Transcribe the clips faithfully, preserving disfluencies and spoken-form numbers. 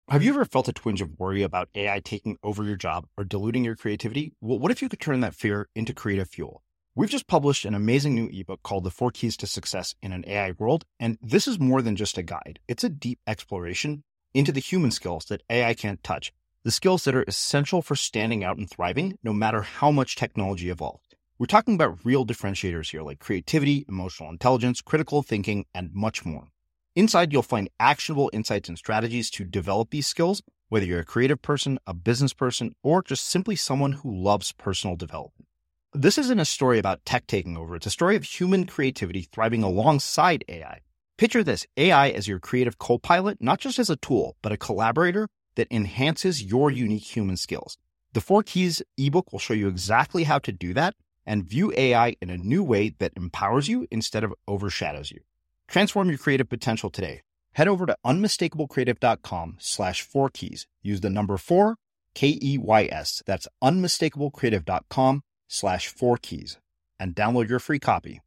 Have you ever felt a twinge of worry about A I taking over your job or diluting your creativity? Well, what if you could turn that fear into creative fuel? We've just published an amazing new ebook called The Four Keys to Success in an A I World, and this is more than just a guide. It's a deep exploration into the human skills that A I can't touch, the skills that are essential for standing out and thriving, no matter how much technology evolves. We're talking about real differentiators here, like creativity, emotional intelligence, critical thinking, and much more. Inside, you'll find actionable insights and strategies to develop these skills, whether you're a creative person, a business person, or just simply someone who loves personal development. This isn't a story about tech taking over. It's a story of human creativity thriving alongside A I. Picture this, A I as your creative co-pilot, not just as a tool, but a collaborator that enhances your unique human skills. The Four Keys ebook will show you exactly how to do that and view A I in a new way that empowers you instead of overshadows you. Transform your creative potential today. Head over to unmistakablecreative.com slash four keys. Use the number four, K E Y S. That's unmistakablecreative.com slash four keys and download your free copy.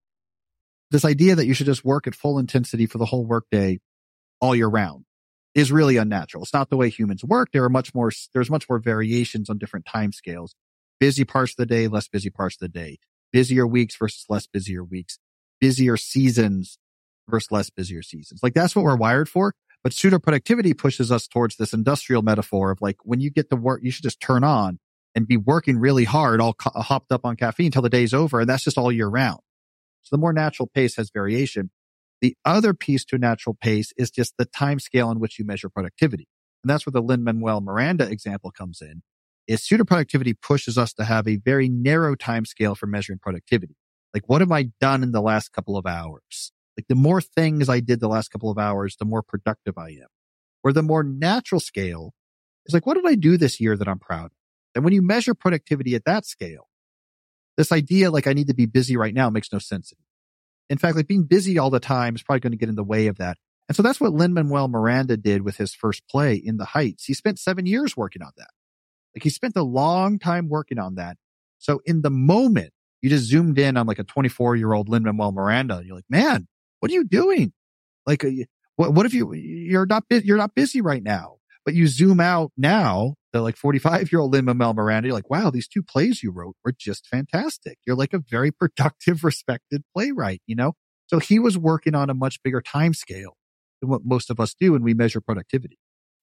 This idea that you should just work at full intensity for the whole workday all year round is really unnatural. It's not the way humans work. There are much more, there's much more variations on different time scales. Busy parts of the day, less busy parts of the day. Busier weeks versus less busier weeks. Busier seasons versus less busier seasons. Like that's what we're wired for. But pseudo productivity pushes us towards this industrial metaphor of like, when you get to work, you should just turn on and be working really hard, all co- hopped up on caffeine until the day's over. And that's just all year round. So the more natural pace has variation. The other piece to natural pace is just the time scale in which you measure productivity. And that's where the Lin-Manuel Miranda example comes in. Is pseudo productivity pushes us to have a very narrow time scale for measuring productivity. Like, what have I done in the last couple of hours? Like the more things I did the last couple of hours, the more productive I am. Or the more natural scale is like, what did I do this year that I'm proud of? And when you measure productivity at that scale, this idea like I need to be busy right now makes no sense. In fact, like being busy all the time is probably going to get in the way of that. And so that's what Lin-Manuel Miranda did with his first play, In the Heights. He spent seven years working on that. Like he spent a long time working on that. So in the moment, you just zoomed in on like a twenty-four year old Lin-Manuel Miranda. And you're like, man, what are you doing? Like, what, what if you, you're not, you're not busy right now, but you zoom out now, the like forty-five year old Lin-Manuel Miranda, you're like, wow, these two plays you wrote were just fantastic. You're like a very productive, respected playwright, you know? So he was working on a much bigger time scale than what most of us do when we measure productivity.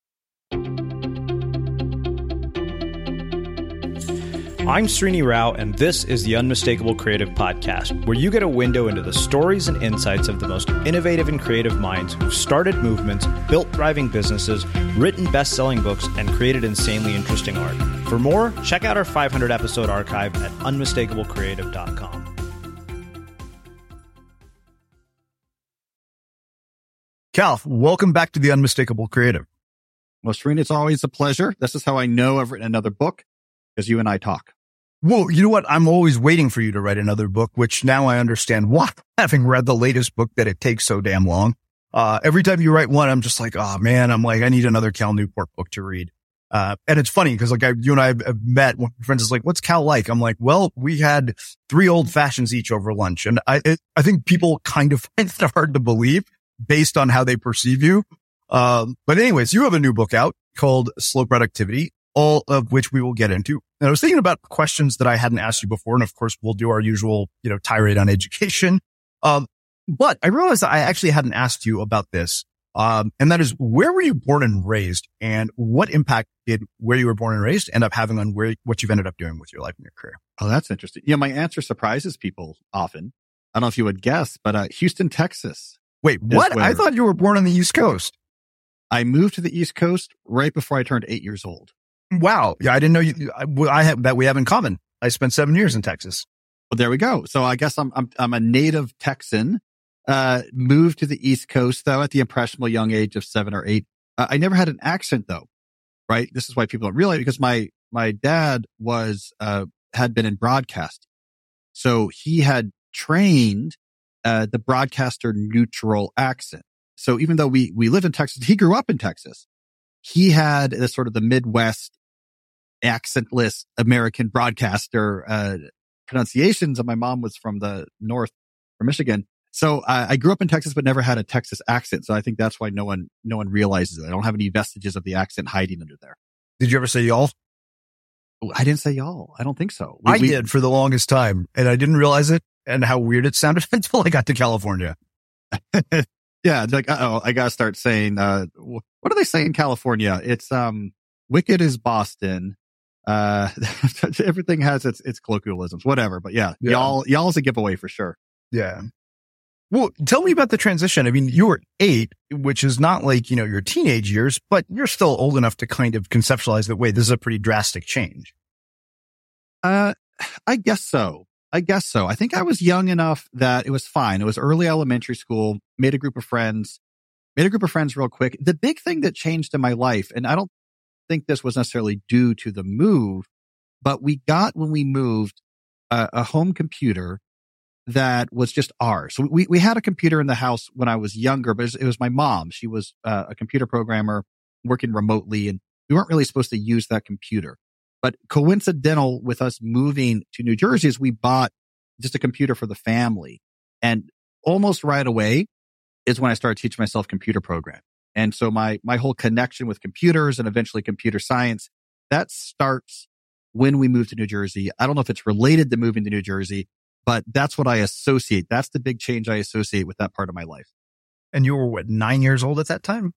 I'm Srini Rao, and this is the Unmistakable Creative Podcast, where you get a window into the stories and insights of the most innovative and creative minds who've started movements, built thriving businesses, written best-selling books, and created insanely interesting art. For more, check out our five hundred episode archive at unmistakable creative dot com. Cal, welcome back to the Unmistakable Creative. Well, Srini, it's always a pleasure. This is how I know I've written another book. Because you and I talk. Well, you know what? I'm always waiting for you to write another book, which now I understand why, having read the latest book, that it takes so damn long. Uh, every time you write one, I'm just like, oh man, I'm like, I need another Cal Newport book to read. Uh, and it's funny because like I, you and I have met, one of my friends is like, what's Cal like? I'm like, well, we had three old fashions each over lunch. And I, it, I think people kind of find it hard to believe based on how they perceive you. Um, but anyways, you have a new book out called Slow Productivity, all of which we will get into. And I was thinking about questions that I hadn't asked you before. And of course, we'll do our usual, you know, tirade on education. Um, but I realized I actually hadn't asked you about this. Um, and that is, where were you born and raised, and what impact did where you were born and raised end up having on where, what you've ended up doing with your life and your career? Oh, that's interesting. Yeah, my answer surprises people often. I don't know if you would guess, but, uh, Houston, Texas. Wait, what? I thought you were born on the East Coast. I moved to the East Coast right before I turned eight years old. Wow. Yeah, I didn't know you, I, I have that we have in common. I spent seven years in Texas. Well, there we go. So I guess I'm, I'm, I'm a native Texan, uh, moved to the East Coast though at the impressionable young age of seven or eight. Uh, I never had an accent though, right? This is why people don't realize, because my, my dad was, uh, had been in broadcasting. So he had trained, uh, the broadcaster neutral accent. So even though we, we live in Texas, he grew up in Texas. He had this sort of the Midwest accentless American broadcaster, uh, pronunciations. And my mom was from the North, from Michigan. So uh, I grew up in Texas, but never had a Texas accent. So I think that's why no one, no one realizes it. I don't have any vestiges of the accent hiding under there. Did you ever say y'all? I didn't say y'all. I don't think so. We, I we, did for the longest time, and I didn't realize it and how weird it sounded until I got to California. Yeah, like, uh-oh, I gotta start saying, uh, what do they say in California? It's, um, wicked is Boston. Uh, everything has its, its colloquialisms, whatever. But yeah, yeah. y'all, y'all's a giveaway for sure. Yeah. Well, tell me about the transition. I mean, you were eight, which is not like, you know, your teenage years, but you're still old enough to kind of conceptualize that, wait, this is a pretty drastic change. Uh, I guess so. I guess so. I think I was young enough that it was fine. It was early elementary school, made a group of friends, made a group of friends real quick. The big thing that changed in my life, and I don't think this was necessarily due to the move, but we got, when we moved, uh, a home computer that was just ours. So we, we had a computer in the house when I was younger, but it was, it was my mom. She was uh, a computer programmer working remotely, and we weren't really supposed to use that computer. But coincidental with us moving to New Jersey is we bought just a computer for the family. And almost right away is when I started teaching myself computer programming. And so my, my whole connection with computers and eventually computer science, that starts when we moved to New Jersey. I don't know if it's related to moving to New Jersey, but that's what I associate. That's the big change I associate with that part of my life. And you were what, nine years old at that time?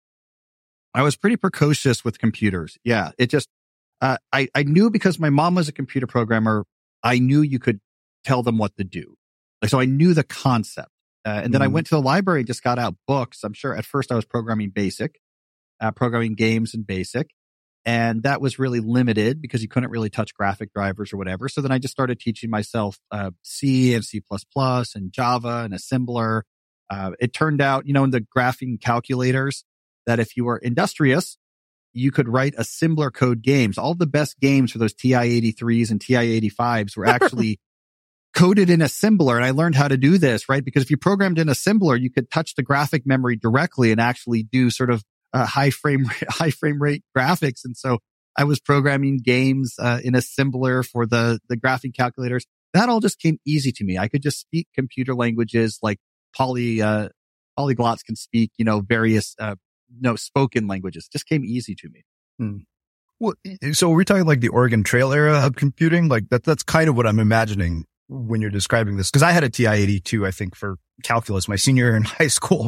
I was pretty precocious with computers. Yeah. It just, uh, I, I knew because my mom was a computer programmer, I knew you could tell them what to do. Like, so I knew the concept. Uh, and then mm. I went to the library and just got out books. I'm sure at first I was programming BASIC, uh, programming games in BASIC. And that was really limited because you couldn't really touch graphic drivers or whatever. So then I just started teaching myself uh, C and C plus plus and Java and assembler. Uh, it turned out, you know, in the graphing calculators that if you were industrious, you could write assembler code games. All the best games for those T I eighty-threes and T I eighty-fives were actually coded in assembler. And I learned how to do this, right? Because if you programmed in assembler, you could touch the graphic memory directly and actually do sort of Uh, high frame, high frame rate graphics. And so I was programming games, uh, in assembler for the, the graphing calculators. That all just came easy to me. I could just speak computer languages like poly, uh, polyglots can speak, you know, various, uh, no, spoken languages. It just came easy to me. Hmm. Well, so we're talking like the Oregon Trail era of computing. Like that, that's kind of what I'm imagining when you're describing this. Cause I had a T I eighty-two, I think, for calculus, my senior year in high school.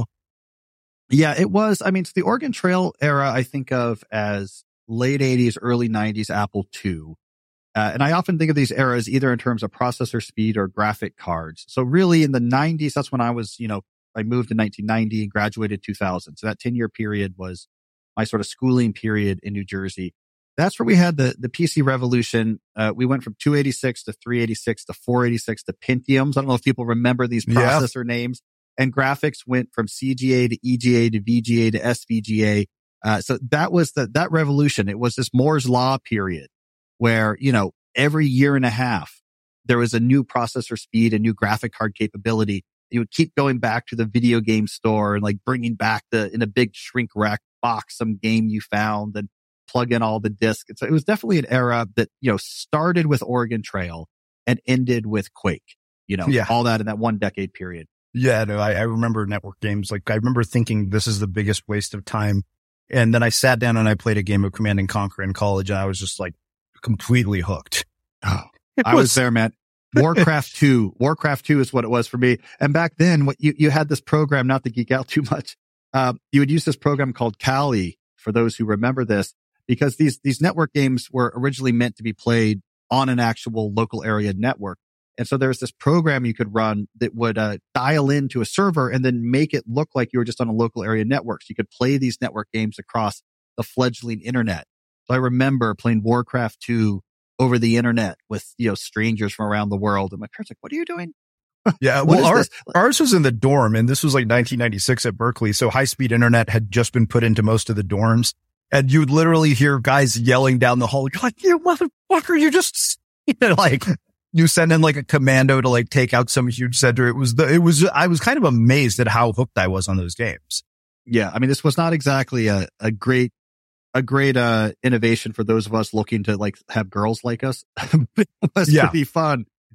Yeah, it was. I mean, it's the Oregon Trail era I think of as late eighties, early nineties Apple two. Uh, and I often think of these eras either in terms of processor speed or graphic cards. So really in the nineties, that's when I was, you know, I moved in nineteen ninety and graduated two thousand. So that ten year period was my sort of schooling period in New Jersey. That's where we had the, the P C revolution. Uh, we went from two eighty-six to three eighty-six to four eighty-six to Pentiums. I don't know if people remember these processor yeah. names. And graphics went from C G A to E G A to V G A to S V G A. Uh, so that was the, that revolution. It was this Moore's Law period where, you know, every year and a half, there was a new processor speed, a new graphic card capability. You would keep going back to the video game store and like bringing back the, in a big shrink wrap box, some game you found and plug in all the discs. So it was definitely an era that, you know, started with Oregon Trail and ended with Quake, you know, yeah. all that in that one decade period. Yeah, no, I, I remember network games. Like I remember thinking this is the biggest waste of time. And then I sat down and I played a game of Command and Conquer in college and I was just like completely hooked. Oh, I was, was there, man. Warcraft two. Warcraft two is what it was for me. And back then what you, you had this program, not to geek out too much. Um, you would use this program called Kali for those who remember this, because these, these network games were originally meant to be played on an actual local area network. And so there's this program you could run that would uh, dial into a server and then make it look like you were just on a local area network. So you could play these network games across the fledgling internet. So I remember playing Warcraft two over the internet with, you know, strangers from around the world. And my parents were like, what are you doing? Yeah, well, ours, ours was in the dorm, and this was like nineteen ninety-six at Berkeley. So high-speed internet had just been put into most of the dorms. And you would literally hear guys yelling down the hall. You're like, you motherfucker, you just, you know, like... You send in like a commando to like take out some huge center. It was the, it was, I was kind of amazed at how hooked I was on those games. Yeah. I mean, this was not exactly a, a great, a great, uh, innovation for those of us looking to like have girls like us. It was yeah. pretty fun.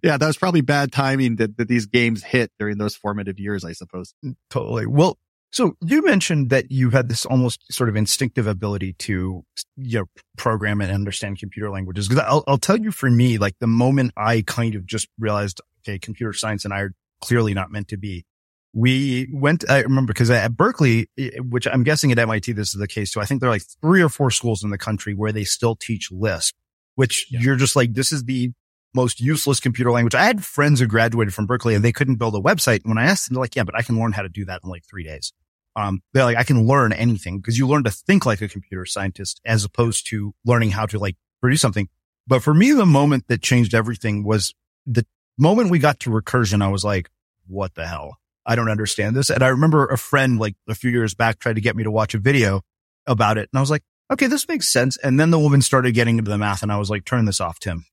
Yeah, that was probably bad timing that, that these games hit during those formative years, I suppose. Totally. Well, so you mentioned that you had this almost sort of instinctive ability to, you know, program and understand computer languages. Because I'll, I'll tell you, for me, like the moment I kind of just realized, okay, computer science and I are clearly not meant to be. We went, I remember, because at Berkeley, which I'm guessing at M I T, this is the case too. I think there are like three or four schools in the country where they still teach Lisp, which yeah. you're just like, this is the most useless computer language. I had friends who graduated from Berkeley and they couldn't build a website. And when I asked them, they're like, yeah, but I can learn how to do that in like three days. Um, they're like, I can learn anything, because you learn to think like a computer scientist as opposed to learning how to like produce something. But for me, the moment that changed everything was the moment we got to recursion. I was like, what the hell? I don't understand this. And I remember a friend like a few years back tried to get me to watch a video about it. And I was like, okay, this makes sense. And then the woman started getting into the math and I was like, turn this off, Tim.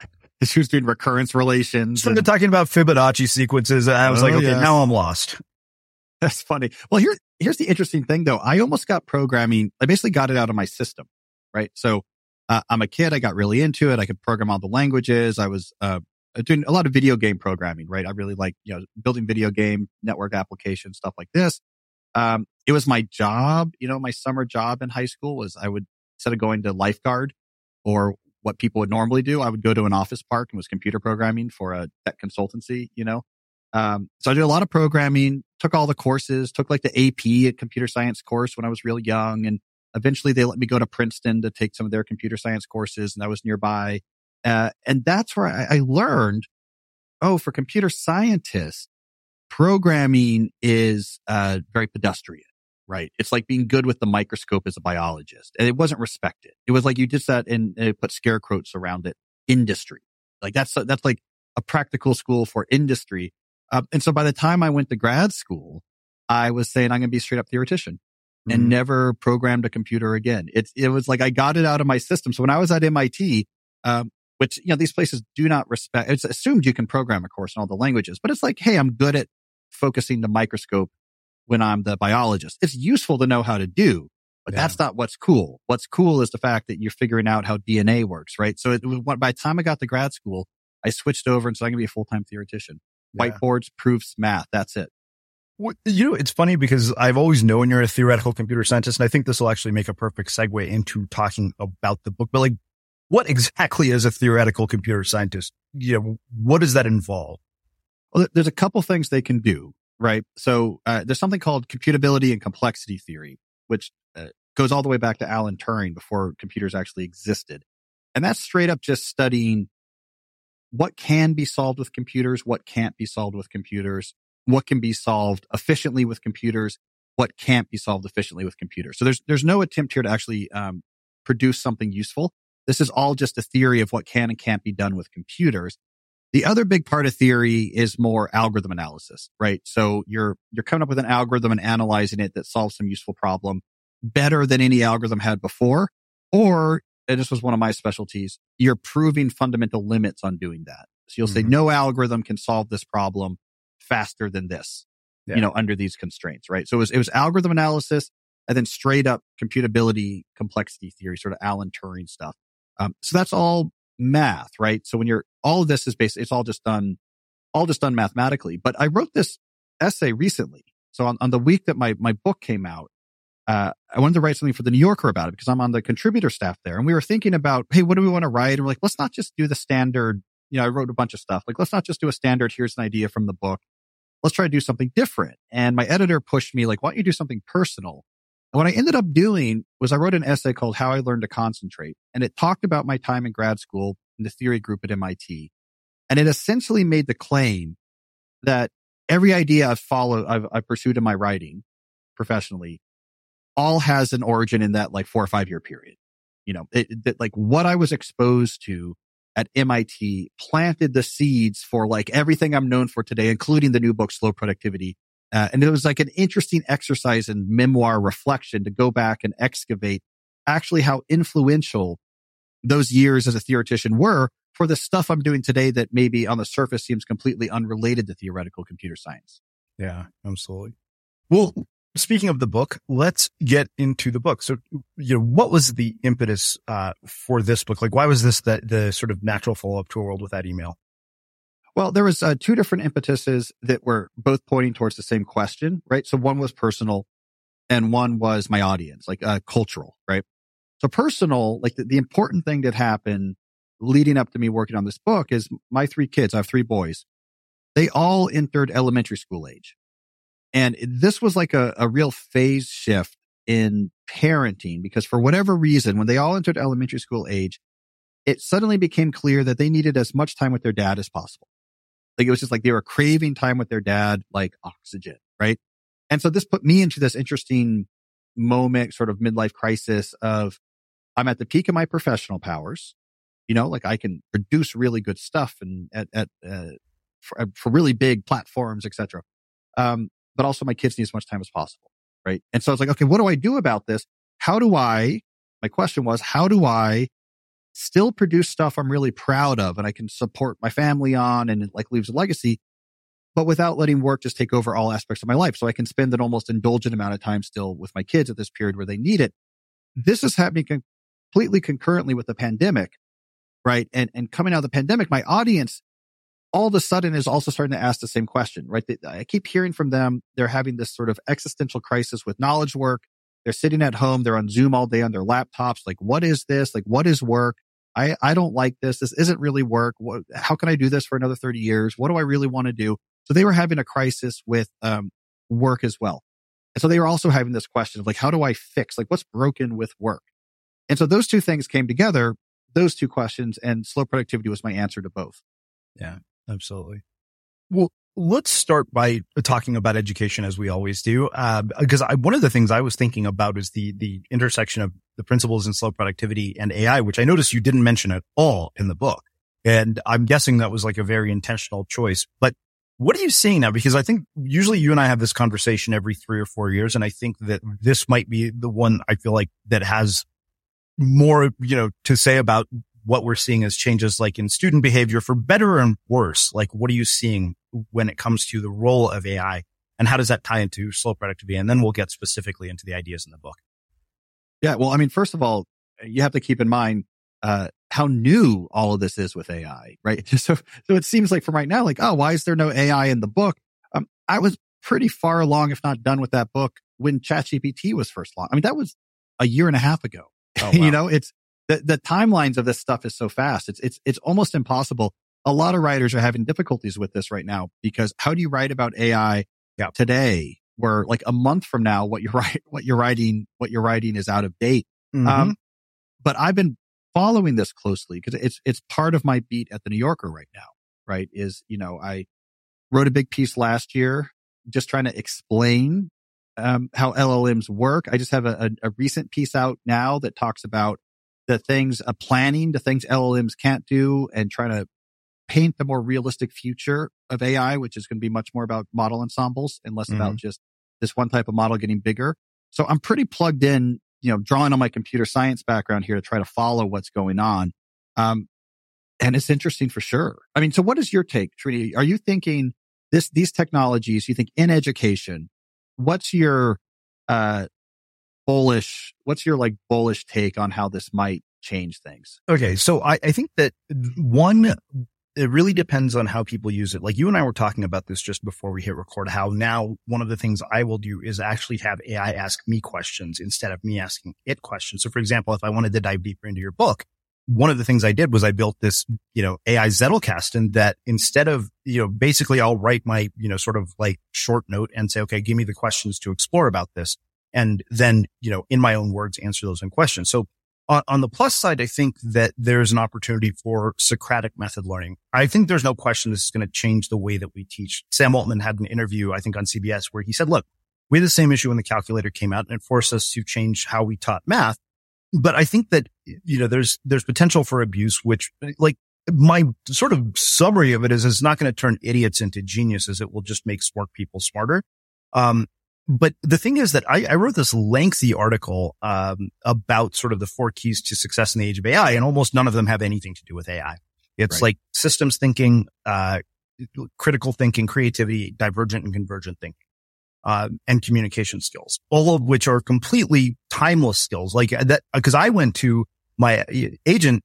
She was doing recurrence relations. Started and... talking about Fibonacci sequences. I was oh, like, okay, yes. now I'm lost. That's funny. Well, here, here's the interesting thing though. I almost got programming. I basically got it out of my system, right? So uh, I'm a kid. I got really into it. I could program all the languages. I was uh, doing a lot of video game programming, right? I really like, you know, building video game network applications, stuff like this. Um, it was my job, you know, my summer job in high school was I would, instead of going to lifeguard or what people would normally do, I would go to an office park and was computer programming for a tech consultancy, you know? Um, so I did a lot of programming, took all the courses, took like the A P, a computer science course when I was really young. And eventually they let me go to Princeton to take some of their computer science courses, and I was nearby. Uh, and that's where I, I learned, oh, for computer scientists, programming is, uh, very pedestrian. Right. It's like being good with the microscope as a biologist. And it wasn't respected. It was like you did that and, and put scare quotes around it. Industry. Like that's, that's like a practical school for industry. Uh, and so by the time I went to grad school, I was saying I'm going to be a straight up theoretician mm-hmm. and never programmed a computer again. It, it was like I got it out of my system. So when I was at M I T, um, which, you know, these places do not respect, it's assumed you can program a course in all the languages, but it's like, hey, I'm good at focusing the microscope when I'm the biologist. It's useful to know how to do, but yeah. that's not what's cool. What's cool is the fact that you're figuring out how D N A works, right? So it was, by the time I got to grad school, I switched over and said, I'm going to be a full-time theoretician. Yeah. Whiteboards, proofs, math. That's it. Well, you know, it's funny because I've always known you're a theoretical computer scientist, and I think this will actually make a perfect segue into talking about the book. But like, what exactly is a theoretical computer scientist? You know, what does that involve? Well, there's a couple things they can do. Right. So uh, there's something called computability and complexity theory, which uh, goes all the way back to Alan Turing before computers actually existed. And that's straight up just studying what can be solved with computers, what can't be solved with computers, what can be solved efficiently with computers, what can't be solved efficiently with computers. So there's there's no attempt here to actually um, produce something useful. This is all just a theory of what can and can't be done with computers. The other big part of theory is more algorithm analysis, right? So you're, you're coming up with an algorithm and analyzing it that solves some useful problem better than any algorithm had before. Or, and this was one of my specialties, you're proving fundamental limits on doing that. So you'll mm-hmm. say no algorithm can solve this problem faster than this, yeah. you know, under these constraints, right? So it was, it was algorithm analysis and then straight up computability, complexity theory, sort of Alan Turing stuff. Um, so that's all math, right? So when you're, all of this is basically, it's all just done, all just done mathematically. But I wrote this essay recently. So on, on the week that my, my book came out, uh, I wanted to write something for the New Yorker about it because I'm on the contributor staff there. And we were thinking about, hey, what do we want to write? And we're like, let's not just do the standard, you know, I wrote a bunch of stuff. Like, let's not just do a standard, here's an idea from the book. Let's try to do something different. And my editor pushed me like, why don't you do something personal? And what I ended up doing was I wrote an essay called How I Learned to Concentrate. And it talked about my time in grad school in the theory group at M I T. And it essentially made the claim that every idea I've followed, I've, I've pursued in my writing professionally, all has an origin in that like four or five year period. You know, it, it, like what I was exposed to at M I T planted the seeds for like everything I'm known for today, including the new book, Slow Productivity. Uh, and it was like an interesting exercise in memoir reflection to go back and excavate actually how influential those years as a theoretician were for the stuff I'm doing today that maybe on the surface seems completely unrelated to theoretical computer science. Yeah, absolutely. Well, speaking of the book, let's get into the book. So, you know, what was the impetus uh, for this book? Like, why was this the, the sort of natural follow-up to A World Without Email? Well, there was uh, two different impetuses that were both pointing towards the same question, right? So one was personal and one was my audience, like uh, cultural, right? So personal, like the, the important thing that happened leading up to me working on this book is my three kids, I have three boys. They all entered elementary school age. And this was like a, a real phase shift in parenting because for whatever reason, when they all entered elementary school age, it suddenly became clear that they needed as much time with their dad as possible. Like it was just like they were craving time with their dad, like oxygen, right? And so this put me into this interesting moment, sort of midlife crisis of I'm at the peak of my professional powers, you know, like I can produce really good stuff and at, at, uh, for, for really big platforms, et cetera. Um, but also my kids need as much time as possible, right? And so I was like, okay, what do I do about this? How do I, my question was, how do I still produce stuff I'm really proud of and I can support my family on and it like leaves a legacy, but without letting work just take over all aspects of my life so I can spend an almost indulgent amount of time still with my kids at this period where they need it. This is happening con- completely concurrently with the pandemic, right? And, and coming out of the pandemic, my audience all of a sudden is also starting to ask the same question, right? They, I keep hearing from them. They're having this sort of existential crisis with knowledge work. They're sitting at home. They're on Zoom all day on their laptops. Like, what is this? Like, what is work? I, I don't like this. This isn't really work. What, how can I do this for another thirty years? What do I really want to do? So they were having a crisis with um, work as well. And so they were also having this question of like, how do I fix? Like, what's broken with work? And so those two things came together, those two questions, and slow productivity was my answer to both. Yeah. Absolutely. Well, let's start by talking about education as we always do. Uh, because I, one of the things I was thinking about is the, the intersection of the principles in slow productivity and A I, which I noticed you didn't mention at all in the book. And I'm guessing that was like a very intentional choice, but what are you seeing now? Because I think usually you and I have this conversation every three or four years. And I think that this might be the one I feel like that has more, you know, to say about what we're seeing as changes like in student behavior for better and worse. Like, what are you seeing when it comes to the role of A I and how does that tie into slow productivity? And then we'll get specifically into the ideas in the book. Yeah. Well, I mean, first of all, you have to keep in mind, uh, how new all of this is with A I, right? So, so it seems like from right now, like, oh, why is there no A I in the book? Um, I was pretty far along, if not done with that book when ChatGPT was first launched. I mean, that was a year and a half ago. Oh, wow. You know, it's, The, the timelines of this stuff is so fast. It's, it's, it's almost impossible. A lot of writers are having difficulties with this right now because how do you write about A I yeah. today where like a month from now, what you're writing, what you're writing, what you're writing is out of date. Mm-hmm. Um, but I've been following this closely because it's, it's part of my beat at the New Yorker right now, right? Is, you know, I wrote a big piece last year just trying to explain, um, how L L Ms work. I just have a, a, a recent piece out now that talks about the things, uh, planning, the things L L Ms can't do and trying to paint the more realistic future of A I, which is going to be much more about model ensembles and less mm-hmm. about just this one type of model getting bigger. So I'm pretty plugged in, you know, drawing on my computer science background here to try to follow what's going on. Um, and it's interesting for sure. I mean, so what is your take, Trinity? Are you thinking this, these technologies, you think in education, what's your, uh, bullish, what's your like bullish take on how this might change things? Okay. So I, I think that one, it really depends on how people use it. Like you and I were talking about this just before we hit record, how now one of the things I will do is actually have A I ask me questions instead of me asking it questions. So for example, if I wanted to dive deeper into your book, one of the things I did was I built this, you know, A I Zettelkasten, and that instead of, you know, basically I'll write my, you know, sort of like short note and say, okay, give me the questions to explore about this. And then, you know, in my own words, answer those in questions. So on, on the plus side, I think that there's an opportunity for Socratic method learning. I think there's no question this is going to change the way that we teach. Sam Altman had an interview, I think on C B S, where he said, look, we had the same issue when the calculator came out and it forced us to change how we taught math. But I think that, you know, there's, there's potential for abuse, which like my sort of summary of it is it's not going to turn idiots into geniuses. It will just make smart people smarter. Um, But the thing is that I, I wrote this lengthy article um, about sort of the four keys to success in the age of A I, and almost none of them have anything to do with A I. It's right. like systems thinking, uh, critical thinking, creativity, divergent and convergent thinking, uh, and communication skills, all of which are completely timeless skills. Like that, because I went to my agent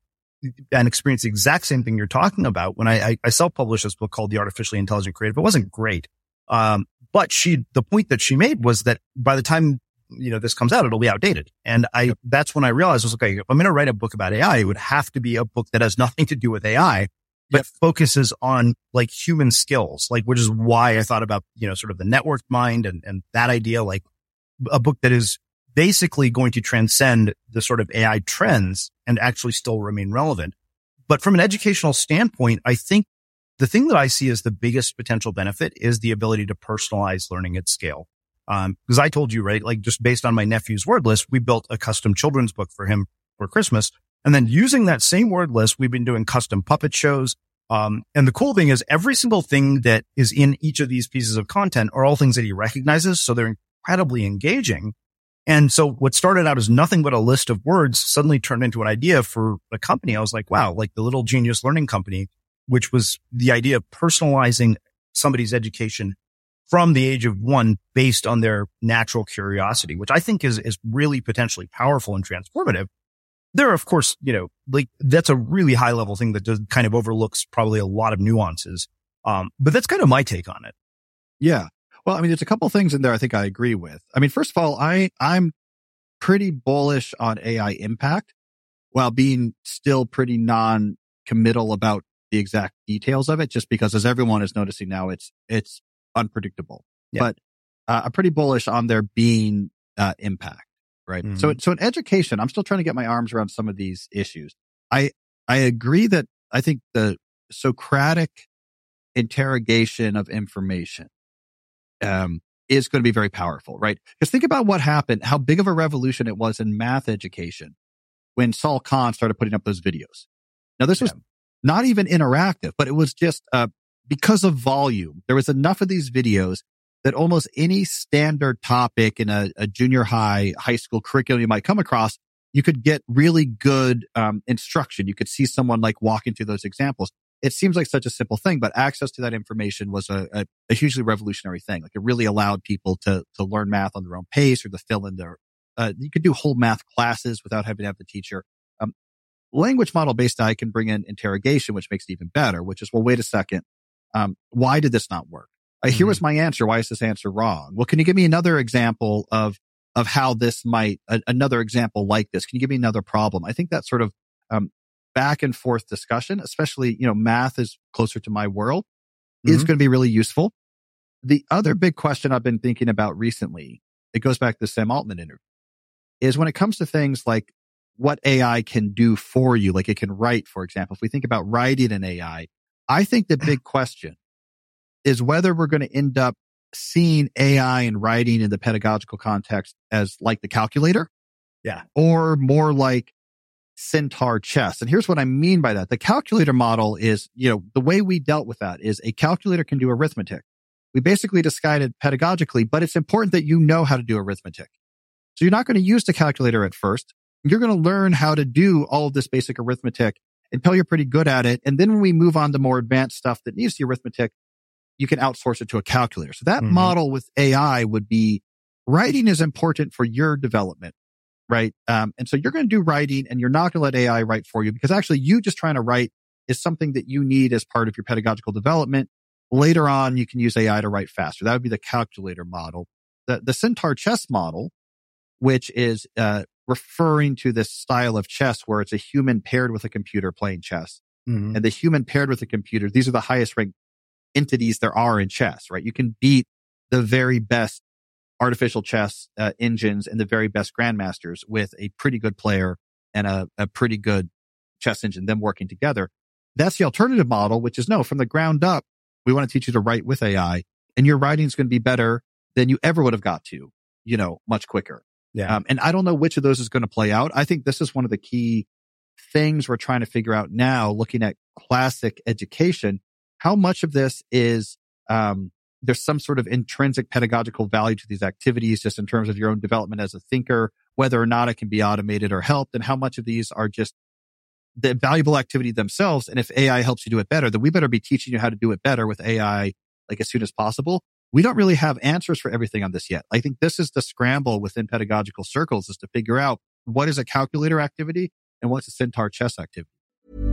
and experienced the exact same thing you're talking about when I, I, I self-published this book called The Artificially Intelligent Creative. It wasn't great. Um, but she, the point that she made was that by the time, you know, this comes out, it'll be outdated. And I, that's when I realized I was okay, if I'm going to write a book about A I, it would have to be a book that has nothing to do with A I, but yep. focuses on like human skills, like, which is why I thought about, you know, sort of the networked mind and, and that idea, like a book that is basically going to transcend the sort of A I trends and actually still remain relevant. But from an educational standpoint, I think the thing that I see as the biggest potential benefit is the ability to personalize learning at scale. Um, because I told you, right, like just based on my nephew's word list, we built a custom children's book for him for Christmas. And then using that same word list, we've been doing custom puppet shows. Um, and the cool thing is every single thing that is in each of these pieces of content are all things that he recognizes. So they're incredibly engaging. And so what started out as nothing but a list of words suddenly turned into an idea for a company. I was like, wow, like the Little Genius Learning Company, which was the idea of personalizing somebody's education from the age of one based on their natural curiosity, which I think is, is really potentially powerful and transformative. There are, of course, you know, like that's a really high level thing that does, kind of overlooks probably a lot of nuances. Um, but that's kind of my take on it. Yeah. Well, I mean, there's a couple things in there I think I agree with. I mean, first of all, I, I'm pretty bullish on A I impact while being still pretty non-committal about the exact details of it, just because as everyone is noticing now, it's, it's unpredictable. Yeah. But uh, I'm pretty bullish on there being uh, impact, right? Mm-hmm. So, so in education, I'm still trying to get my arms around some of these issues. I, I agree that I think the Socratic interrogation of information Um, is going to be very powerful, right? Because think about what happened, how big of a revolution it was in math education when Saul Kahn started putting up those videos. Now, this yeah. was not even interactive, but it was just uh, because of volume. There was enough of these videos that almost any standard topic in a, a junior high, high school curriculum you might come across, you could get really good um, instruction. You could see someone like walking through those examples. It seems like such a simple thing, but access to that information was a, a, a hugely revolutionary thing. Like it really allowed people to to learn math on their own pace or to fill in their, uh, you could do whole math classes without having to have the teacher. Um, language model based A I can bring in interrogation, which makes it even better, which is, well, wait a second. Um, why did this not work? Uh, mm-hmm. Here was my answer. Why is this answer wrong? Well, can you give me another example of, of how this might, a, another example like this? Can you give me another problem? I think that sort of, um, back and forth discussion, especially, you know, math is closer to my world, mm-hmm. is going to be really useful. The other big question I've been thinking about recently, it goes back to the Sam Altman interview, is when it comes to things like what A I can do for you, like it can write, for example. If we think about writing in A I, I think the big question is whether we're going to end up seeing A I and writing in the pedagogical context as like the calculator, yeah, or more like Centaur chess. And here's what I mean by that. The calculator model is, you know, the way we dealt with that is a calculator can do arithmetic. We basically decided pedagogically, but it's important that you know how to do arithmetic. So you're not going to use the calculator at first. You're going to learn how to do all of this basic arithmetic until you're pretty good at it. And then when we move on to more advanced stuff that needs the arithmetic, you can outsource it to a calculator. So that mm-hmm. model with A I would be writing is important for your development. Right. Um, and so you're going to do writing and you're not going to let A I write for you because actually you just trying to write is something that you need as part of your pedagogical development. Later on, you can use A I to write faster. That would be the calculator model. The, the Centaur chess model, which is, uh, referring to this style of chess where it's a human paired with a computer playing chess. Mm-hmm. And the human paired with a computer, these are the highest ranked entities there are in chess, right? You can beat the very best artificial chess uh, engines and the very best grandmasters with a pretty good player and a, a pretty good chess engine, them working together. That's the alternative model, which is no, from the ground up, we want to teach you to write with A I and your writing is going to be better than you ever would have got to, you know, much quicker. Yeah. Um, and I don't know which of those is going to play out. I think this is one of the key things we're trying to figure out now, looking at classic education. How much of this is, um, there's some sort of intrinsic pedagogical value to these activities, just in terms of your own development as a thinker, whether or not it can be automated or helped, and how much of these are just the valuable activity themselves. And if A I helps you do it better, then we better be teaching you how to do it better with A I, like as soon as possible. We don't really have answers for everything on this yet. I think this is the scramble within pedagogical circles, is to figure out what is a calculator activity and what's a Centaur chess activity.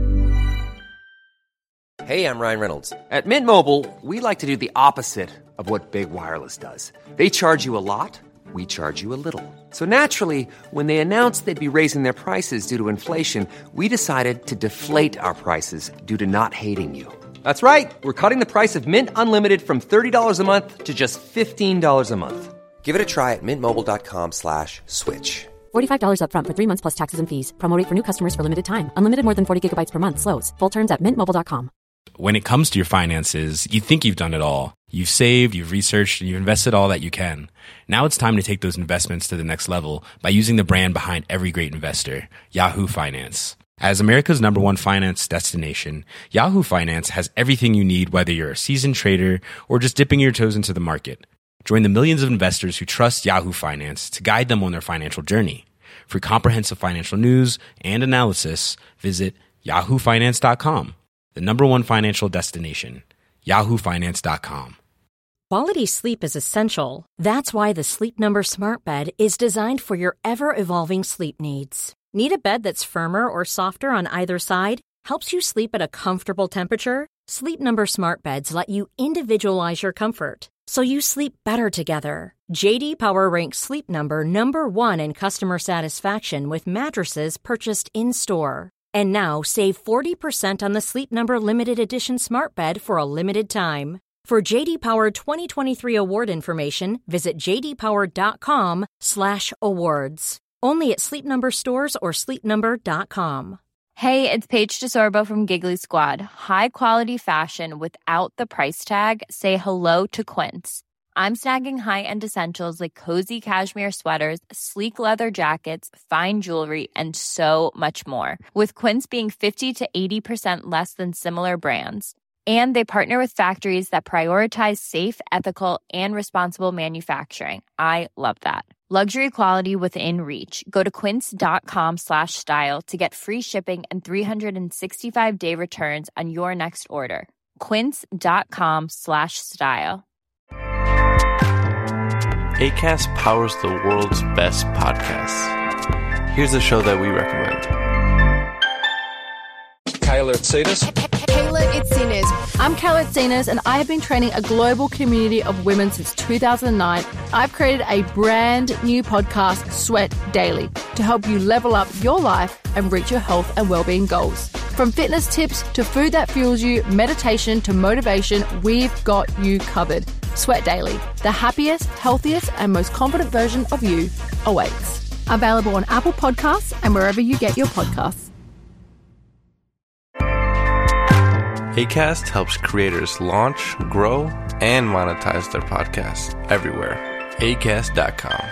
Hey, I'm Ryan Reynolds. At Mint Mobile, we like to do the opposite of what Big Wireless does. They charge you a lot, we charge you a little. So naturally, when they announced they'd be raising their prices due to inflation, we decided to deflate our prices due to not hating you. That's right. We're cutting the price of Mint Unlimited from thirty dollars a month to just fifteen dollars a month. Give it a try at mintmobile.com slash switch. forty-five dollars up front for three months plus taxes and fees. Promo rate for new customers for limited time. Unlimited more than forty gigabytes per month. Slows full terms at mint mobile dot com. When it comes to your finances, you think you've done it all. You've saved, you've researched, and you've invested all that you can. Now it's time to take those investments to the next level by using the brand behind every great investor, Yahoo Finance. As America's number one finance destination, Yahoo Finance has everything you need, whether you're a seasoned trader or just dipping your toes into the market. Join the millions of investors who trust Yahoo Finance to guide them on their financial journey. For comprehensive financial news and analysis, visit yahoo finance dot com. The number one financial destination, yahoo finance dot com. Quality sleep is essential. That's why the Sleep Number Smart Bed is designed for your ever-evolving sleep needs. Need a bed that's firmer or softer on either side? Helps you sleep at a comfortable temperature? Sleep Number Smart Beds let you individualize your comfort, so you sleep better together. J D Power ranks Sleep Number number one in customer satisfaction with mattresses purchased in-store. And now save forty percent on the Sleep Number Limited Edition Smart Bed for a limited time. For J D Power twenty twenty-three award information, visit jdpower.com slash awards. Only at Sleep Number stores or sleep number dot com. Hey, it's Paige DeSorbo from Giggly Squad. High quality fashion without the price tag. Say hello to Quince. I'm snagging high-end essentials like cozy cashmere sweaters, sleek leather jackets, fine jewelry, and so much more. With Quince being fifty to eighty percent less than similar brands. And they partner with factories that prioritize safe, ethical, and responsible manufacturing. I love that. Luxury quality within reach. Go to quince.com slash style to get free shipping and three sixty-five day returns on your next order. Quince.com slash style. Acast powers the world's best podcasts. Here's a show that we recommend. Kayla Itsinas. Kayla Itsinas. I'm Kayla Itsinas, and I have been training a global community of women since two thousand nine. I've created a brand new podcast, Sweat Daily, to help you level up your life and reach your health and well-being goals. From fitness tips to food that fuels you, meditation to motivation, we've got you covered. Sweat Daily, the happiest, healthiest, and most confident version of you awaits. Available on Apple Podcasts and wherever you get your podcasts. Acast helps creators launch, grow, and monetize their podcasts everywhere. acast dot com.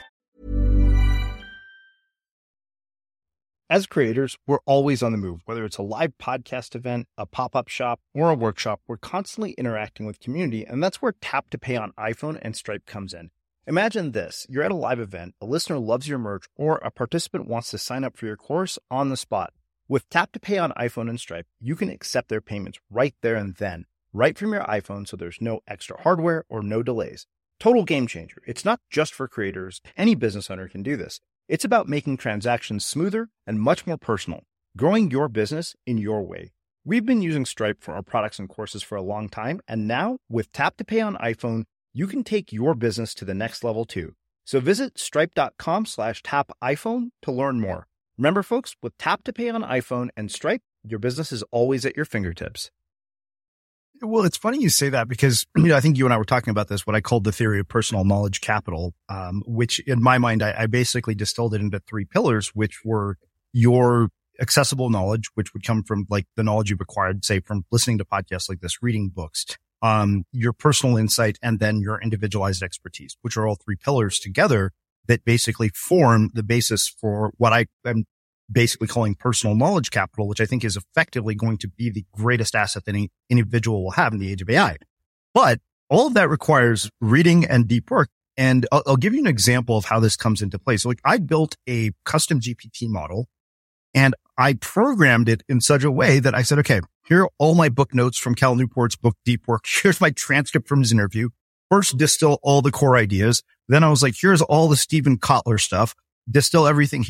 As creators, we're always on the move. Whether it's a live podcast event, a pop-up shop, or a workshop, we're constantly interacting with community, and that's where Tap to Pay on iPhone and Stripe comes in. Imagine this. You're at a live event, a listener loves your merch, or a participant wants to sign up for your course on the spot. With Tap to Pay on iPhone and Stripe, you can accept their payments right there and then, right from your iPhone, so there's no extra hardware or no delays. Total game changer. It's not just for creators. Any business owner can do this. It's about making transactions smoother and much more personal, growing your business in your way. We've been using Stripe for our products and courses for a long time, and now with Tap to Pay on iPhone, you can take your business to the next level too. So visit stripe.com slash tap iPhone to learn more. Remember, folks, with Tap to Pay on iPhone and Stripe, your business is always at your fingertips. Well, it's funny you say that because, you know, I think you and I were talking about this, what I called the theory of personal knowledge capital, um, which in my mind, I, I basically distilled it into three pillars, which were your accessible knowledge, which would come from like the knowledge you've acquired, say from listening to podcasts like this, reading books, um, your personal insight, and then your individualized expertise, which are all three pillars together that basically form the basis for what I am basically calling personal knowledge capital, which I think is effectively going to be the greatest asset that any individual will have in the age of A I. But all of that requires reading and deep work. And I'll, I'll give you an example of how this comes into play. So like I built a custom G P T model and I programmed it in such a way that I said, okay, here are all my book notes from Cal Newport's book, Deep Work. Here's my transcript from his interview. First, distill all the core ideas. Then I was like, here's all the Stephen Kotler stuff. Distill everything here.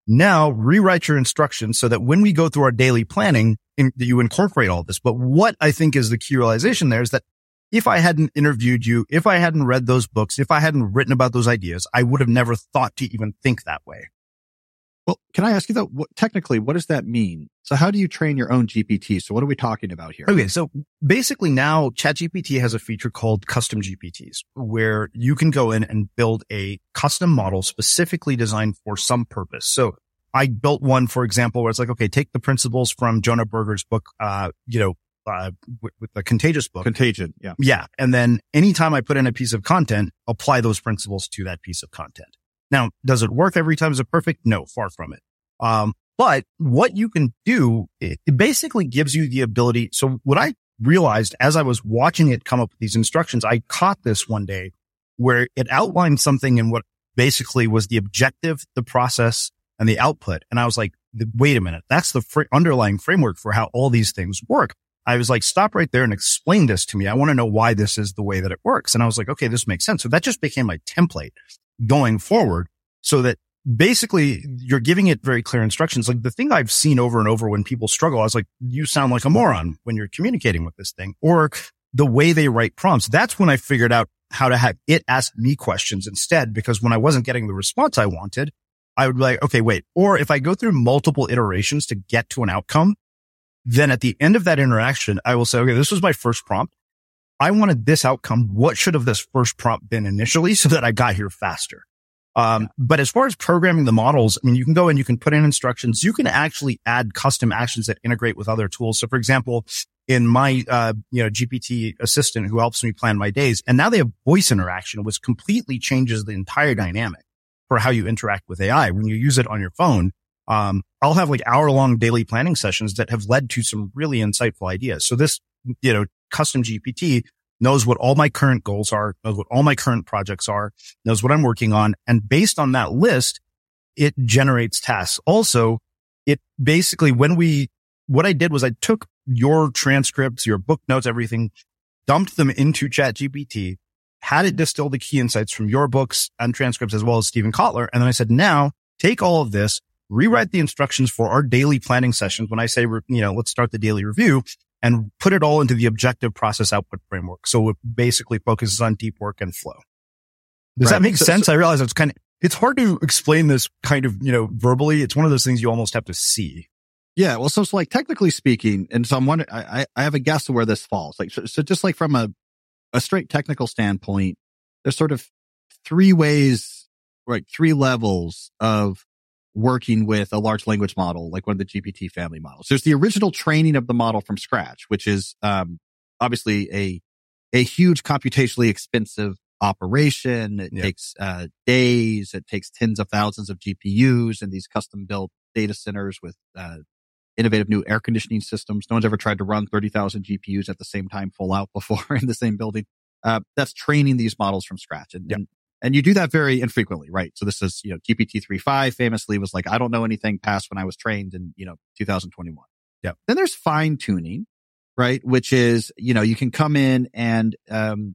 Now rewrite your instructions so that when we go through our daily planning, in, you incorporate all this. But what I think is the key realization there is that if I hadn't interviewed you, if I hadn't read those books, if I hadn't written about those ideas, I would have never thought to even think that way. Well, can I ask you though, what, technically, what does that mean? So how do you train your own G P T? So what are we talking about here? Okay. So basically now ChatGPT has a feature called custom G P Ts where you can go in and build a custom model specifically designed for some purpose. So I built one, for example, where it's like, okay, take the principles from Jonah Berger's book, uh, you know, uh, with, with the Contagious book. Contagion. Yeah. Yeah. And then anytime I put in a piece of content, apply those principles to that piece of content. Now, does it work every time? Is it perfect? No, far from it. Um, but what you can do, it, it basically gives you the ability. So what I realized as I was watching it come up with these instructions, I caught this one day where it outlined something in what basically was the objective, the process, and the output. And I was like, wait a minute, that's the fr- underlying framework for how all these things work. I was like, stop right there and explain this to me. I want to know why this is the way that it works. And I was like, okay, this makes sense. So that just became my template going forward so that basically you're giving it very clear instructions. Like the thing I've seen over and over when people struggle, I was like, you sound like a moron when you're communicating with this thing, or the way they write prompts. That's when I figured out how to have it ask me questions instead, because when I wasn't getting the response I wanted, I would be like, okay, wait. Or if I go through multiple iterations to get to an outcome, then at the end of that interaction, I will say, okay, this was my first prompt. I wanted this outcome. What should have this first prompt been initially so that I got here faster? Um, yeah. But as far as programming the models, I mean, you can go and you can put in instructions. You can actually add custom actions that integrate with other tools. So for example, in my, uh, you know, G P T assistant who helps me plan my days, and now they have voice interaction, which completely changes the entire dynamic for how you interact with A I. When you use it on your phone, um, I'll have like hour long daily planning sessions that have led to some really insightful ideas. So this, you know, custom G P T knows what all my current goals are, knows what all my current projects are, knows what I'm working on. And based on that list, it generates tasks. Also, it basically, when we, what I did was I took your transcripts, your book notes, everything, dumped them into ChatGPT, had it distill the key insights from your books and transcripts as well as Steven Kotler. And then I said, now take all of this, rewrite the instructions for our daily planning sessions. When I say, you know, let's start the daily review, and put it all into the objective process output framework. So it basically focuses on deep work and flow. Does right. that make so, sense? So, I realize it's kind of, it's hard to explain this kind of, you know, verbally. It's one of those things you almost have to see. Yeah. Well, so it's like technically speaking, and so I'm wondering, I, I have a guess of where this falls. Like, so, so just like from a, a straight technical standpoint, there's sort of three ways, like three levels of working with a large language model, like one of the G P T family models. There's the original training of the model from scratch, which is um, obviously a a huge computationally expensive operation. It yeah. takes uh, days. It takes tens of thousands of G P Us and these custom built data centers with uh, innovative new air conditioning systems. No one's ever tried to run thirty thousand G P Us at the same time full out before in the same building. Uh, that's training these models from scratch. And, yeah. and And you do that very infrequently, right? So this is, you know, G P T three point five famously was like, I don't know anything past when I was trained in, you know, two thousand twenty-one. Yeah. Then there's fine tuning, right? Which is, you know, you can come in and, um,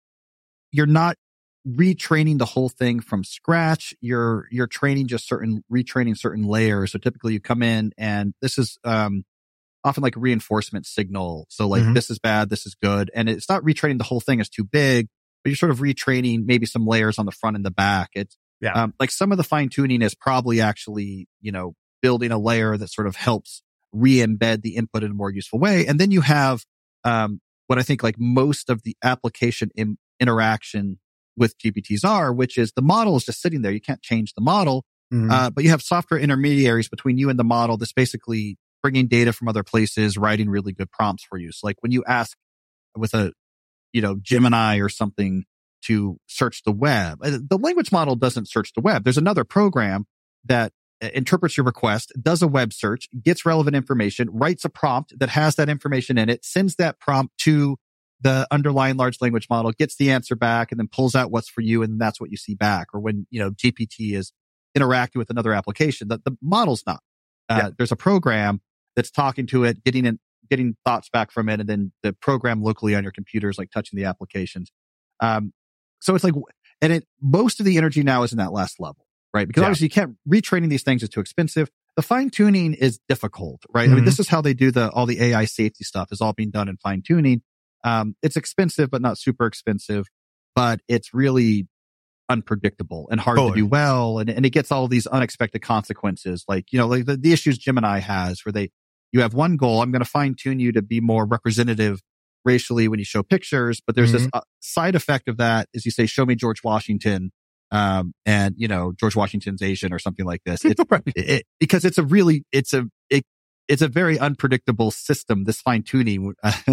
you're not retraining the whole thing from scratch. You're, you're training just certain, retraining certain layers. So typically you come in and this is, um, often like a reinforcement signal. So like, mm-hmm. this is bad, this is good. And it's not retraining the whole thing is too big, but you're sort of retraining maybe some layers on the front and the back. It's yeah. um, like some of the fine tuning is probably actually, you know, building a layer that sort of helps re-embed the input in a more useful way. And then you have, um, what I think like most of the application in, interaction with G P Ts are, which is the model is just sitting there. You can't change the model, mm-hmm. uh, but you have software intermediaries between you and the model that's basically bringing data from other places, writing really good prompts for you. So like when you ask with a, you know, Gemini or something to search the web, the language model doesn't search the web. There's another program that interprets your request, does a web search, gets relevant information, writes a prompt that has that information in it, sends that prompt to the underlying large language model, gets the answer back, and then pulls out what's for you, and that's what you see back. Or when, you know, G P T is interacting with another application, that the model's not. Uh, yeah. There's a program that's talking to it, getting in, getting thoughts back from it, and then the program locally on your computer is like touching the applications. Um, so it's like, and it, most of the energy now is in that last level, right? Because Yeah. obviously you can't, retraining these things is too expensive. The fine tuning is difficult, right? Mm-hmm. I mean, this is how they do the, all the A I safety stuff is all being done in fine tuning. Um, it's expensive, but not super expensive, but it's really unpredictable and hard Totally. to do well. And, and it gets all these unexpected consequences. Like, you know, like the, the issues Gemini has where they, you have one goal. I'm going to fine tune you to be more representative racially when you show pictures. But there's Mm-hmm. this uh, side effect of that is you say, show me George Washington. Um, and you know, George Washington's Asian or something like this. It's, it, it, because it's a really, it's a, it, it's a very unpredictable system, this fine tuning.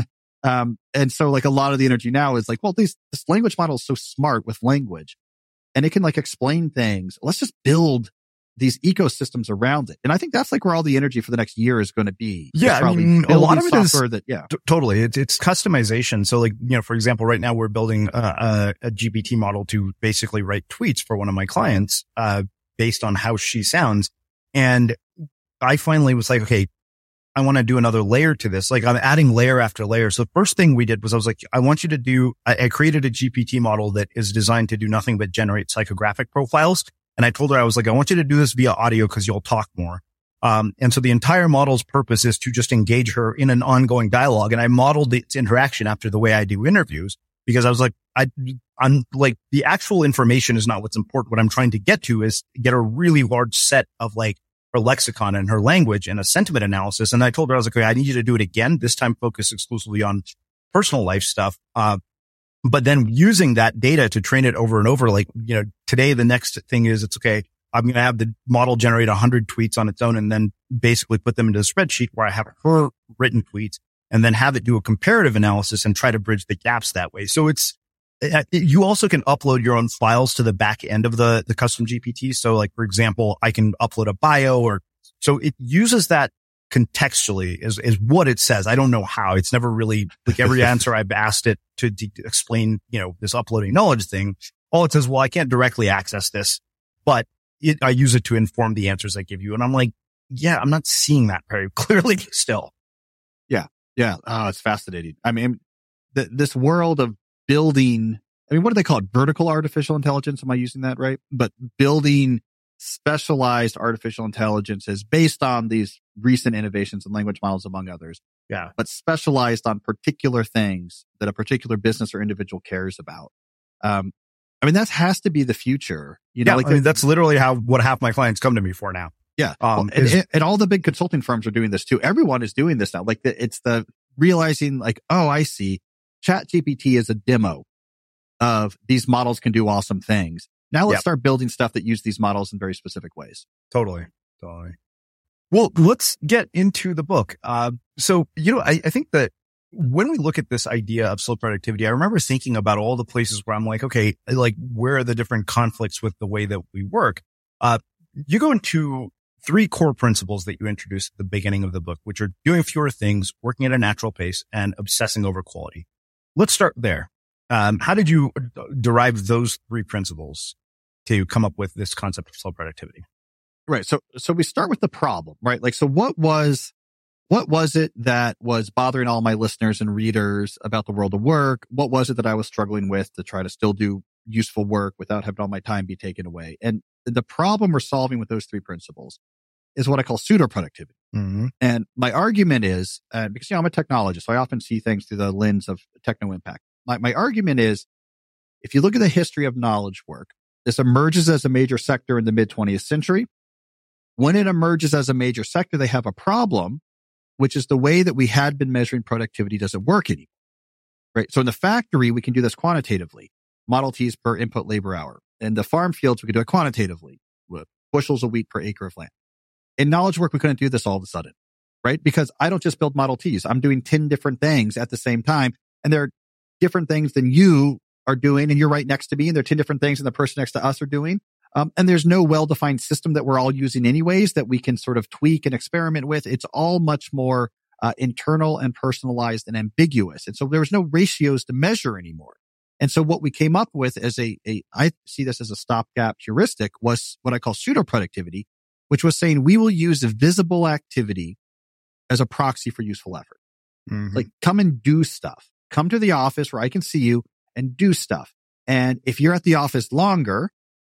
um, and so like a lot of the energy now is like, well, these, this language model is so smart with language and it can like explain things. Let's just build these ecosystems around it. And I think that's like where all the energy for the next year is going to be. Yeah, It's I probably mean, a building lot of it is software that, yeah. T- totally. It's, it's customization. So like, you know, for example, right now we're building a, a, a G P T model to basically write tweets for one of my clients, uh, based on how she sounds. And I finally was like, okay, I want to do another layer to this. Like I'm adding layer after layer. So the first thing we did was I was like, I want you to do, I, I created a G P T model that is designed to do nothing but generate psychographic profiles. And I told her, I was like, I want you to do this via audio because you'll talk more. Um, and so the entire model's purpose is to just engage her in an ongoing dialogue. And I modeled its interaction after the way I do interviews because I was like, I, I'm like, the actual information is not what's important. What I'm trying to get to is get a really large set of like her lexicon and her language and a sentiment analysis. And I told her, I was like, okay, I need you to do it again. This time focus exclusively on personal life stuff. Uh, But then using that data to train it over and over, like, you know, today, the next thing is it's okay. I'm going to have the model generate a hundred tweets on its own and then basically put them into a spreadsheet where I have her written tweets and then have it do a comparative analysis and try to bridge the gaps that way. So it's, it, you also can upload your own files to the back end of the, the custom G P T. So like, for example, I can upload a bio or so it uses that contextually is, is what it says. I don't know how. It's never really like every answer I've asked it to, to explain, you know, this uploading knowledge thing. All it says, well, I can't directly access this, but it, I use it to inform the answers I give you. And I'm like, yeah, I'm not seeing that very clearly still. Yeah. Yeah. Oh, it's fascinating. I mean, the, this world of building, I mean, what do they call it? Vertical artificial intelligence. Am I using that right? But building specialized artificial intelligence is based on these recent innovations in language models, among others. Yeah. But specialized on particular things that a particular business or individual cares about. Um, I mean, that has to be the future. You know, yeah, like I mean, the, that's literally how, what half my clients come to me for now. Yeah. Um, and, is, and all the big consulting firms are doing this too. Everyone is doing this now. Like the, it's the realizing like, oh, I see. ChatGPT is a demo of these models can do awesome things. Now let's Yep. start building stuff that use these models in very specific ways. Totally. Totally. Well, let's get into the book. Uh, so, you know, I, I think that when we look at this idea of slow productivity, I remember thinking about all the places where I'm like, okay, like where are the different conflicts with the way that we work? Uh, you go into three core principles that you introduced at the beginning of the book, which are doing fewer things, working at a natural pace, and obsessing over quality. Let's start there. Um, how did you derive those three principles to come up with this concept of slow productivity? Right. So, so we start with the problem, right? Like, so what was, what was it that was bothering all my listeners and readers about the world of work? What was it that I was struggling with to try to still do useful work without having all my time be taken away? And the problem we're solving with those three principles is what I call pseudo productivity. Mm-hmm. And my argument is, uh, because, you know, I'm a technologist, so I often see things through the lens of techno impact. My, my argument is, if you look at the history of knowledge work, this emerges as a major sector in the mid twentieth century. When it emerges as a major sector, they have a problem, which is the way that we had been measuring productivity doesn't work anymore. Right. So in the factory, we can do this quantitatively, Model Ts per input labor hour. In the farm fields, we can do it quantitatively, with bushels of wheat per acre of land. In knowledge work, we couldn't do this all of a sudden, right? Because I don't just build Model Ts. I'm doing ten different things at the same time. And there are different things than you are doing. And you're right next to me. And there are ten different things than the person next to us are doing. Um, and there's no well-defined system that we're all using anyways that we can sort of tweak and experiment with. It's all much more uh, internal and personalized and ambiguous. And so there was no ratios to measure anymore. And so what we came up with as a, a I see this as a stopgap heuristic was what I call pseudo productivity, which was saying we will use visible activity as a proxy for useful effort. Mm-hmm. Like come and do stuff. Come to the office where I can see you and do stuff. And if you're at the office longer,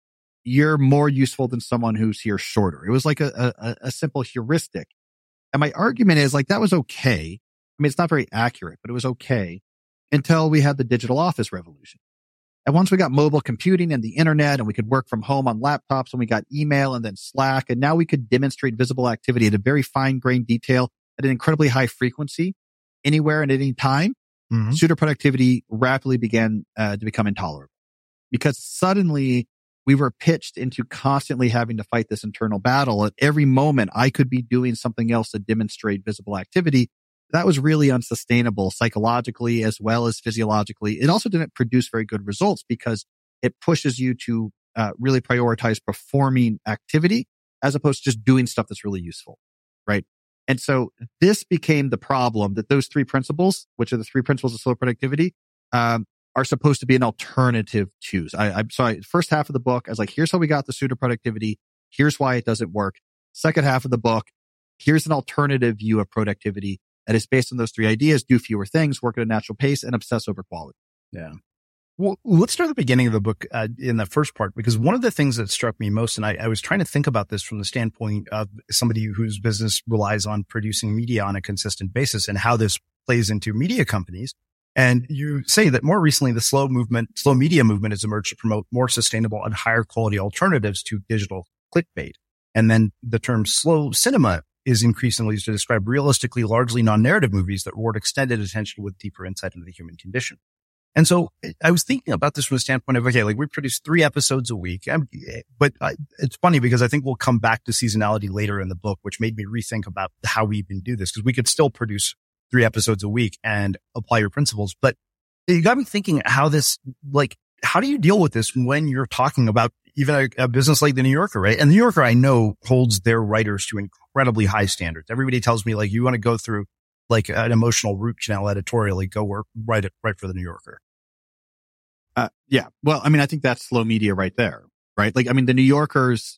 you're more useful than someone who's here shorter. It was like a, a, a simple heuristic. And my argument is like, that was okay. I mean, it's not very accurate, but it was okay until we had the digital office revolution. And once we got mobile computing and the internet and we could work from home on laptops and we got email and then Slack, and now we could demonstrate visible activity at a very fine grained detail at an incredibly high frequency anywhere and at any time, mm-hmm. pseudo productivity rapidly began uh, to become intolerable because suddenly we were pitched into constantly having to fight this internal battle. At every moment, I could be doing something else to demonstrate visible activity. That was really unsustainable psychologically as well as physiologically. It also didn't produce very good results because it pushes you to uh, really prioritize performing activity as opposed to just doing stuff that's really useful, right? And so this became the problem that those three principles, which are the three principles of slow productivity, um, are supposed to be an alternative to. I, I'm sorry, first half of the book, I was like, here's how we got the pseudo productivity. Here's why it doesn't work. Second half of the book, here's an alternative view of productivity. And it's based on those three ideas: do fewer things, work at a natural pace, and obsess over quality. Yeah. Well, let's start at the beginning of the book uh, in the first part, because one of the things that struck me most, and I, I was trying to think about this from the standpoint of somebody whose business relies on producing media on a consistent basis and how this plays into media companies. And you say that more recently, the slow movement, slow media movement has emerged to promote more sustainable and higher quality alternatives to digital clickbait. And then the term slow cinema is increasingly used to describe realistically, largely non-narrative movies that reward extended attention with deeper insight into the human condition. And so I was thinking about this from the standpoint of, okay, like we produce three episodes a week, but I, it's funny because I think we'll come back to seasonality later in the book, which made me rethink about how we even do this, because we could still produce three episodes a week and apply your principles. But it got me thinking how this, like, how do you deal with this when you're talking about even a, a business like the New Yorker, right? And the New Yorker, I know, holds their writers to incredibly high standards. Everybody tells me, like, you want to go through like an emotional root canal editorially, go work, write it, write for the New Yorker. Uh, yeah. Well, I mean, I think that's slow media right there, right? Like, I mean, the New Yorker's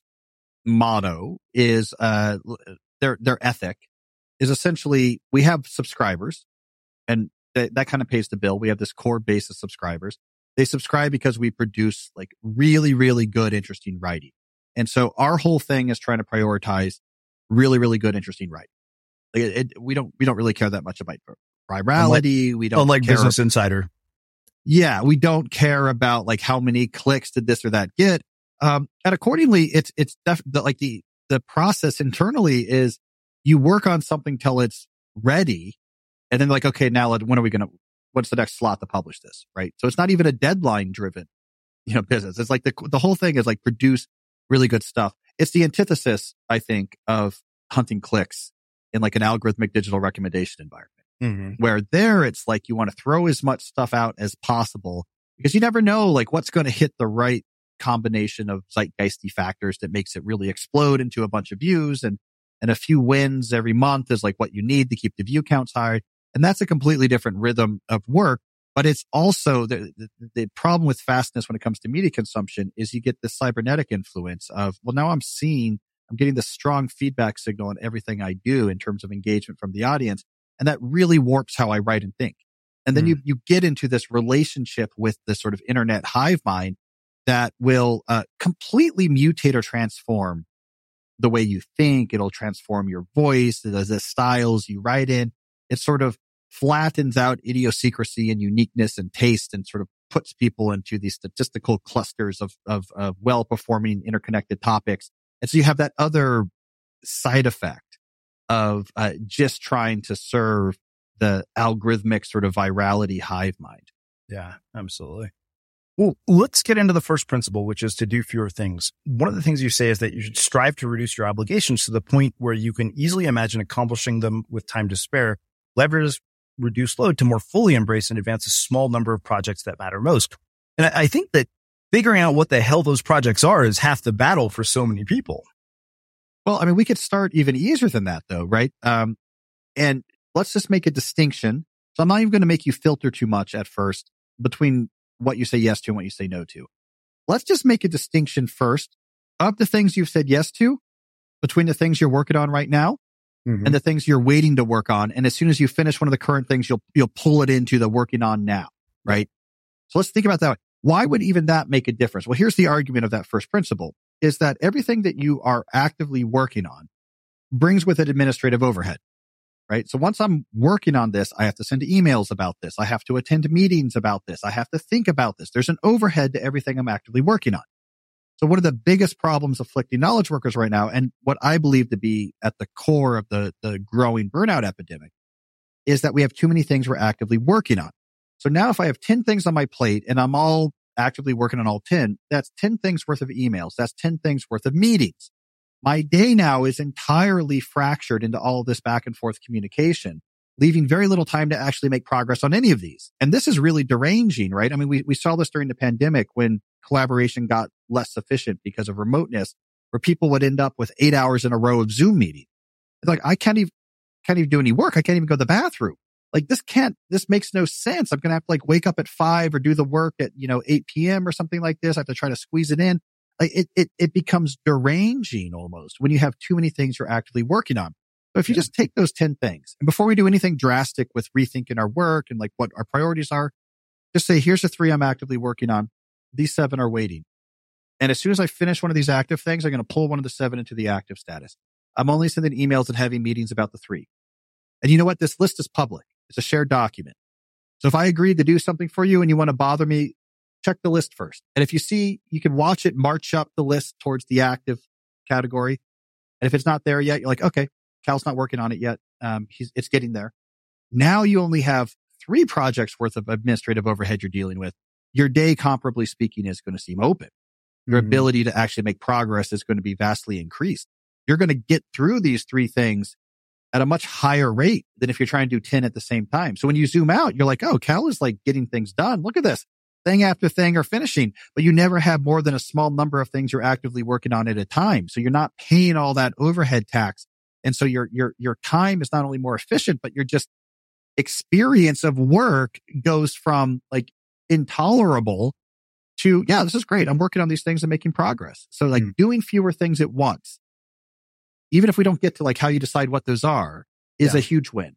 motto is, uh, their, their ethic is essentially, we have subscribers and th- that kind of pays the bill. We have this core base of subscribers. They subscribe because we produce like really, really good, interesting writing. And so our whole thing is trying to prioritize really, really good, interesting writing. Like it, it, we don't, we don't really care that much about virality. Unlike, we don't unlike care Business about, Insider. Yeah. We don't care about like how many clicks did this or that get. Um, and accordingly, it's, it's def- the, like the, the process internally is you work on something till it's ready. And then like, okay, now when are we going to, what's the next slot to publish this? Right. So it's not even a deadline driven, you know, business. It's like the, the whole thing is like produce really good stuff. It's the antithesis, I think, of hunting clicks in like an algorithmic digital recommendation environment, mm-hmm. where there it's like you want to throw as much stuff out as possible because you never know like what's going to hit the right combination of zeitgeisty factors that makes it really explode into a bunch of views, and, and a few wins every month is like what you need to keep the view counts high. And that's a completely different rhythm of work. But it's also the, the, the problem with fastness when it comes to media consumption is you get this cybernetic influence of, well, now I'm seeing, I'm getting this strong feedback signal in everything I do in terms of engagement from the audience. And that really warps how I write and think. And then mm. you, you get into this relationship with this sort of internet hive mind that will uh, completely mutate or transform the way you think. It'll transform your voice, the, the styles you write in. It sort of flattens out idiosyncrasy and uniqueness and taste and sort of puts people into these statistical clusters of, of, of well-performing interconnected topics. And so you have that other side effect of uh, just trying to serve the algorithmic sort of virality hive mind. Yeah, absolutely. Well, let's get into the first principle, which is to do fewer things. One of the things you say is that you should strive to reduce your obligations to the point where you can easily imagine accomplishing them with time to spare. Leverage reduce load to more fully embrace and advance a small number of projects that matter most. And I think that figuring out what the hell those projects are is half the battle for so many people. Well, I mean, we could start even easier than that though, right? Um, and let's just make a distinction. So I'm not even going to make you filter too much at first between what you say yes to and what you say no to. Let's just make a distinction first of the things you've said yes to between the things you're working on right now mm-hmm. and the things you're waiting to work on. And as soon as you finish one of the current things, you'll, you'll pull it into the working on now, right? So let's think about that. Why would even that make a difference? Well, here's the argument of that first principle is that everything that you are actively working on brings with it administrative overhead, right? So once I'm working on this, I have to send emails about this. I have to attend meetings about this. I have to think about this. There's an overhead to everything I'm actively working on. So one of the biggest problems afflicting knowledge workers right now, and what I believe to be at the core of the, the growing burnout epidemic, is that we have too many things we're actively working on. So now if I have ten things on my plate and I'm all actively working on all ten, that's ten things worth of emails. That's ten things worth of meetings. My day now is entirely fractured into all of this back and forth communication, leaving very little time to actually make progress on any of these. And this is really deranging, right? I mean, we, we saw this during the pandemic when collaboration got less sufficient because of remoteness, where people would end up with eight hours in a row of Zoom meeting. It's like, I can't even, can't even do any work. I can't even go to the bathroom. Like this can't, this makes no sense. I'm going to have to like wake up at five or do the work at, you know, eight p.m. or something like this. I have to try to squeeze it in. Like it, it, it becomes deranging almost when you have too many things you're actively working on. So if you yeah. just take those ten things, and before we do anything drastic with rethinking our work and like what our priorities are, just say, here's the three I'm actively working on. These seven are waiting. And as soon as I finish one of these active things, I'm going to pull one of the seven into the active status. I'm only sending emails and having meetings about the three. And you know what? This list is public. It's a shared document. So if I agreed to do something for you and you want to bother me, check the list first. And if you see, you can watch it march up the list towards the active category. And if it's not there yet, you're like, okay, Cal's not working on it yet. Um, he's, it's getting there. Now you only have three projects worth of administrative overhead you're dealing with. Your day, comparably speaking, is going to seem open. Your mm-hmm. ability to actually make progress is going to be vastly increased. You're going to get through these three things at a much higher rate than if you're trying to do ten at the same time. So when you zoom out, you're like, oh, Cal is like getting things done. Look at this. Thing after thing are finishing, but you never have more than a small number of things you're actively working on at a time. So you're not paying all that overhead tax. And so your, your, your time is not only more efficient, but your just experience of work goes from like intolerable to, yeah, this is great. I'm working on these things and making progress. So like mm. doing fewer things at once, even if we don't get to like how you decide what those are, is yeah. a huge win.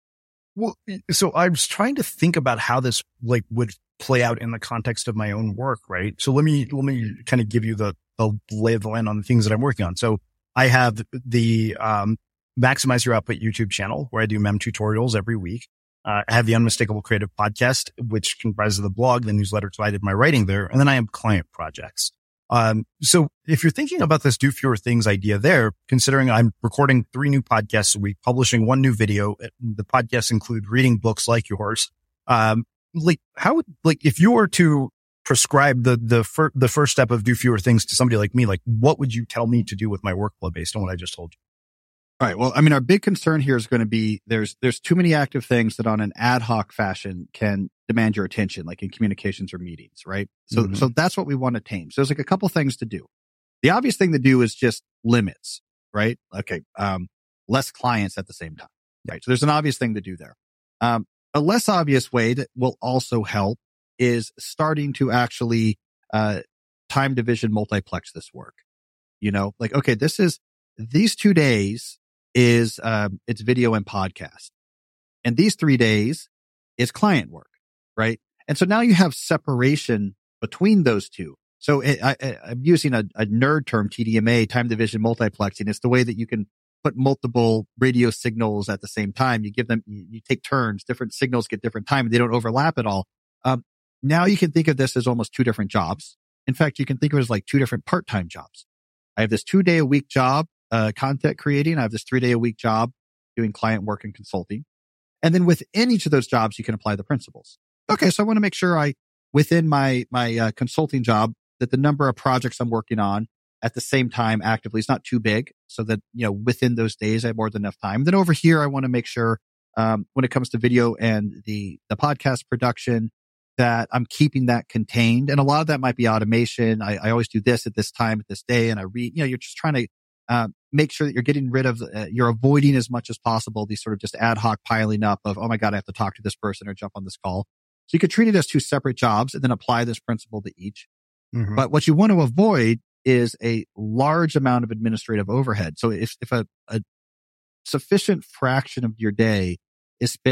Well, so I was trying to think about how this like would play out in the context of my own work, right? So let me, let me kind of give you the, the lay of the land on the things that I'm working on. So I have the, um, Maximize Your Output YouTube channel where I do mem tutorials every week. Uh, I have the Unmistakable Creative podcast, which comprises of the blog, the newsletter. So I did my writing there. And then I have client projects. Um, so if you're thinking about this do fewer things idea there, considering I'm recording three new podcasts a week, publishing one new video, the podcasts include reading books like yours. Um, like how would, like if you were to prescribe the, the first, the first step of do fewer things to somebody like me, like what would you tell me to do with my workflow based on what I just told you? All right. Well, I mean, our big concern here is going to be there's, there's too many active things that on an ad hoc fashion can demand your attention, like in communications or meetings, right? So, mm-hmm. so that's what we want to tame. So there's like a couple things to do. The obvious thing to do is just limits, right? Okay. Um, less clients at the same time, right? So there's an obvious thing to do there. Um, a less obvious way that will also help is starting to actually, uh, time division multiplex this work. You know, like, okay, this is, these two days is, um, it's video and podcast. And these three days is client work, right? And so now you have separation between those two. So it, I, I'm using a, a nerd term, T D M A, time division multiplexing. It's the way that you can put multiple radio signals at the same time. You give them, you, you take turns, different signals get different time, and they don't overlap at all. Um, now you can think of this as almost two different jobs. In fact, you can think of it as like two different part-time jobs. I have this two day a week job, uh, content creating. I have this three day a week job doing client work and consulting. And then within each of those jobs, you can apply the principles. Okay. So I want to make sure I, within my, my, uh, consulting job, that the number of projects I'm working on at the same time actively is not too big, so that, you know, within those days I have more than enough time. Then over here, I want to make sure, um, when it comes to video and the, the podcast production, that I'm keeping that contained. And a lot of that might be automation. I, I always do this at this time, at this day. And I read, you know, you're just trying to, uh, make sure that you're getting rid of, uh, you're avoiding as much as possible these sort of just ad hoc piling up of, oh my God, I have to talk to this person or jump on this call. So you could treat it as two separate jobs and then apply this principle to each. Mm-hmm. But what you want to avoid is a large amount of administrative overhead. So if, if a, a sufficient fraction of your day is spent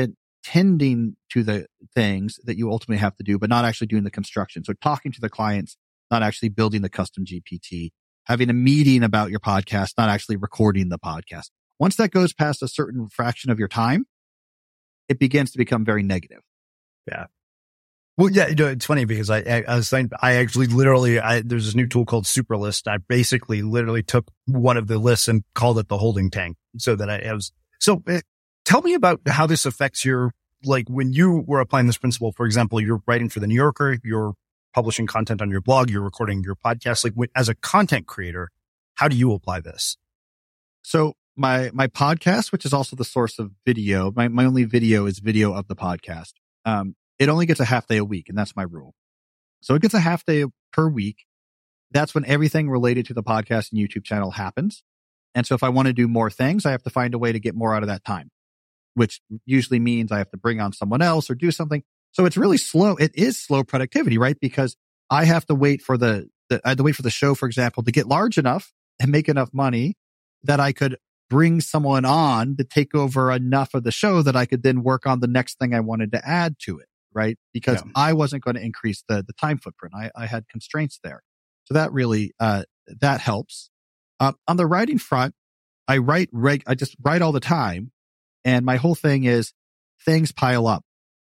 tending to the things that you ultimately have to do, but not actually doing the construction. So talking to the clients, not actually building the custom G P T, having a meeting about your podcast, not actually recording the podcast. Once that goes past a certain fraction of your time, it begins to become very negative. Yeah. Well, yeah, you know, it's funny because I, I, I was saying, I actually literally, I, there's this new tool called Superlist. I basically literally took one of the lists and called it the holding tank so that I, I was, so uh, tell me about how this affects your, like when you were applying this principle, for example, you're writing for the New Yorker, you're publishing content on your blog, you're recording your podcast. Like when, as a content creator, how do you apply this? So my, my podcast, which is also the source of video, my, my only video is video of the podcast. Um, it only gets a half day a week, and that's my rule. So it gets a half day per week. That's when everything related to the podcast and YouTube channel happens. And so if I want to do more things, I have to find a way to get more out of that time, which usually means I have to bring on someone else or do something. So it's really slow. It is slow productivity, right? Because I have to wait for the, the I have to wait for the show, for example, to get large enough and make enough money that I could bring someone on to take over enough of the show that I could then work on the next thing I wanted to add to it, right? Because yeah. I wasn't going to increase the, the time footprint. I, I had constraints there. So that really, uh, that helps. Uh, on the writing front, I write, reg- I just write all the time. And my whole thing is things pile up.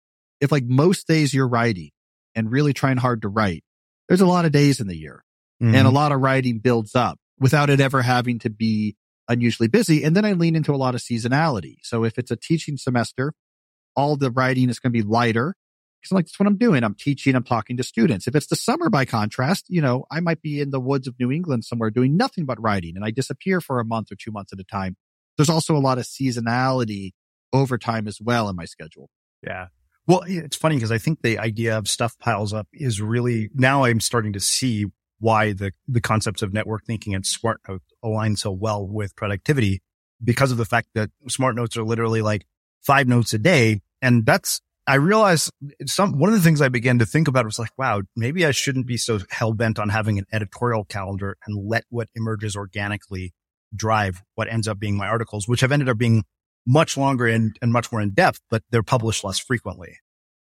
If like most days you're writing and really trying hard to write, there's a lot of days in the year mm-hmm. and a lot of writing builds up without it ever having to be unusually busy. And then I lean into a lot of seasonality. So if it's a teaching semester, all the writing is going to be lighter because I'm like, that's what I'm doing. I'm teaching, I'm talking to students. If it's the summer, by contrast, you know, I might be in the woods of New England somewhere doing nothing but writing and I disappear for a month or two months at a time. There's also a lot of seasonality over time as well in my schedule. Yeah. Well, it's funny because I think the idea of stuff piles up is really, now I'm starting to see why the, the concepts of network thinking and smart notes align so well with productivity because of the fact that smart notes are literally like five notes a day. And that's, I realized some, one of the things I began to think about was like, wow, maybe I shouldn't be so hell bent on having an editorial calendar and let what emerges organically drive what ends up being my articles, which have ended up being much longer and, and much more in depth, but they're published less frequently.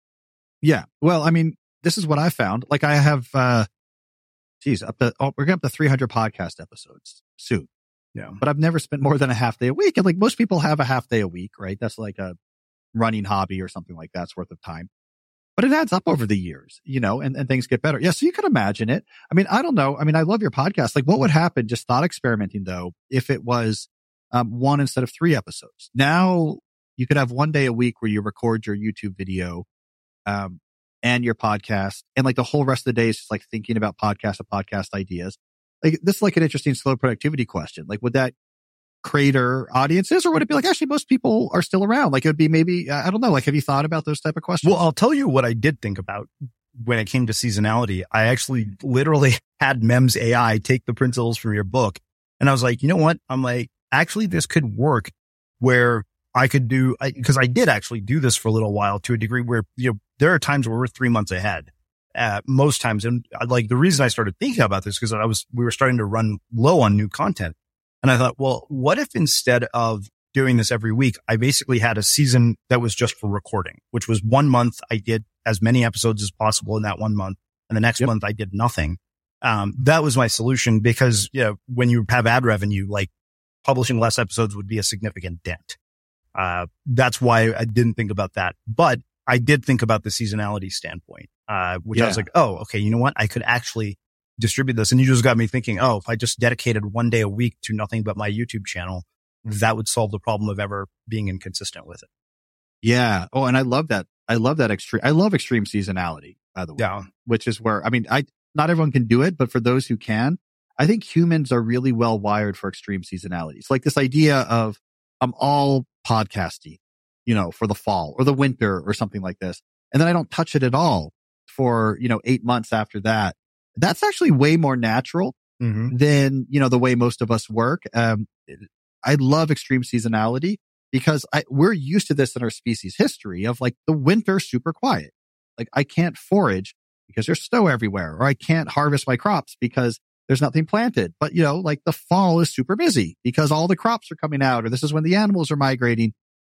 Yeah. Well, I mean, this is what I found. Like I have, uh, geez, up to, oh, we're getting up to three hundred podcast episodes soon. Yeah. But I've never spent more than a half day a week. And like most people have a half day a week, right? That's like a running hobby or something like that's worth of time. But it adds up over the years, you know, and, and things get better. Yeah. So you can imagine it. I mean, I don't know. I mean, I love your podcast. Like what would happen, just thought experimenting though, if it was um, one instead of three episodes? Now you could have one day a week where you record your YouTube video um, and your podcast. And like the whole rest of the day is just like thinking about podcast and podcast ideas. Like this is like an interesting slow productivity question. Like would that crater audiences or would it be like, actually, most people are still around? Like it would be maybe, I don't know. Like, have you thought about those type of questions? Well, I'll tell you what I did think about when it came to seasonality. I actually literally had Mems A I take the principles from your book. And I was like, you know what? I'm like, actually, this could work where I could do, because I, I did actually do this for a little while to a degree where, you know, there are times where we're three months ahead. Uh, most times. And like the reason I started thinking about this because I was, we were starting to run low on new content. And I thought, well, what if instead of doing this every week, I basically had a season that was just for recording, which was one month I did as many episodes as possible in that one month. And the next yep. month I did nothing. Um, that was my solution because, you know, when you have ad revenue, like publishing less episodes would be a significant dent. Uh, that's why I didn't think about that. But I did think about the seasonality standpoint, uh, which yeah. I was like, oh, okay, you know what? I could actually distribute this. And you just got me thinking, oh, if I just dedicated one day a week to nothing but my YouTube channel, that would solve the problem of ever being inconsistent with it. Yeah. Oh, and I love that. I love that extreme. I love extreme seasonality, by the way, yeah. which is where, I mean, I, not everyone can do it, but for those who can, I think humans are really well wired for extreme seasonality. It's like this idea of I'm all podcasty, you know, for the fall or the winter or something like this. And then I don't touch it at all for, you know, eight months after that. That's actually way more natural mm-hmm. than, you know, the way most of us work. Um, I love extreme seasonality because I, we're used to this in our species history of like the winter super quiet. Like I can't forage because there's snow everywhere, or I can't harvest my crops because there's nothing planted. But, you know, like the fall is super busy because all the crops are coming out, or this is when the animals are migrating.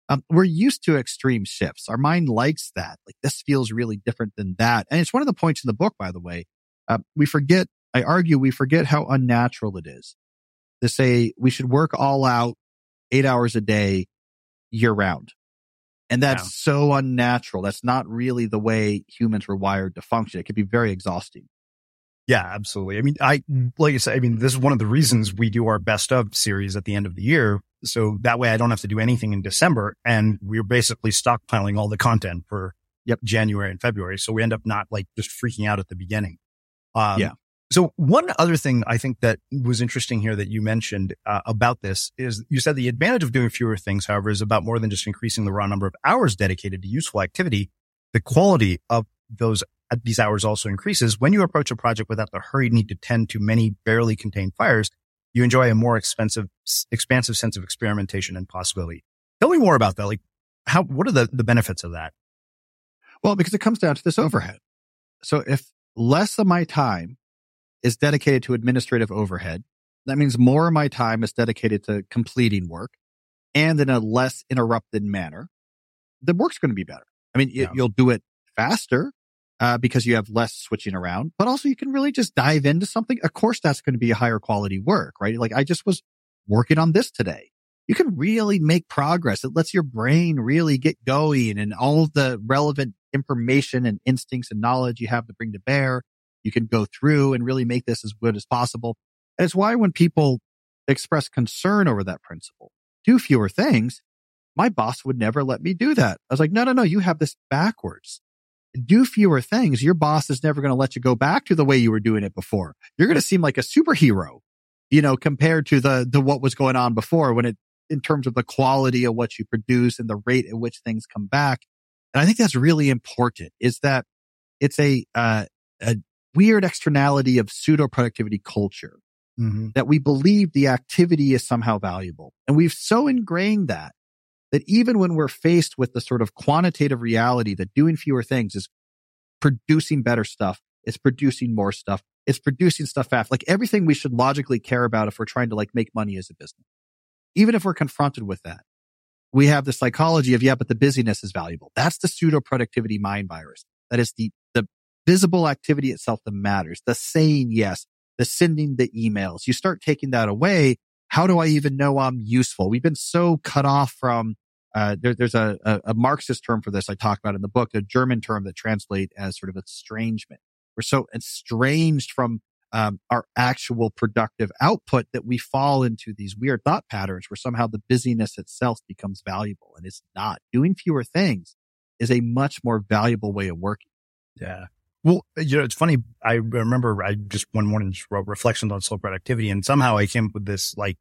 Um, we're used to extreme shifts. Our mind likes that. Like, this feels really different than that. And it's one of the points in the book, by the way. Uh, we forget, I argue, we forget how unnatural it is to say we should work all out eight hours a day year round. And that's yeah. so unnatural. That's not really the way humans were wired to function. It can be very exhausting. Yeah, absolutely. I mean, I, like I said, I mean, this is one of the reasons we do our best of series at the end of the year. So that way I don't have to do anything in December. And we're basically stockpiling all the content for yep, January and February. So we end up not like just freaking out at the beginning. Um, yeah. So one other thing I think that was interesting here that you mentioned uh, about this is you said the advantage of doing fewer things, however, is about more than just increasing the raw number of hours dedicated to useful activity. The quality of those these hours also increases. When you approach a project without the hurried need to tend to many barely contained fires, you enjoy a more expensive, expansive sense of experimentation and possibility. Tell me more about that. Like, how, what are the, the benefits of that? Well, because it comes down to this overhead. So if less of my time is dedicated to administrative overhead, that means more of my time is dedicated to completing work and in a less interrupted manner, the work's going to be better. I mean, yeah. it, you'll do it faster. Uh, because you have less switching around, but also you can really just dive into something. Of course, that's going to be a higher quality work, right? Like, I just was working on this today. You can really make progress. It lets your brain really get going, and all of the relevant information and instincts and knowledge you have to bring to bear, you can go through and really make this as good as possible. And it's why when people express concern over that principle, do fewer things, my boss would never let me do that. I was like, no, no, no, you have this backwards. Do fewer things. Your boss is never going to let you go back to the way you were doing it before. You're going to seem like a superhero, you know, compared to the, the what was going on before, when it, in terms of the quality of what you produce and the rate at which things come back. And I think that's really important, is that it's a, uh, a weird externality of pseudo productivity culture, mm-hmm. that we believe the activity is somehow valuable. And we've so ingrained that, that even when we're faced with the sort of quantitative reality that doing fewer things is producing better stuff, it's producing more stuff, it's producing stuff fast, like everything we should logically care about if we're trying to like make money as a business. Even if we're confronted with that, we have the psychology of, yeah, but the busyness is valuable. That's the pseudo productivity mind virus. That is the, the visible activity itself that matters. The saying yes, the sending the emails. You start taking that away. How do I even know I'm useful? We've been so cut off from, uh, there, there's a, a, a Marxist term for this I talk about in the book, a German term that translates as sort of estrangement. We're so estranged from um, our actual productive output that we fall into these weird thought patterns where somehow the busyness itself becomes valuable, and it's not. Doing fewer things is a much more valuable way of working. Yeah. Well, you know, it's funny. I remember I just one morning just wrote reflections on slow productivity, and somehow I came up with this, like,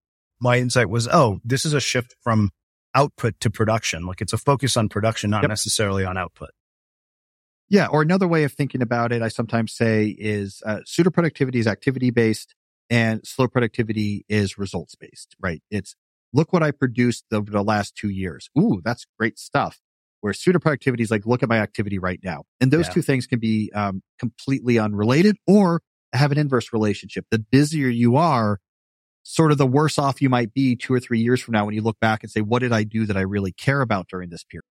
my insight was, oh, this is a shift from output to production. Like, it's a focus on production, not yep. necessarily on output. Yeah. Or another way of thinking about it, I sometimes say, is uh, pseudo productivity is activity based and slow productivity is results based, right? It's look what I produced over the last two years. Ooh, that's great stuff. Where pseudo productivity is like, look at my activity right now. And those yeah. two things can be um, completely unrelated or have an inverse relationship. The busier you are, sort of the worse off you might be two or three years from now when you look back and say, what did I do that I really care about during this period?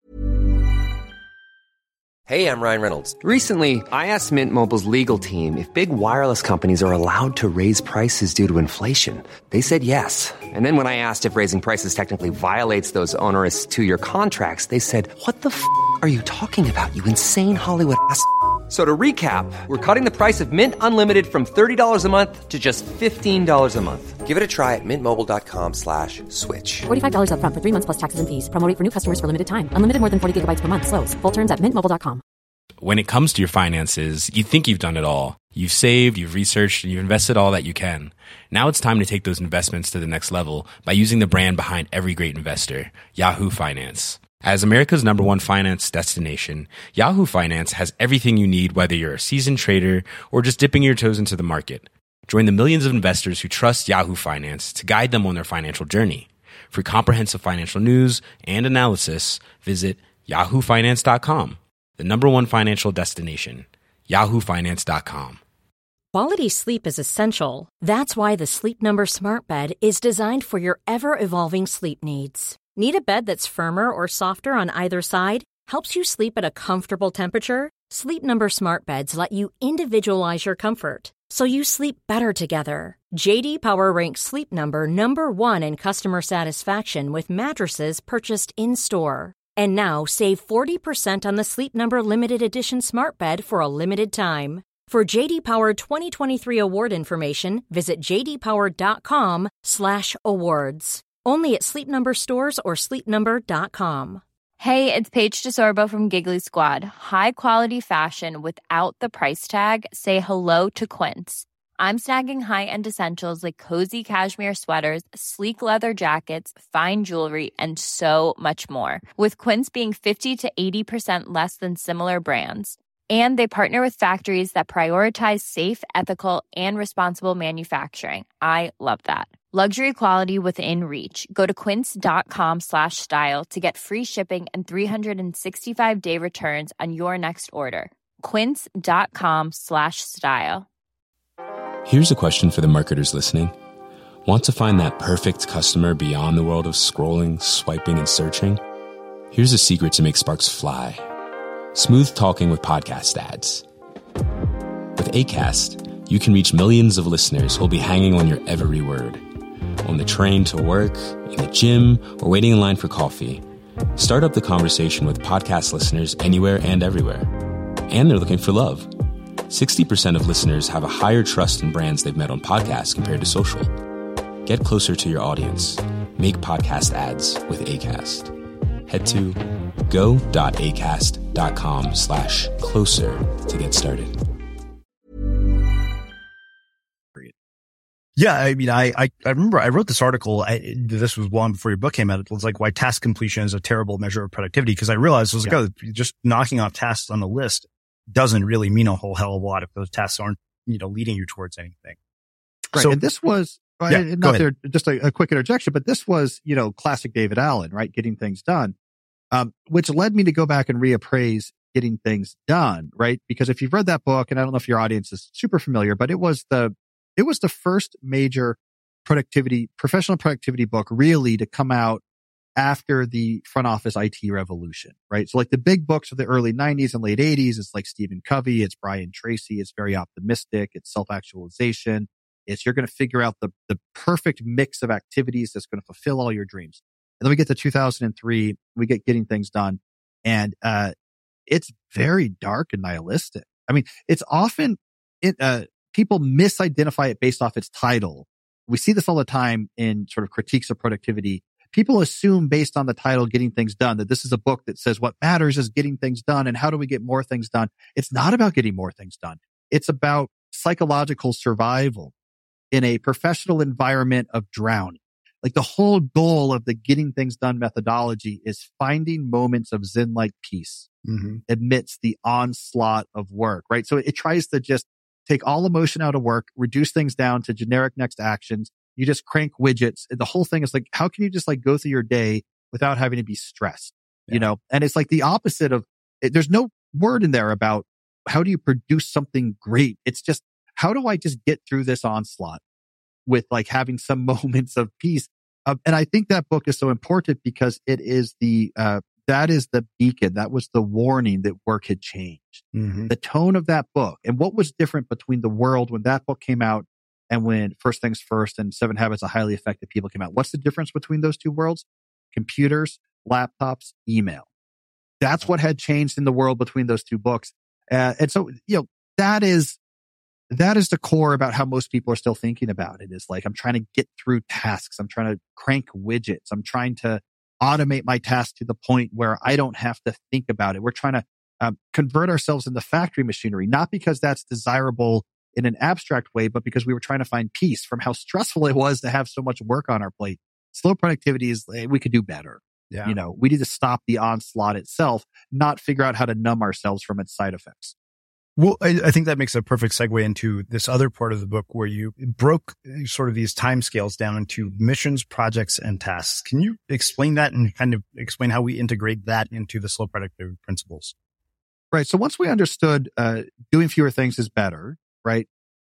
Hey, I'm Ryan Reynolds. Recently, I asked Mint Mobile's legal team if big wireless companies are allowed to raise prices due to inflation. They said yes. And then when I asked if raising prices technically violates those onerous two-year contracts, they said, what the f*** are you talking about, you insane Hollywood ass f- So to recap, we're cutting the price of Mint Unlimited from thirty dollars a month to just fifteen dollars a month. Give it a try at mintmobile.com slash switch. forty-five dollars up front for three months plus taxes and fees. Promo rate for new customers for limited time. Unlimited more than forty gigabytes per month. Slows full terms at mint mobile dot com. When it comes to your finances, you think you've done it all. You've saved, you've researched, and you've invested all that you can. Now it's time to take those investments to the next level by using the brand behind every great investor, Yahoo Finance. As America's number one finance destination, Yahoo Finance has everything you need, whether you're a seasoned trader or just dipping your toes into the market. Join the millions of investors who trust Yahoo Finance to guide them on their financial journey. For comprehensive financial news and analysis, visit yahoo finance dot com. The number one financial destination, yahoo finance dot com. Quality sleep is essential. That's why the Sleep Number Smart Bed is designed for your ever-evolving sleep needs. Need a bed that's firmer or softer on either side? Helps you sleep at a comfortable temperature? Sleep Number smart beds let you individualize your comfort, so you sleep better together. J D Power ranks Sleep Number number one in customer satisfaction with mattresses purchased in-store. And now save forty percent on the Sleep Number limited edition smart bed for a limited time. For J D Power twenty twenty-three award information, visit jdpower.com slash awards. Only at Sleep Number stores or sleep number dot com. Hey, it's Paige DeSorbo from Giggly Squad. High quality fashion without the price tag. Say hello to Quince. I'm snagging high-end essentials like cozy cashmere sweaters, sleek leather jackets, fine jewelry, and so much more. With Quince being fifty to eighty percent less than similar brands. And they partner with factories that prioritize safe, ethical, and responsible manufacturing. I love that. Luxury quality within reach. Go to quince.com slash style to get free shipping and three sixty-five day returns on your next order. Quince.com slash style. Here's a question for the marketers listening. Want to find that perfect customer beyond the world of scrolling, swiping, and searching? Here's a secret to make sparks fly. Smooth talking with podcast ads. With Acast, you can reach millions of listeners who'll be hanging on your every word. On the train to work, in the gym, or waiting in line for coffee. Start up the conversation with podcast listeners anywhere and everywhere. And they're looking for love. sixty percent of listeners have a higher trust in brands they've met on podcasts compared to social. Get closer to your audience. Make podcast ads with Acast. Head to go.acast.com slash closer to get started. Yeah, I mean, I, I, I remember I wrote this article. I, this was long before your book came out. It was like why task completion is a terrible measure of productivity. Because I realized I was like, yeah. oh, just knocking off tasks on the list doesn't really mean a whole hell of a lot if those tasks aren't, you know, leading you towards anything. Right. So and this was yeah, not there. Just a, a quick interjection, but this was, you know, classic David Allen, right? Getting things done, um, which led me to go back and reappraise getting things done, right? Because if you've read that book, and I don't know if your audience is super familiar, but it was the It was the first major productivity, professional productivity book really to come out after the front office I T revolution, right? So like the big books of the early nineties and late eighties, it's like Stephen Covey, it's Brian Tracy, it's very optimistic, it's self-actualization. It's you're going to figure out the, the perfect mix of activities that's going to fulfill all your dreams. And then we get to two thousand three, we get Getting Things Done. And, uh, it's very dark and nihilistic. I mean, it's often, it, uh, people misidentify it based off its title. We see this all the time in sort of critiques of productivity. People assume based on the title, Getting Things Done, that this is a book that says what matters is getting things done and how do we get more things done. It's not about getting more things done. It's about psychological survival in a professional environment of drowning. Like the whole goal of the Getting Things Done methodology is finding moments of Zen-like peace mm-hmm. amidst the onslaught of work, right? So it tries to just take all emotion out of work, reduce things down to generic next actions. You just crank widgets. The whole thing is like, how can you just like go through your day without having to be stressed? Yeah. You know, and it's like the opposite of, there's no word in there about how do you produce something great? It's just, how do I just get through this onslaught with like having some moments of peace? Um, and I think that book is so important because it is the, uh, that is the beacon. That was the warning that work had changed. Mm-hmm. The tone of that book and what was different between the world when that book came out and when First Things First and Seven Habits of Highly Effective People came out. What's the difference between those two worlds? Computers, laptops, email. That's what had changed in the world between those two books. Uh, and so, you know, that is, that is the core about how most people are still thinking about it is like, I'm trying to get through tasks. I'm trying to crank widgets. I'm trying to automate my task to the point where I don't have to think about it. We're trying to um, convert ourselves into factory machinery, not because that's desirable in an abstract way, but because we were trying to find peace from how stressful it was to have so much work on our plate. Slow productivity is, we could do better. Yeah. You know, we need to stop the onslaught itself, not figure out how to numb ourselves from its side effects. Well, I, I think that makes a perfect segue into this other part of the book where you broke sort of these timescales down into missions, projects, and tasks. Can you explain that and kind of explain how we integrate that into the slow productivity principles? Right. So once we understood uh, doing fewer things is better, right?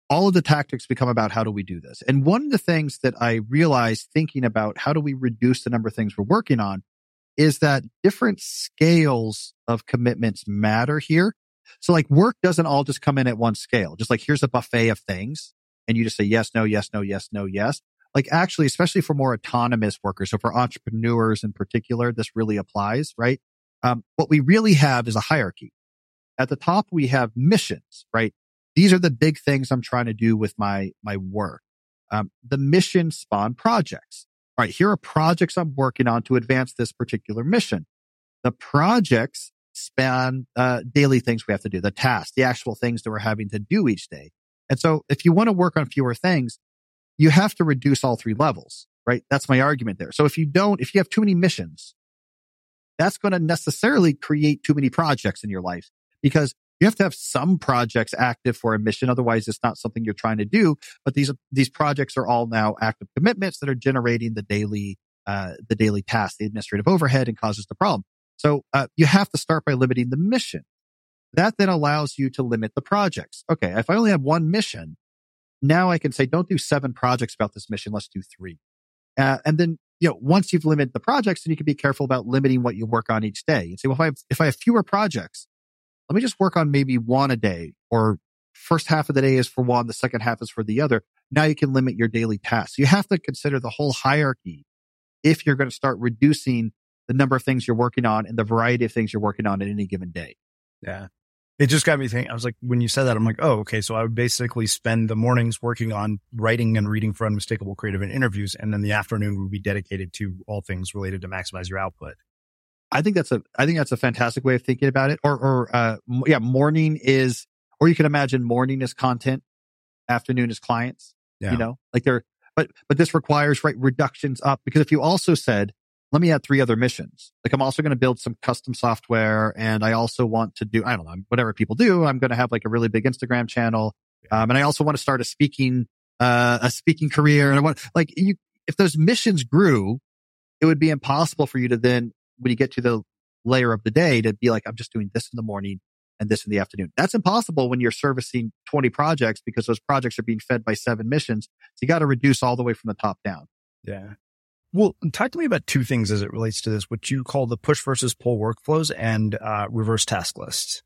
all of the tactics become about how do we do this? And one of the things that I realized thinking about how do we reduce the number of things we're working on is that different scales of commitments matter here. So like work doesn't all just come in at one scale. Just like here's a buffet of things and you just say yes, no, yes, no, yes, no, yes. Like actually, especially for more autonomous workers. So for entrepreneurs in particular, this really applies, right? Um, what we really have is a hierarchy. At the top, we have missions, right? These are the big things I'm trying to do with my, my work. Um, the mission spawn projects. All right, here are projects I'm working on to advance this particular mission. The projects span uh, daily things we have to do, the tasks, the actual things that we're having to do each day. And so if you want to work on fewer things, you have to reduce all three levels, right? That's my argument there. So if you don't, if you have too many missions, that's going to necessarily create too many projects in your life because you have to have some projects active for a mission. Otherwise, it's not something you're trying to do. But these, these projects are all now active commitments that are generating the daily, uh, the daily tasks, the administrative overhead and causes the problem. So, uh, you have to start by limiting the mission. That then allows you to limit the projects. Okay. If I only have one mission, now I can say, don't do seven projects about this mission. Let's do three. Uh, and then, you know, once you've limited the projects, then you can be careful about limiting what you work on each day. And say, well, if I have, if I have fewer projects, let me just work on maybe one a day, or first half of the day is for one, the second half is for the other. Now you can limit your daily tasks. You have to consider the whole hierarchy if you're going to start reducing the number of things you're working on and the variety of things you're working on in any given day. Yeah. It just got me thinking. I was like, when you said that, I'm like, oh, okay. So I would basically spend the mornings working on writing and reading for Unmistakable Creative and interviews. And then the afternoon would be dedicated to all things related to maximize your output. I think that's a, I think that's a fantastic way of thinking about it. Or, or, uh, yeah, morning is, or you can imagine morning is content, afternoon is clients, yeah. you know, like they're, but, but this requires, right, reductions up because if you also said, let me add three other missions. Like I'm also going to build some custom software and I also want to do, I don't know, whatever people do. I'm going to have like a really big Instagram channel. Um, and I also want to start a speaking, uh, a speaking career. And I want like you, if those missions grew, it would be impossible for you to then, when you get to the layer of the day to be like, I'm just doing this in the morning and this in the afternoon. That's impossible when you're servicing twenty projects because those projects are being fed by seven missions. So you got to reduce all the way from the top down. Yeah. Well, talk to me about two things as it relates to this, what you call the push versus pull workflows and uh, reverse task lists.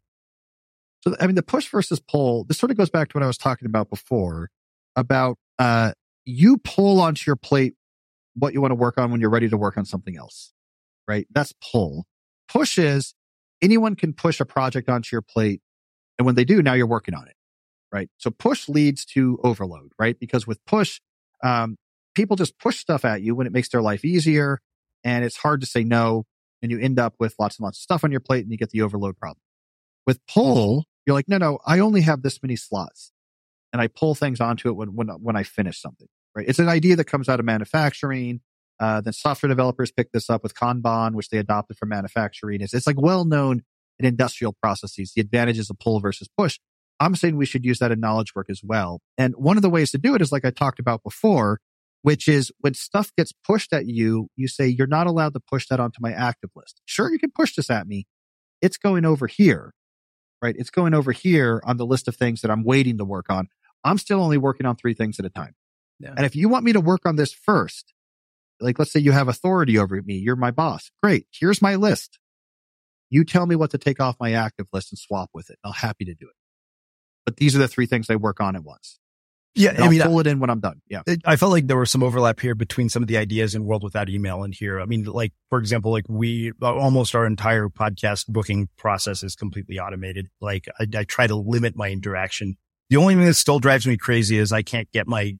So, I mean, the push versus pull, this sort of goes back to what I was talking about before about uh, you pull onto your plate what you want to work on when you're ready to work on something else, right? That's pull. Push is anyone can push a project onto your plate. And when they do, now you're working on it, right? So push leads to overload, right? Because with push, um, people just push stuff at you when it makes their life easier and it's hard to say no. And you end up with lots and lots of stuff on your plate and you get the overload problem. With pull, you're like, no, no, I only have this many slots and I pull things onto it when, when, when I finish something, right? It's an idea that comes out of manufacturing. Uh, then software developers pick this up with Kanban, which they adopted from manufacturing. It's, it's like well known in industrial processes, the advantages of pull versus push. I'm saying we should use that in knowledge work as well. And one of the ways to do it is like I talked about before, which is when stuff gets pushed at you, you say, you're not allowed to push that onto my active list. Sure, you can push this at me. It's going over here, right? It's going over here on the list of things that I'm waiting to work on. I'm still only working on three things at a time. Yeah. And if you want me to work on this first, like let's say you have authority over me, you're my boss. Great. Here's my list. You tell me what to take off my active list and swap with it. I'm happy to do it. But these are the three things I work on at once. Yeah, and I mean, I'll pull it in when I'm done. Yeah. I felt like there was some overlap here between some of the ideas in World Without Email and here. I mean, like, for example, like we, almost our entire podcast booking process is completely automated. Like I, I try to limit my interaction. The only thing that still drives me crazy is I can't get my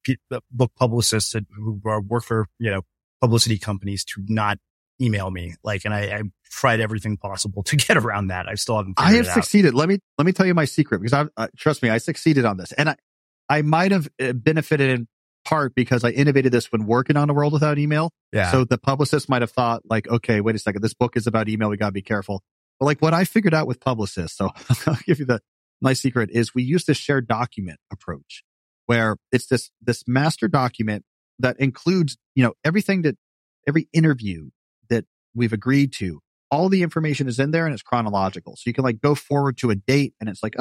book publicists who work for, you know, publicity companies to not email me. Like, and I, I've tried everything possible to get around that. I still haven't figured I have it out. succeeded. Let me, let me tell you my secret because I, uh, trust me, I succeeded on this. And I, I might have benefited in part because I innovated this when working on A World Without Email. Yeah. So the publicist might have thought like, okay, wait a second, this book is about email. We got to be careful. But like what I figured out with publicists, so I'll give you the, my secret is we use this shared document approach where it's this, this master document that includes, you know, everything that every interview that we've agreed to, all the information is in there and it's chronological. So you can like go forward to a date and it's like, oh,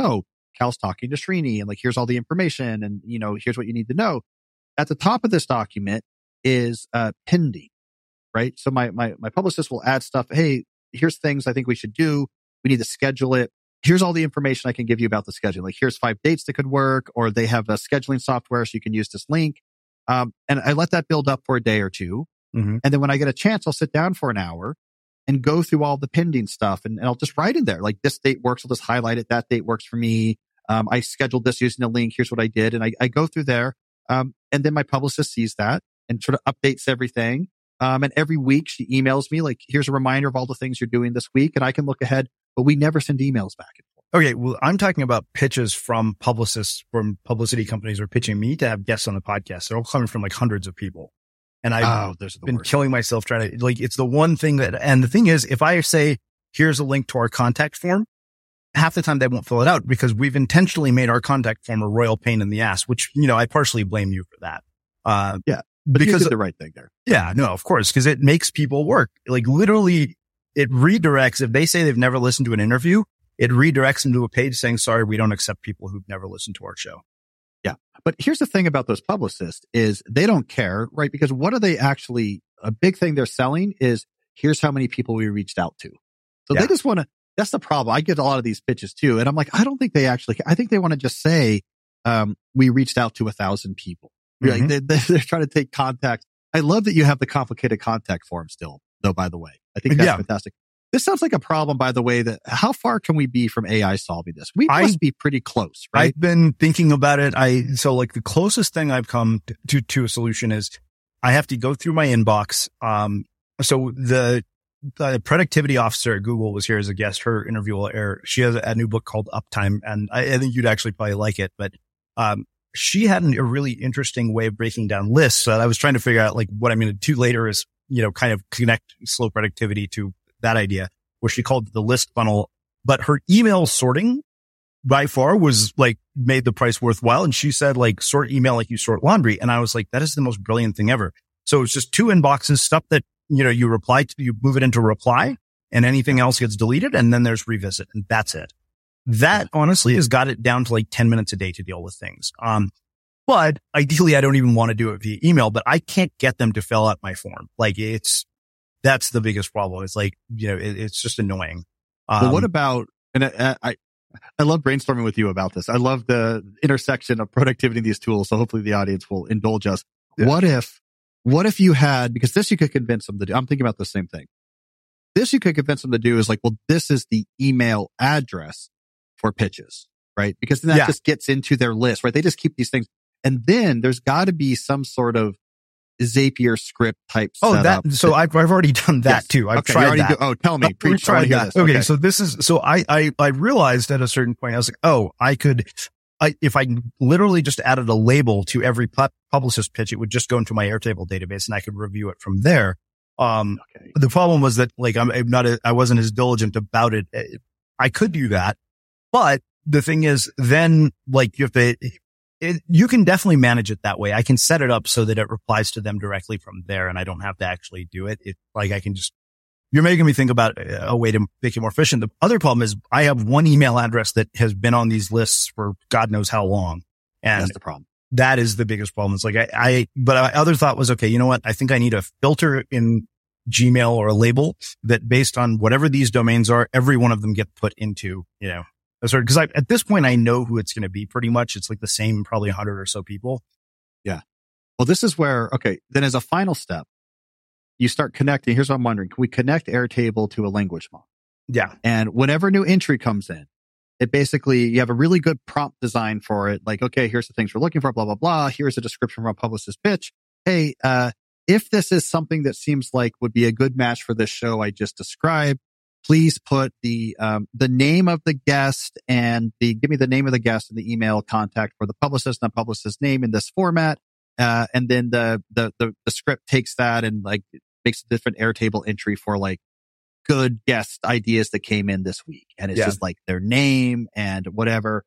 Cal's talking to Srini and like, here's all the information and, you know, here's what you need to know. At the top of this document is uh, pending, right? So my, my, my publicist will add stuff. Hey, here's things I think we should do. We need to schedule it. Here's all the information I can give you about the schedule. Like here's five dates that could work, or they have a scheduling software so you can use this link. Um, and I let that build up for a day or two. Mm-hmm. And then when I get a chance, I'll sit down for an hour and go through all the pending stuff. And, and I'll just write in there, like this date works. I'll just highlight it. That date works for me. Um, I scheduled this using a link. Here's what I did. And I, I go through there. Um, and then my publicist sees that and sort of updates everything. Um, and every week she emails me like, here's a reminder of all the things you're doing this week. And I can look ahead, but we never send emails back and forth. Okay. Well, I'm talking about pitches from publicists, from publicity companies who are pitching me to have guests on the podcast. They're all coming from like hundreds of people. And I've oh, those are the been worst. killing myself trying to, like, it's the one thing that, and the thing is, if I say, here's a link to our contact form, half the time they won't fill it out because we've intentionally made our contact form a royal pain in the ass, which, you know, I partially blame you for that. Uh, yeah. But because you did the right thing there. Yeah, no, of course, because it makes people work. Like literally, it redirects. If they say they've never listened to an interview, it redirects them to a page saying, sorry, we don't accept people who've never listened to our show. Yeah. But here's the thing about those publicists is they don't care, right? Because what are they actually, a big thing they're selling is here's how many people we reached out to. So yeah. they just want to, that's the problem. I get a lot of these pitches too. And I'm like, I don't think they actually, I think they want to just say, um, we reached out to a thousand people. Mm-hmm. Like they, they're trying to take contact. I love that you have the complicated contact form still, though, by the way. I think that's yeah. fantastic. This sounds like a problem, by the way, that how far can we be from A I solving this? We I, must be pretty close, right? I've been thinking about it. I, so like the closest thing I've come to, to, to a solution is I have to go through my inbox. Um, so the, the productivity officer at Google was here as a guest. Her interview will air. She has a new book called Uptime, and I, I think you'd actually probably like it, but, um, she had a really interesting way of breaking down lists. So I was trying to figure out like what I'm going to do later is, you know, kind of connect slow productivity to that idea where she called it the list funnel, but her email sorting by far was like made the price worthwhile. And she said like sort email like you sort laundry. And I was like, that is the most brilliant thing ever. So it's just two inboxes, stuff that, you know, you reply to, you move it into reply and anything else gets deleted. And then there's revisit and that's it. That honestly has got it down to like ten minutes a day to deal with things. Um, but ideally I don't even want to do it via email, but I can't get them to fill out my form. Like it's, that's the biggest problem. It's like, you know, it, it's just annoying. Um, well, what about, and I, I, I love brainstorming with you about this. I love the intersection of productivity in these tools. So hopefully the audience will indulge us. Yeah. What if, what if you had, because this you could convince them to do, I'm thinking about the same thing. This you could convince them to do is like, well, this is the email address for pitches, right? Because then that yeah. just gets into their list, right? They just keep these things. And then there's got to be some sort of Zapier script type oh, setup. that, so I've, I've already done that yes. too. I've okay, tried already that. Do, oh, tell me. No, Preach, tried that. Okay. okay. So this is, so I, I, I realized at a certain point, I was like, oh, I could, I, if I literally just added a label to every pu- publicist pitch, it would just go into my Airtable database and I could review it from there. Um, okay. The problem was that like, I'm, I'm not, a, I wasn't as diligent about it. I could do that, but the thing is then like you have to, it, you can definitely manage it that way. I can set it up so that it replies to them directly from there and I don't have to actually do it. It like I can just, you're making me think about a way to make it more efficient. The other problem is I have one email address that has been on these lists for God knows how long. And that's the problem. That is the biggest problem. It's like I, I but my other thought was, okay, you know what? I think I need a filter in Gmail or a label that based on whatever these domains are, every one of them get put into, you know, Sorry, because at this point, I know who it's going to be pretty much. It's like the same, probably a hundred or so people. Yeah. Well, this is where, okay, then as a final step, you start connecting. Here's what I'm wondering. Can we connect Airtable to a language model? Yeah. And whenever new entry comes in, it basically, you have a really good prompt design for it. Like, okay, here's the things we're looking for, blah, blah, blah. Here's a description from a publicist pitch. Hey, uh, if this is something that seems like would be a good match for this show I just described, please put the, um, the name of the guest and the, give me the name of the guest and the email contact for the publicist and the publicist's name in this format. Uh, and then the, the, the, the script takes that and like makes a different Airtable entry for like good guest ideas that came in this week. And it's yeah. just like their name and whatever.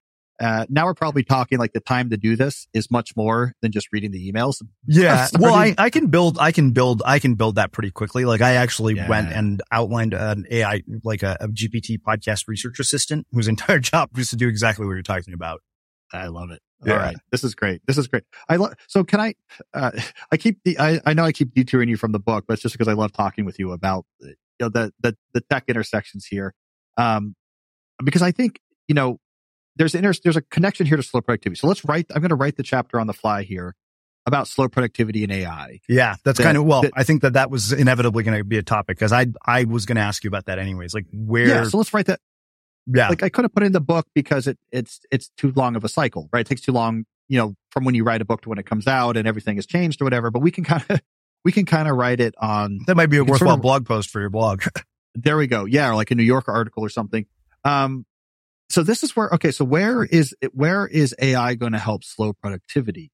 uh, now we're probably talking like the time to do this is much more than just reading the emails. Yeah. Well, I, I can build, I can build, I can build that pretty quickly. Like I actually yeah. went and outlined an A I, like a, a G P T podcast research assistant whose entire job was to do exactly what you're talking about. I love it. Yeah. All right. This is great. This is great. I love, so can I, uh, I keep the, I, I know I keep detouring you from the book, but it's just because I love talking with you about, you know, the, the, the tech intersections here. Um, because I think, you know, there's inter- there's a connection here to slow productivity. So let's write, I'm going to write the chapter on the fly here about slow productivity and A I. Yeah. That's that, kind of, well, that, I think that that was inevitably going to be a topic because I, I was going to ask you about that anyways. Like where. Yeah. So let's write that. Yeah. Like I could have put it in the book because it, it's, it's too long of a cycle, right? It takes too long, you know, from when you write a book to when it comes out and everything has changed or whatever, but we can kind of, we can kind of write it on. That might be a worthwhile sort of, blog post for your blog. There we go. Yeah. Or like a New Yorker article or something. Um, so this is where, okay. So where is it, where is A I going to help slow productivity?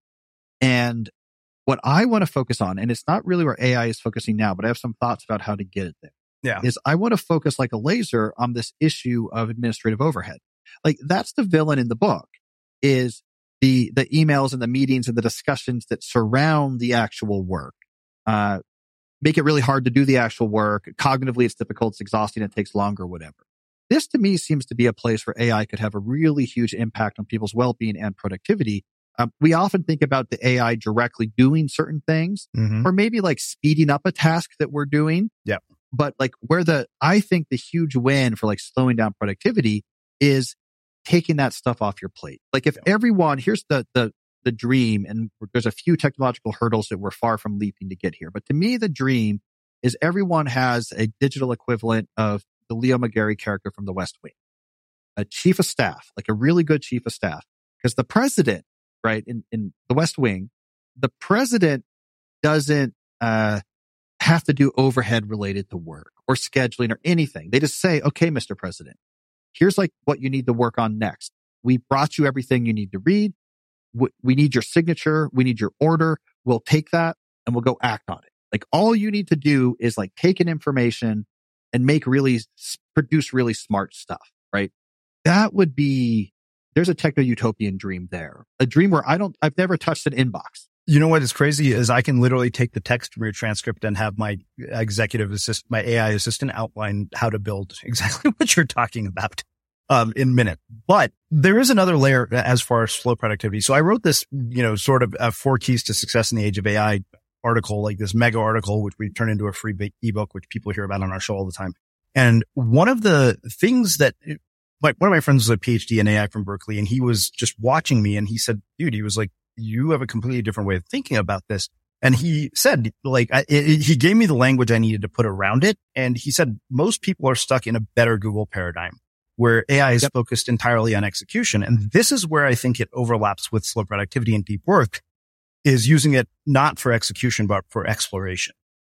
And what I want to focus on, and it's not really where A I is focusing now, but I have some thoughts about how to get it there. Yeah. Is I want to focus like a laser on this issue of administrative overhead. Like that's the villain in the book is the, the emails and the meetings and the discussions that surround the actual work, uh, make it really hard to do the actual work. Cognitively, it's difficult, it's exhausting, it takes longer, whatever. This to me seems to be a place where A I could have a really huge impact on people's well-being and productivity. Um, we often think about the A I directly doing certain things mm-hmm. or maybe like speeding up a task that we're doing. Yeah. But like where the, I think the huge win for like slowing down productivity is taking that stuff off your plate. Like if yeah. everyone, here's the, the, the dream, and there's a few technological hurdles that we're far from leaping to get here. But to me, the dream is everyone has a digital equivalent of the Leo McGarry character from The West Wing, a chief of staff, like a really good chief of staff. Because the president, right, in, in The West Wing, the president doesn't, uh, have to do overhead related to work or scheduling or anything. They just say, okay, Mister President, here's like what you need to work on next. We brought you everything you need to read. We need your signature. We need your order. We'll take that and we'll go act on it. Like all you need to do is like take an information and make really, produce really smart stuff, right? That would be, there's a techno-utopian dream there. A dream where I don't, I've never touched an inbox. You know what is crazy is I can literally take the text from your transcript and have my executive assist, my A I assistant outline how to build exactly what you're talking about, um, in minutes. But there is another layer as far as slow productivity. So I wrote this, you know, sort of uh, four keys to success in the age of A I article, like this mega article, which we turned into a free ebook, which people hear about on our show all the time. And one of the things that, like one of my friends was a PhD in A I from Berkeley, and he was just watching me and he said, dude, he was like, you have a completely different way of thinking about this. And he said, like, I, it, he gave me the language I needed to put around it. And he said, most people are stuck in a better Google paradigm where A I is yep. focused entirely on execution. And this is where I think it overlaps with slow productivity and deep work, is using it not for execution, but for exploration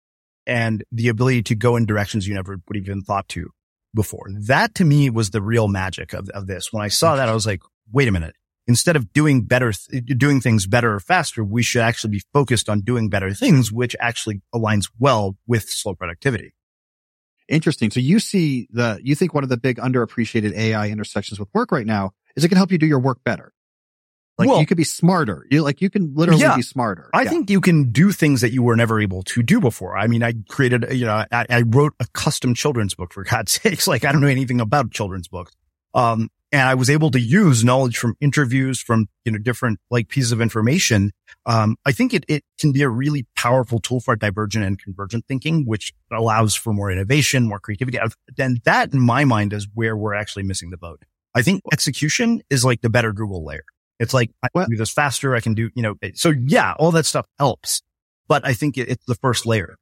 and the ability to go in directions you never would even thought to before. That to me was the real magic of, of this. When I saw that, I was like, wait a minute. Instead of doing better, th- doing things better or faster, we should actually be focused on doing better things, which actually aligns well with slow productivity. Interesting. So you see the, you think one of the big underappreciated A I intersections with work right now is it can help you do your work better. Like well, you could be smarter. You like, you can literally yeah, be smarter. I yeah. think you can do things that you were never able to do before. I mean, I created, you know, I, I wrote a custom children's book for God's sakes. Like I don't know anything about children's books. Um, And I was able to use knowledge from interviews, from, you know, different like pieces of information. Um, I think it, it can be a really powerful tool for divergent and convergent thinking, which allows for more innovation, more creativity. And that in my mind is where we're actually missing the boat. I think execution is like the better Google layer. It's like, I can do this faster. I can do, you know, so yeah, all that stuff helps, but I think it, it's the first layer.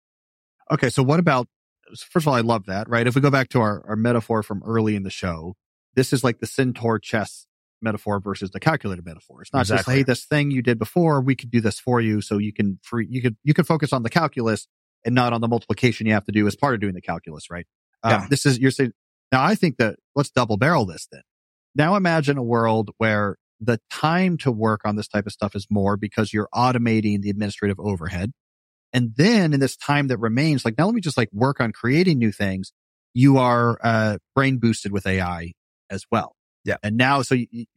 Okay. So what about, first of all, I love that, right? If we go back to our, our metaphor from early in the show, this is like the Centaur chess metaphor versus the calculator metaphor. It's not exactly. just, hey, this thing you did before, we could do this for you. So you can free, you could, you can focus on the calculus and not on the multiplication you have to do as part of doing the calculus, right? Yeah. Um, this is, you're saying, now I think that let's double barrel this then. Now imagine a world where the time to work on this type of stuff is more because you're automating the administrative overhead. And then in this time that remains, like now let me just like work on creating new things. You are, uh, brain boosted with A I as well. Yeah. And now, so you, you,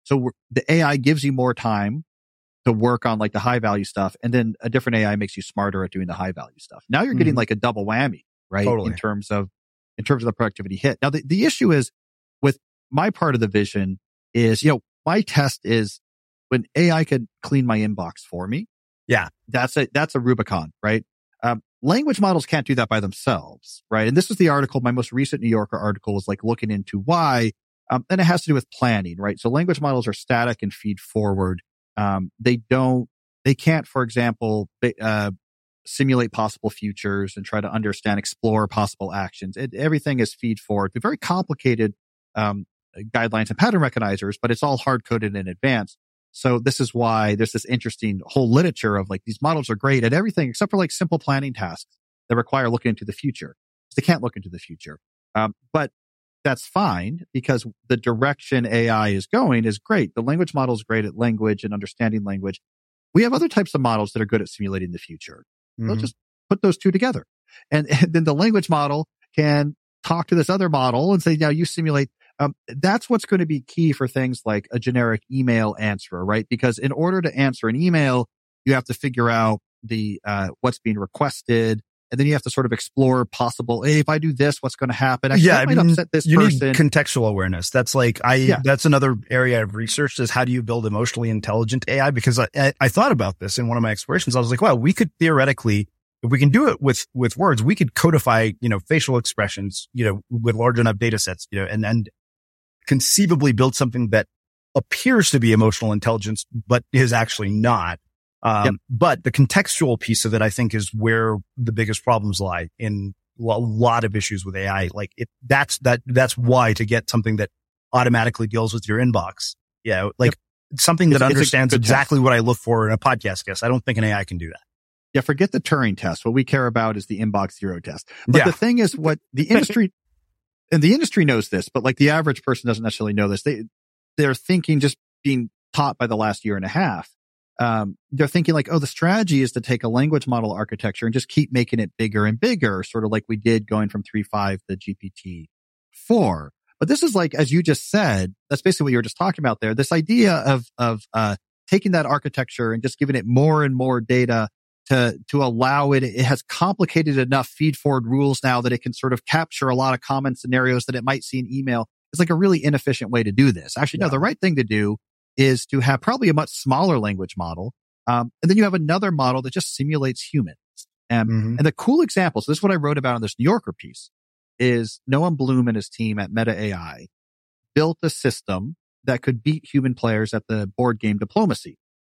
So we're, the A I gives you more time to work on like the high value stuff. And then a different A I makes you smarter at doing the high value stuff. Now you're getting Mm-hmm. like a double whammy, right? Totally. In terms of, in terms of the productivity hit. Now the, the issue is with my part of the vision is, you know, my test is when A I could clean my inbox for me. Yeah. That's a, that's a Rubicon, right? Um, language models can't do that by themselves, right? And this is the article, my most recent New Yorker article was like looking into why, um, and it has to do with planning, right? So language models are static and feed forward. Um, they don't, they can't, for example, they, uh, simulate possible futures and try to understand, explore possible actions. It, everything is feed forward. They're very complicated, um, guidelines and pattern recognizers, but it's all hard coded in advance. So this is why there's this interesting whole literature of like these models are great at everything except for like simple planning tasks that require looking into the future. They can't look into the future. Um, but that's fine because the direction A I is going is great. The language model is great at language and understanding language. We have other types of models that are good at simulating the future. Mm-hmm. We'll just put those two together. And, and then the language model can talk to this other model and say, now you simulate. Um, that's what's going to be key for things like a generic email answerer, right? Because in order to answer an email, you have to figure out the, uh, what's being requested. And then you have to sort of explore possible, hey, if I do this, what's going to happen? Actually, yeah, that might I mean, upset this you person. need contextual awareness. That's like, I, Yeah. that's another area I've researched is how do you build emotionally intelligent A I? Because I, I, I thought about this in one of my explorations. I was like, wow, we could theoretically, if we can do it with, with words, we could codify, you know, facial expressions, you know, with large enough data sets, you know, and, and conceivably build something that appears to be emotional intelligence, but is actually not. Um, Yep. But the contextual piece of it, I think, is where the biggest problems lie in a lot of issues with A I. Like it, that's, that, that's why to get something that automatically deals with your inbox. Yeah. Like Yep. something that It's- it's a understands good exactly what I look for in a podcast guest. I don't think an A I can do that. Yeah, forget the Turing test. What we care about is the inbox zero test. But Yeah. the thing is what the industry, and the industry knows this, but like the average person doesn't necessarily know this. They, they're thinking just being taught by the last year and a half. Um, they're thinking like, oh, the strategy is to take a language model architecture and just keep making it bigger and bigger, sort of like we did going from three point five to G P T four. But this is like, as you just said, that's basically what you were just talking about there. This idea of, of, uh, taking that architecture and just giving it more and more data to, to allow it. It has complicated enough feed forward rules now that it can sort of capture a lot of common scenarios that it might see in email. It's like a really inefficient way to do this. Actually, Yeah. no, the right thing to do is to have probably a much smaller language model. Um, and then you have another model that just simulates humans. Um, Mhm. And the cool example, so this is what I wrote about in this New Yorker piece, is Noam Bloom and his team at Meta A I built a system that could beat human players at the board game Diplomacy.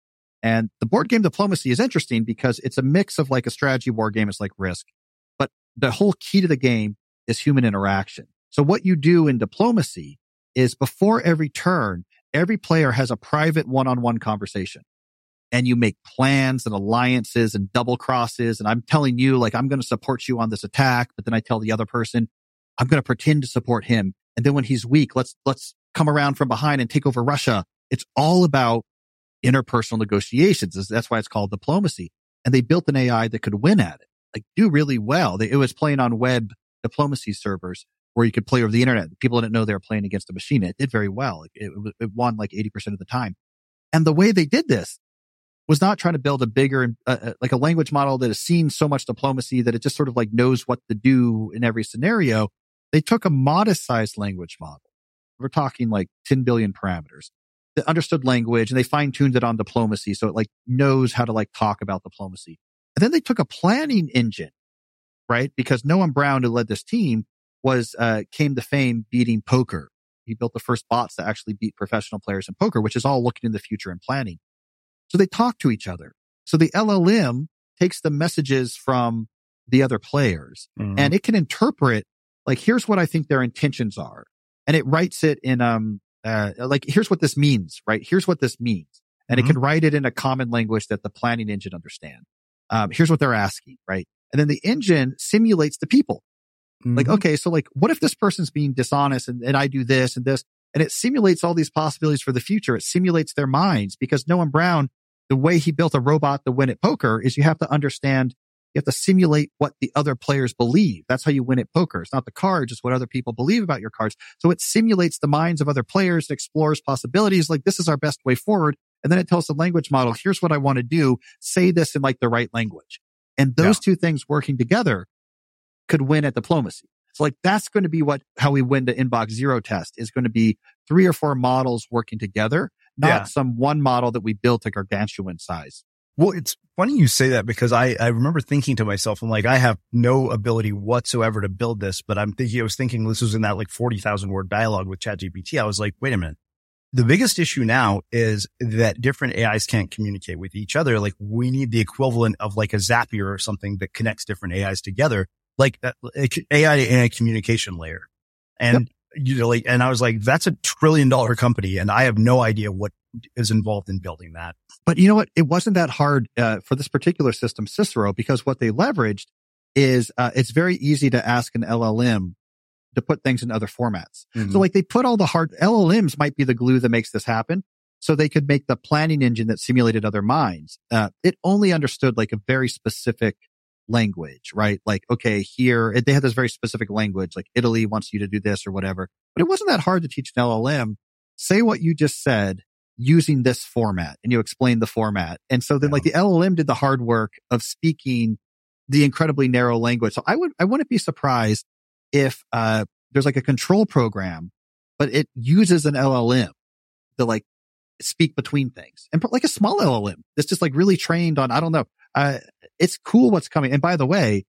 And the board game Diplomacy is interesting because it's a mix of like a strategy war game. It's like Risk, but the whole key to the game is human interaction. So what you do in Diplomacy is before every turn, every player has a private one-on-one conversation and you make plans and alliances and double crosses. And I'm telling you, like, I'm going to support you on this attack. But then I tell the other person, I'm going to pretend to support him. And then when he's weak, let's, let's come around from behind and take over Russia. It's all about interpersonal negotiations. That's why it's called Diplomacy. And they built an A I that could win at it, like do really well. They, it was playing on web diplomacy servers where you could play over the internet. People didn't know they were playing against a machine. It did very well. It, it, it won like eighty percent of the time. And the way they did this was not trying to build a bigger, uh, like a language model that has seen so much diplomacy that it just sort of like knows what to do in every scenario. They took a modest sized language model. We're talking like ten billion parameters that understood language, and they fine tuned it on diplomacy. So it like knows how to like talk about diplomacy. And then they took a planning engine, right? Because Noam Brown, who led this team, was, uh, came to fame beating poker. He built the first bots to actually beat professional players in poker, which is all looking in the future and planning. So they talk to each other. So the L L M takes the messages from the other players Mhm. and it can interpret, like, here's what I think their intentions are. And it writes it in, um, uh, like, here's what this means, right? Here's what this means. And Mhm. it can write it in a common language that the planning engine understands. Um, here's what they're asking, right? And then the engine simulates the people. Like, Mhm. okay, so like, what if this person's being dishonest and, and I do this and this? And it simulates all these possibilities for the future. It simulates their minds because Noam Brown, the way he built a robot to win at poker is you have to understand You have to simulate what the other players believe. That's how you win at poker. It's not the cards, it's what other people believe about your cards. So it simulates the minds of other players, it explores possibilities like this is our best way forward. And then it tells the language model, here's what I want to do. Say this in like the right language. And those yeah. two things working together could win at diplomacy. So like that's going to be what, how we win the inbox zero test is going to be three or four models working together, not yeah. some one model that we built a gargantuan size. Well, it's funny you say that because I, I remember thinking to myself, I'm like, I have no ability whatsoever to build this, but I'm thinking, I was thinking this was in that like forty thousand word dialogue with ChatGPT. I was like, wait a minute. The biggest issue now is that different A Is can't communicate with each other. Like we need the equivalent of like a Zapier or something that connects different A Is together, like a, A I and a communication layer. And, yep. you know, like, and I was like, that's a trillion dollar company. And I have no idea what is involved in building that. But you know what? It wasn't that hard uh, for this particular system, Cicero, because what they leveraged is uh, it's very easy to ask an L L M to put things in other formats. Mm-hmm. So like they put all the hard L L Ms might be the glue that makes this happen. So they could make the planning engine that simulated other minds. Uh, it only understood like a very specific language, right? Like, okay, here, it, they had this very specific language, like Italy wants you to do this or whatever. But it wasn't that hard to teach an L L M. Say what you just said using this format, and you explain the format. And so then yeah. like the L L M did the hard work of speaking the incredibly narrow language. So I would, I wouldn't be surprised if, uh, there's like a control program, but it uses an L L M to like speak between things, and like a small L L M that's just like really trained on, I don't know. Uh, it's cool what's coming. And by the way,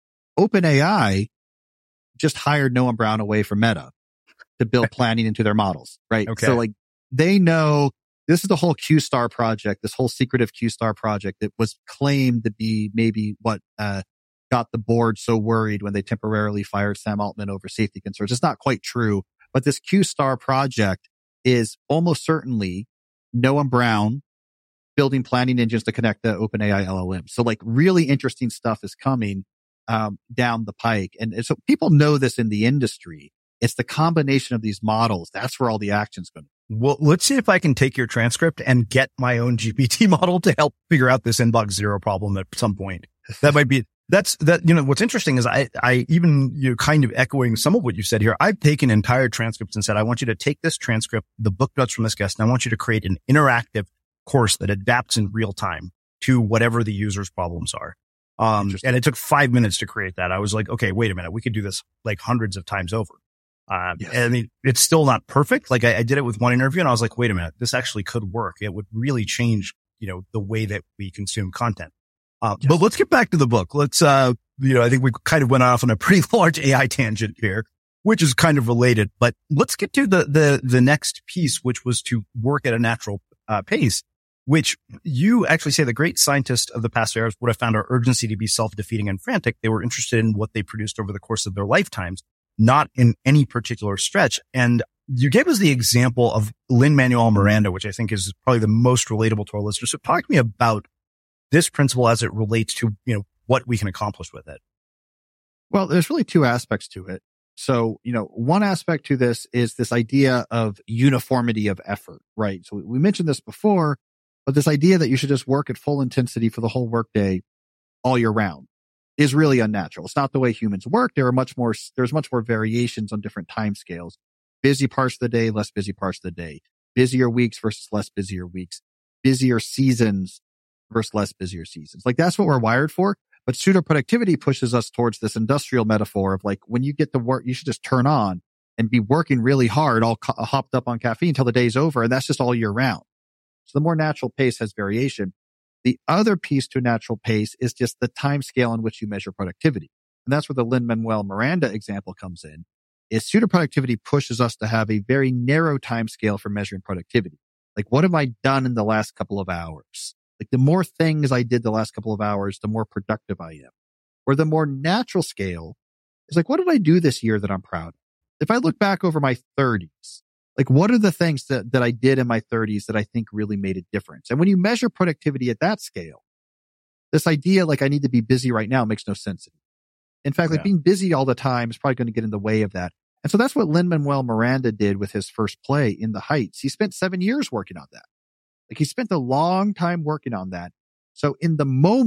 OpenAI just hired Noam Brown away from Meta to build planning into their models, right? Okay. So like they know this is the whole Q-Star project, this whole secretive Q-Star project that was claimed to be maybe what, uh, got the board so worried when they temporarily fired Sam Altman over safety concerns. It's not quite true, but this Q-Star project is almost certainly Noam Brown building planning engines to connect the OpenAI L L M. So like really interesting stuff is coming um, down the pike. And, and so people know this in the industry. It's the combination of these models. That's where all the action's going to be. Well, let's see if I can take your transcript and get my own G P T model to help figure out this inbox zero problem at some point. That might be, that's, that, you know, what's interesting is I, I even, you know, kind of echoing some of what you said here. I've taken entire transcripts and said, I want you to take this transcript, the book notes from this guest, and I want you to create an interactive course that adapts in real time to whatever the user's problems are. Um, and it took five minutes to create that. I was like, okay, wait a minute. We could do this like hundreds of times over. Uh, yes. I mean, it's still not perfect. Like I, I did it with one interview and I was like, wait a minute, this actually could work. It would really change, you know, the way that we consume content. Uh, yes. But let's get back to the book. Let's, uh, you know, I think we kind of went off on a pretty large A I tangent here, which is kind of related, but let's get to the, the, the next piece, which was to work at a natural uh, pace, which you actually say the great scientists of the past eras would have found our urgency to be self-defeating and frantic. They were interested in what they produced over the course of their lifetimes, not in any particular stretch. And you gave us the example of Lin-Manuel Miranda, which I think is probably the most relatable to our listeners. So talk to me about this principle as it relates to, you know, what we can accomplish with it. Well, there's really two aspects to it. So, you know, one aspect to this is this idea of uniformity of effort, right? So we mentioned this before, but this idea that you should just work at full intensity for the whole workday all year round is really unnatural. It's not the way humans work. There are much more, there's much more variations on different time scales. Busy parts of the day, less busy parts of the day. Busier weeks versus less busier weeks. Busier seasons versus less busier seasons. Like that's what we're wired for. But pseudo productivity pushes us towards this industrial metaphor of like, when you get to work, you should just turn on and be working really hard, all co- hopped up on caffeine until the day's over. And that's just all year round. So the more natural pace has variation. The other piece to natural pace is just the time scale in which you measure productivity. And that's where the Lin-Manuel Miranda example comes in, is pseudo productivity pushes us to have a very narrow time scale for measuring productivity. Like, what have I done in the last couple of hours? Like the more things I did the last couple of hours, the more productive I am. Or the more natural scale is like, what did I do this year that I'm proud of? If I look back over my thirties, like what are the things that, that I did in my thirties that I think really made a difference? And when you measure productivity at that scale, this idea like I need to be busy right now makes no sense. In fact, like yeah. being busy all the time is probably going to get in the way of that. And so that's what Lin-Manuel Miranda did with his first play, In the Heights. He spent seven years working on that. Like he spent a long time working on that. So in the moment,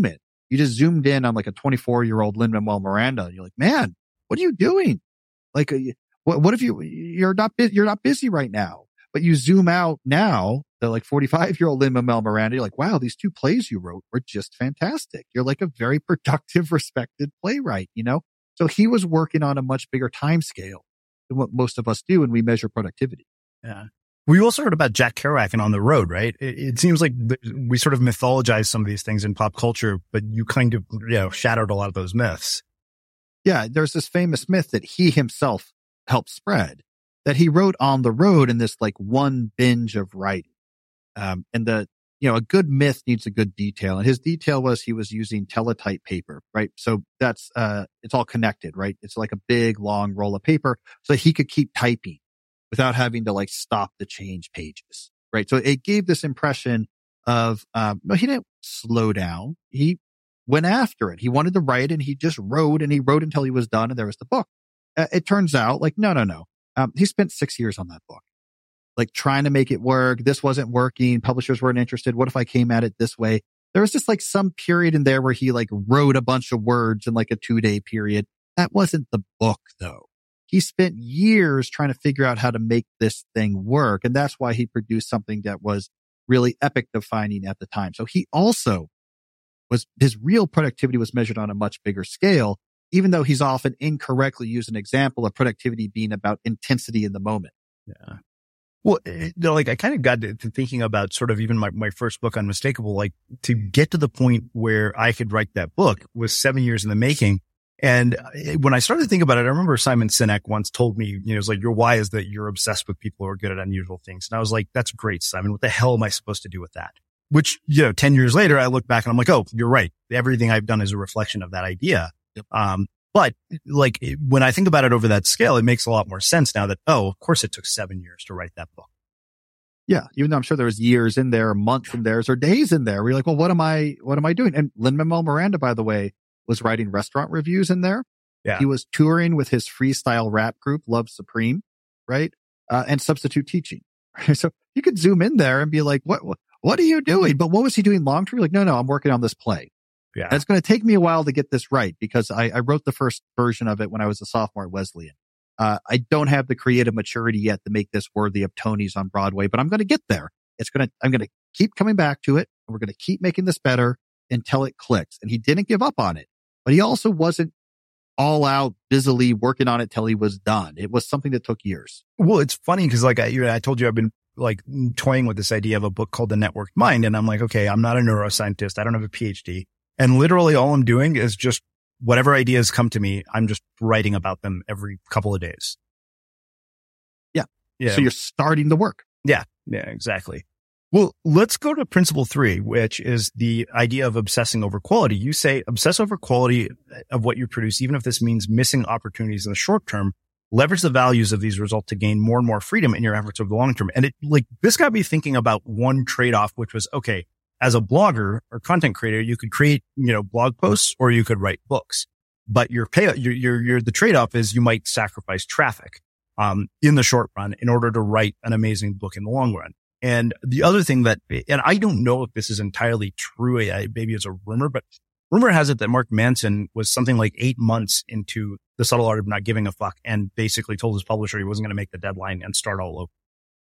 you just zoomed in on like a twenty-four year old Lin-Manuel Miranda. And you're like, man, what are you doing? Like, uh, what, what if you, you're not, you're not busy right now, but you zoom out now, the like forty-five year old Lin-Manuel Miranda, you're like, wow, these two plays you wrote were just fantastic. You're like a very productive, respected playwright, you know? So he was working on a much bigger time scale than what most of us do when we measure productivity. Yeah. We also heard about Jack Kerouac and On the Road, right? It, it seems like we sort of mythologize some of these things in pop culture, but you kind of, you know, shattered a lot of those myths. Yeah. There's this famous myth that he himself helped spread, that he wrote On the Road in this like one binge of writing. Um, and the, you know, a good myth needs a good detail. And his detail was he was using teletype paper, right? So that's, uh, it's all connected, right? It's like a big long roll of paper so he could keep typing without having to like stop the change pages, right? So it gave this impression of, um, no, he didn't slow down. He went after it. He wanted to write and he just wrote and he wrote until he was done and there was the book. Uh, it turns out like, no, no, no. Um, he spent six years on that book, like trying to make it work. This wasn't working. Publishers weren't interested. What if I came at it this way? There was just like some period in there where he like wrote a bunch of words in like a two day period. That wasn't the book though. He spent years trying to figure out how to make this thing work. And that's why he produced something that was really epic defining at the time. So he also was, his real productivity was measured on a much bigger scale, even though he's often incorrectly used an example of productivity being about intensity in the moment. Yeah. Well, you know, like I kind of got to thinking about sort of even my, my first book, Unmistakable, like to get to the point where I could write that book was seven years in the making. And when I started to think about it, I remember Simon Sinek once told me, you know, it's like, your why is that you're obsessed with people who are good at unusual things. And I was like, that's great, Simon. What the hell am I supposed to do with that? Which, you know, ten years later, I look back and I'm like, oh, you're right. Everything I've done is a reflection of that idea. Yep. Um, but like when I think about it over that scale, it makes a lot more sense now that, oh, of course it took seven years to write that book. Yeah. Even though I'm sure there was years in there, months in there, or days in there where you're like, well, what am I, what am I doing? And Lin-Manuel Miranda, by the way, was writing restaurant reviews in there. Yeah. He was touring with his freestyle rap group, Love Supreme, right? Uh, and substitute teaching. So you could zoom in there and be like, what, what, what are you doing? But what was he doing long term? Like, no, no, I'm working on this play. Yeah. And it's going to take me a while to get this right because I, I wrote the first version of it when I was a sophomore at Wesleyan. Uh, I don't have the creative maturity yet to make this worthy of Tony's on Broadway, but I'm going to get there. It's going to, I'm going to keep coming back to it. And we're going to keep making this better until it clicks. And he didn't give up on it. But he also wasn't all out busily working on it till he was done. It was something that took years. Well, it's funny because like I, you know, I told you I've been like toying with this idea of a book called The Networked Mind. And I'm like, okay, I'm not a neuroscientist. I don't have a P H D. And literally all I'm doing is just whatever ideas come to me, I'm just writing about them every couple of days. Yeah. Yeah. So you're starting the work. Yeah. Yeah, exactly. Well, let's go to principle three, which is the idea of obsessing over quality. You say obsess over quality of what you produce, even if this means missing opportunities in the short term. Leverage the values of these results to gain more and more freedom in your efforts over the long term. And it like this got me thinking about one trade-off, which was, okay, as a blogger or content creator, you could create, you know, blog posts or you could write books. But your pay, your, your, your, the trade-off is you might sacrifice traffic, um, in the short run in order to write an amazing book in the long run. And the other thing that, and I don't know if this is entirely true, maybe it's a rumor, but rumor has it that Mark Manson was something like eight months into The Subtle Art of Not Giving a Fuck and basically told his publisher he wasn't going to make the deadline and start all over.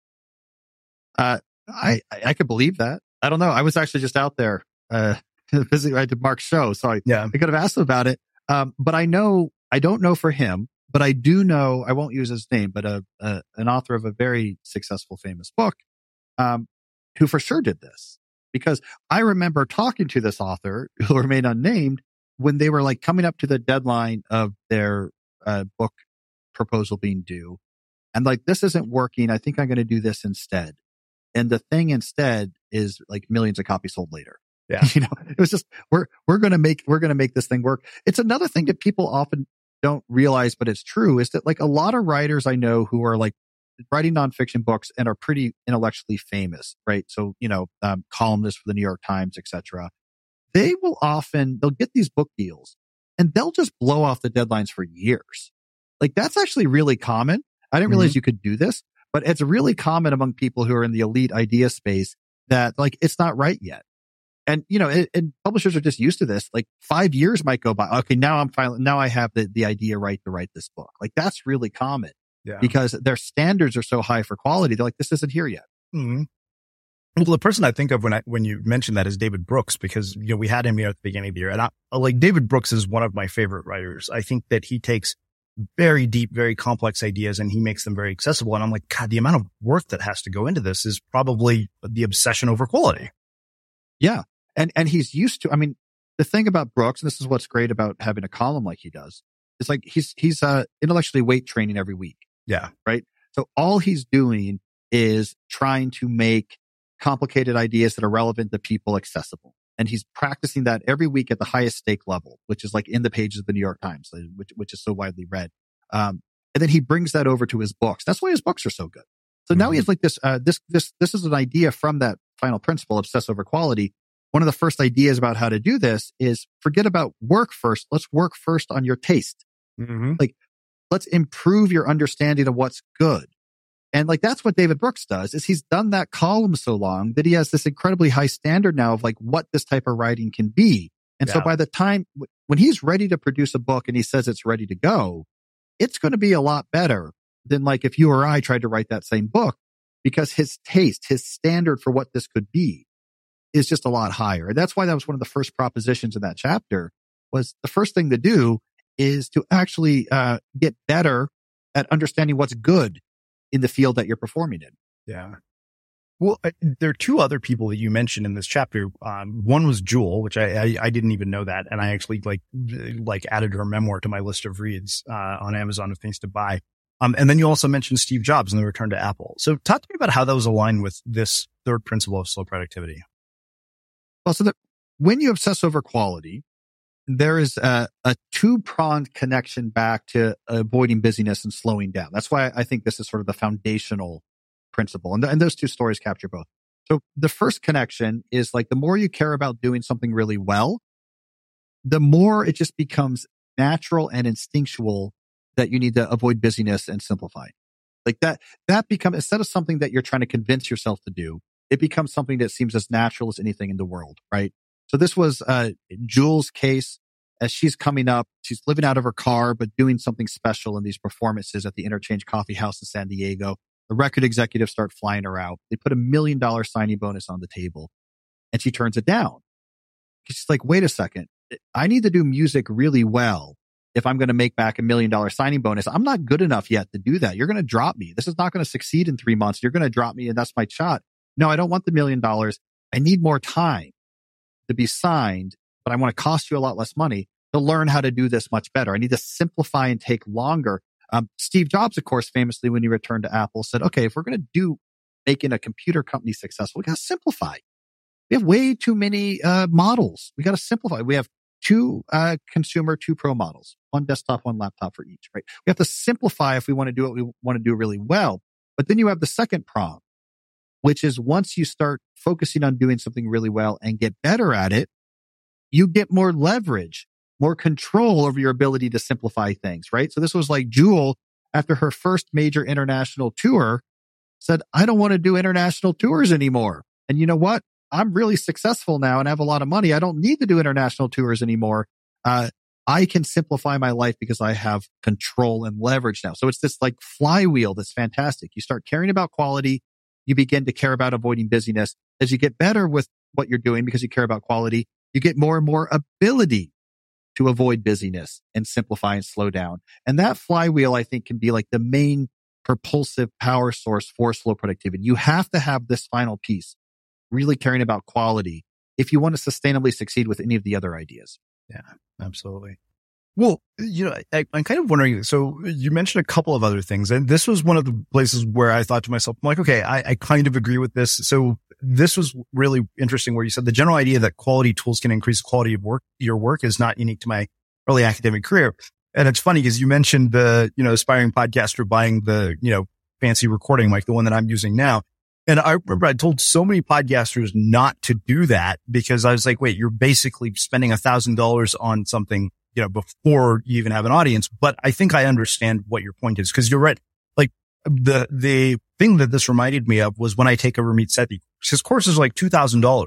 Uh, I, I could believe that. I don't know. I was actually just out there, uh, visiting, I did Mark's show. So I, yeah. I could have asked him about it. Um, but I know, I don't know for him, but I do know, I won't use his name, but a, a an author of a very successful, famous book, um, who for sure did this. Because I remember talking to this author who remained unnamed when they were like coming up to the deadline of their uh, book proposal being due. And like, this isn't working. I think I'm going to do this instead. And the thing instead is like millions of copies sold later. Yeah. You know, it was just, we're, we're going to make, we're going to make this thing work. It's another thing that people often don't realize, but it's true, is that like a lot of writers I know who are like writing nonfiction books and are pretty intellectually famous, right? So, you know, um, columnists for the New York Times, et cetera. They will often, they'll get these book deals and they'll just blow off the deadlines for years. Like that's actually really common. I didn't realize mm-hmm. you could do this, but it's really common among people who are in the elite idea space that like, it's not right yet. And, you know, and, and publishers are just used to this. Like five years might go by. Okay, now I'm finally, now I have the, the idea right to write this book. Like that's really common yeah. because their standards are so high for quality. They're like, this isn't here yet. Mm-hmm. Well, the person I think of when I, when you mentioned that is David Brooks, because, you know, we had him here at the beginning of the year, and I, like David Brooks is one of my favorite writers. I think that he takes very deep, very complex ideas and he makes them very accessible. And I'm like, God, the amount of work that has to go into this is probably the obsession over quality. Yeah. And, and he's used to, I mean, the thing about Brooks, and this is what's great about having a column like he does, is like he's, he's, uh, intellectually weight training every week. Yeah. Right. So all he's doing is trying to make complicated ideas that are relevant to people accessible. And he's practicing that every week at the highest stake level, which is like in the pages of the New York Times, which, which is so widely read. Um, and then he brings that over to his books. That's why his books are so good. So mm-hmm. now he has like this, uh, this, this, this is an idea from that final principle, obsess over quality. One of the first ideas about how to do this is forget about work first. Let's work first on your taste. Mm-hmm. Like, let's improve your understanding of what's good. And like, that's what David Brooks does, is he's done that column so long that he has this incredibly high standard now of like what this type of writing can be. And yeah. so by the time, when he's ready to produce a book and he says it's ready to go, it's going to be a lot better than like if you or I tried to write that same book, because his taste, his standard for what this could be is just a lot higher. And that's why that was one of the first propositions in that chapter, was the first thing to do is to actually uh, get better at understanding what's good in the field that you're performing in. Yeah. Well, uh, there are two other people that you mentioned in this chapter. Um, one was Jewel, which I, I, I didn't even know that. And I actually like, like added her memoir to my list of reads, uh, on Amazon of things to buy. Um, and then you also mentioned Steve Jobs and the return to Apple. So talk to me about how that was aligned with this third principle of slow productivity. Well, so that when you obsess over quality, there is a, a two-pronged connection back to avoiding busyness and slowing down. That's why I think this is sort of the foundational principle. And, th- and those two stories capture both. So the first connection is like the more you care about doing something really well, the more it just becomes natural and instinctual that you need to avoid busyness and simplify. Like that, that becomes, instead of something that you're trying to convince yourself to do, it becomes something that seems as natural as anything in the world, right? So this was uh, Jules' case. As she's coming up, she's living out of her car, but doing something special in these performances at the Interchange Coffee House in San Diego. The record executives start flying her out. They put a million dollar signing bonus on the table, and she turns it down. She's like, wait a second. I need to do music really well if I'm going to make back a million dollar signing bonus. I'm not good enough yet to do that. You're going to drop me. This is not going to succeed in three months. You're going to drop me, and that's my shot. No, I don't want the million dollars. I need more time to be signed, but I want to cost you a lot less money to learn how to do this much better. I need to simplify and take longer. Um, Steve Jobs, of course, famously, when he returned to Apple, said, okay, if we're going to do making a computer company successful, we got to simplify. We have way too many uh, models. We got to simplify. We have two uh, consumer, two pro models, one desktop, one laptop for each, right? We have to simplify if we want to do what we want to do really well. But then you have the second prong, which is once you start focusing on doing something really well and get better at it, you get more leverage, more control over your ability to simplify things, right? So this was like Jewel, after her first major international tour, said, I don't want to do international tours anymore. And you know what? I'm really successful now and have a lot of money. I don't need to do international tours anymore. Uh, I can simplify my life because I have control and leverage now. So it's this like flywheel that's fantastic. You start caring about quality. You begin to care about avoiding busyness. As you get better with what you're doing because you care about quality, you get more and more ability to avoid busyness and simplify and slow down. And that flywheel, I think, can be like the main propulsive power source for slow productivity. You have to have this final piece, really caring about quality, if you want to sustainably succeed with any of the other ideas. Yeah, absolutely. Well, you know, I, I'm kind of wondering, so you mentioned a couple of other things, and this was one of the places where I thought to myself, I'm like, okay, I, I kind of agree with this. So this was really interesting where you said the general idea that quality tools can increase the quality of work, your work is not unique to my early academic career. And it's funny because you mentioned the, you know, aspiring podcaster buying the, you know, fancy recording mic, the one that I'm using now. And I remember I told so many podcasters not to do that because I was like, wait, you're basically spending a thousand dollars on something, you know, before you even have an audience. But I think I understand what your point is because you're right. Like the, the thing that this reminded me of was when I take over Meet Sethi. His course is like two thousand dollars.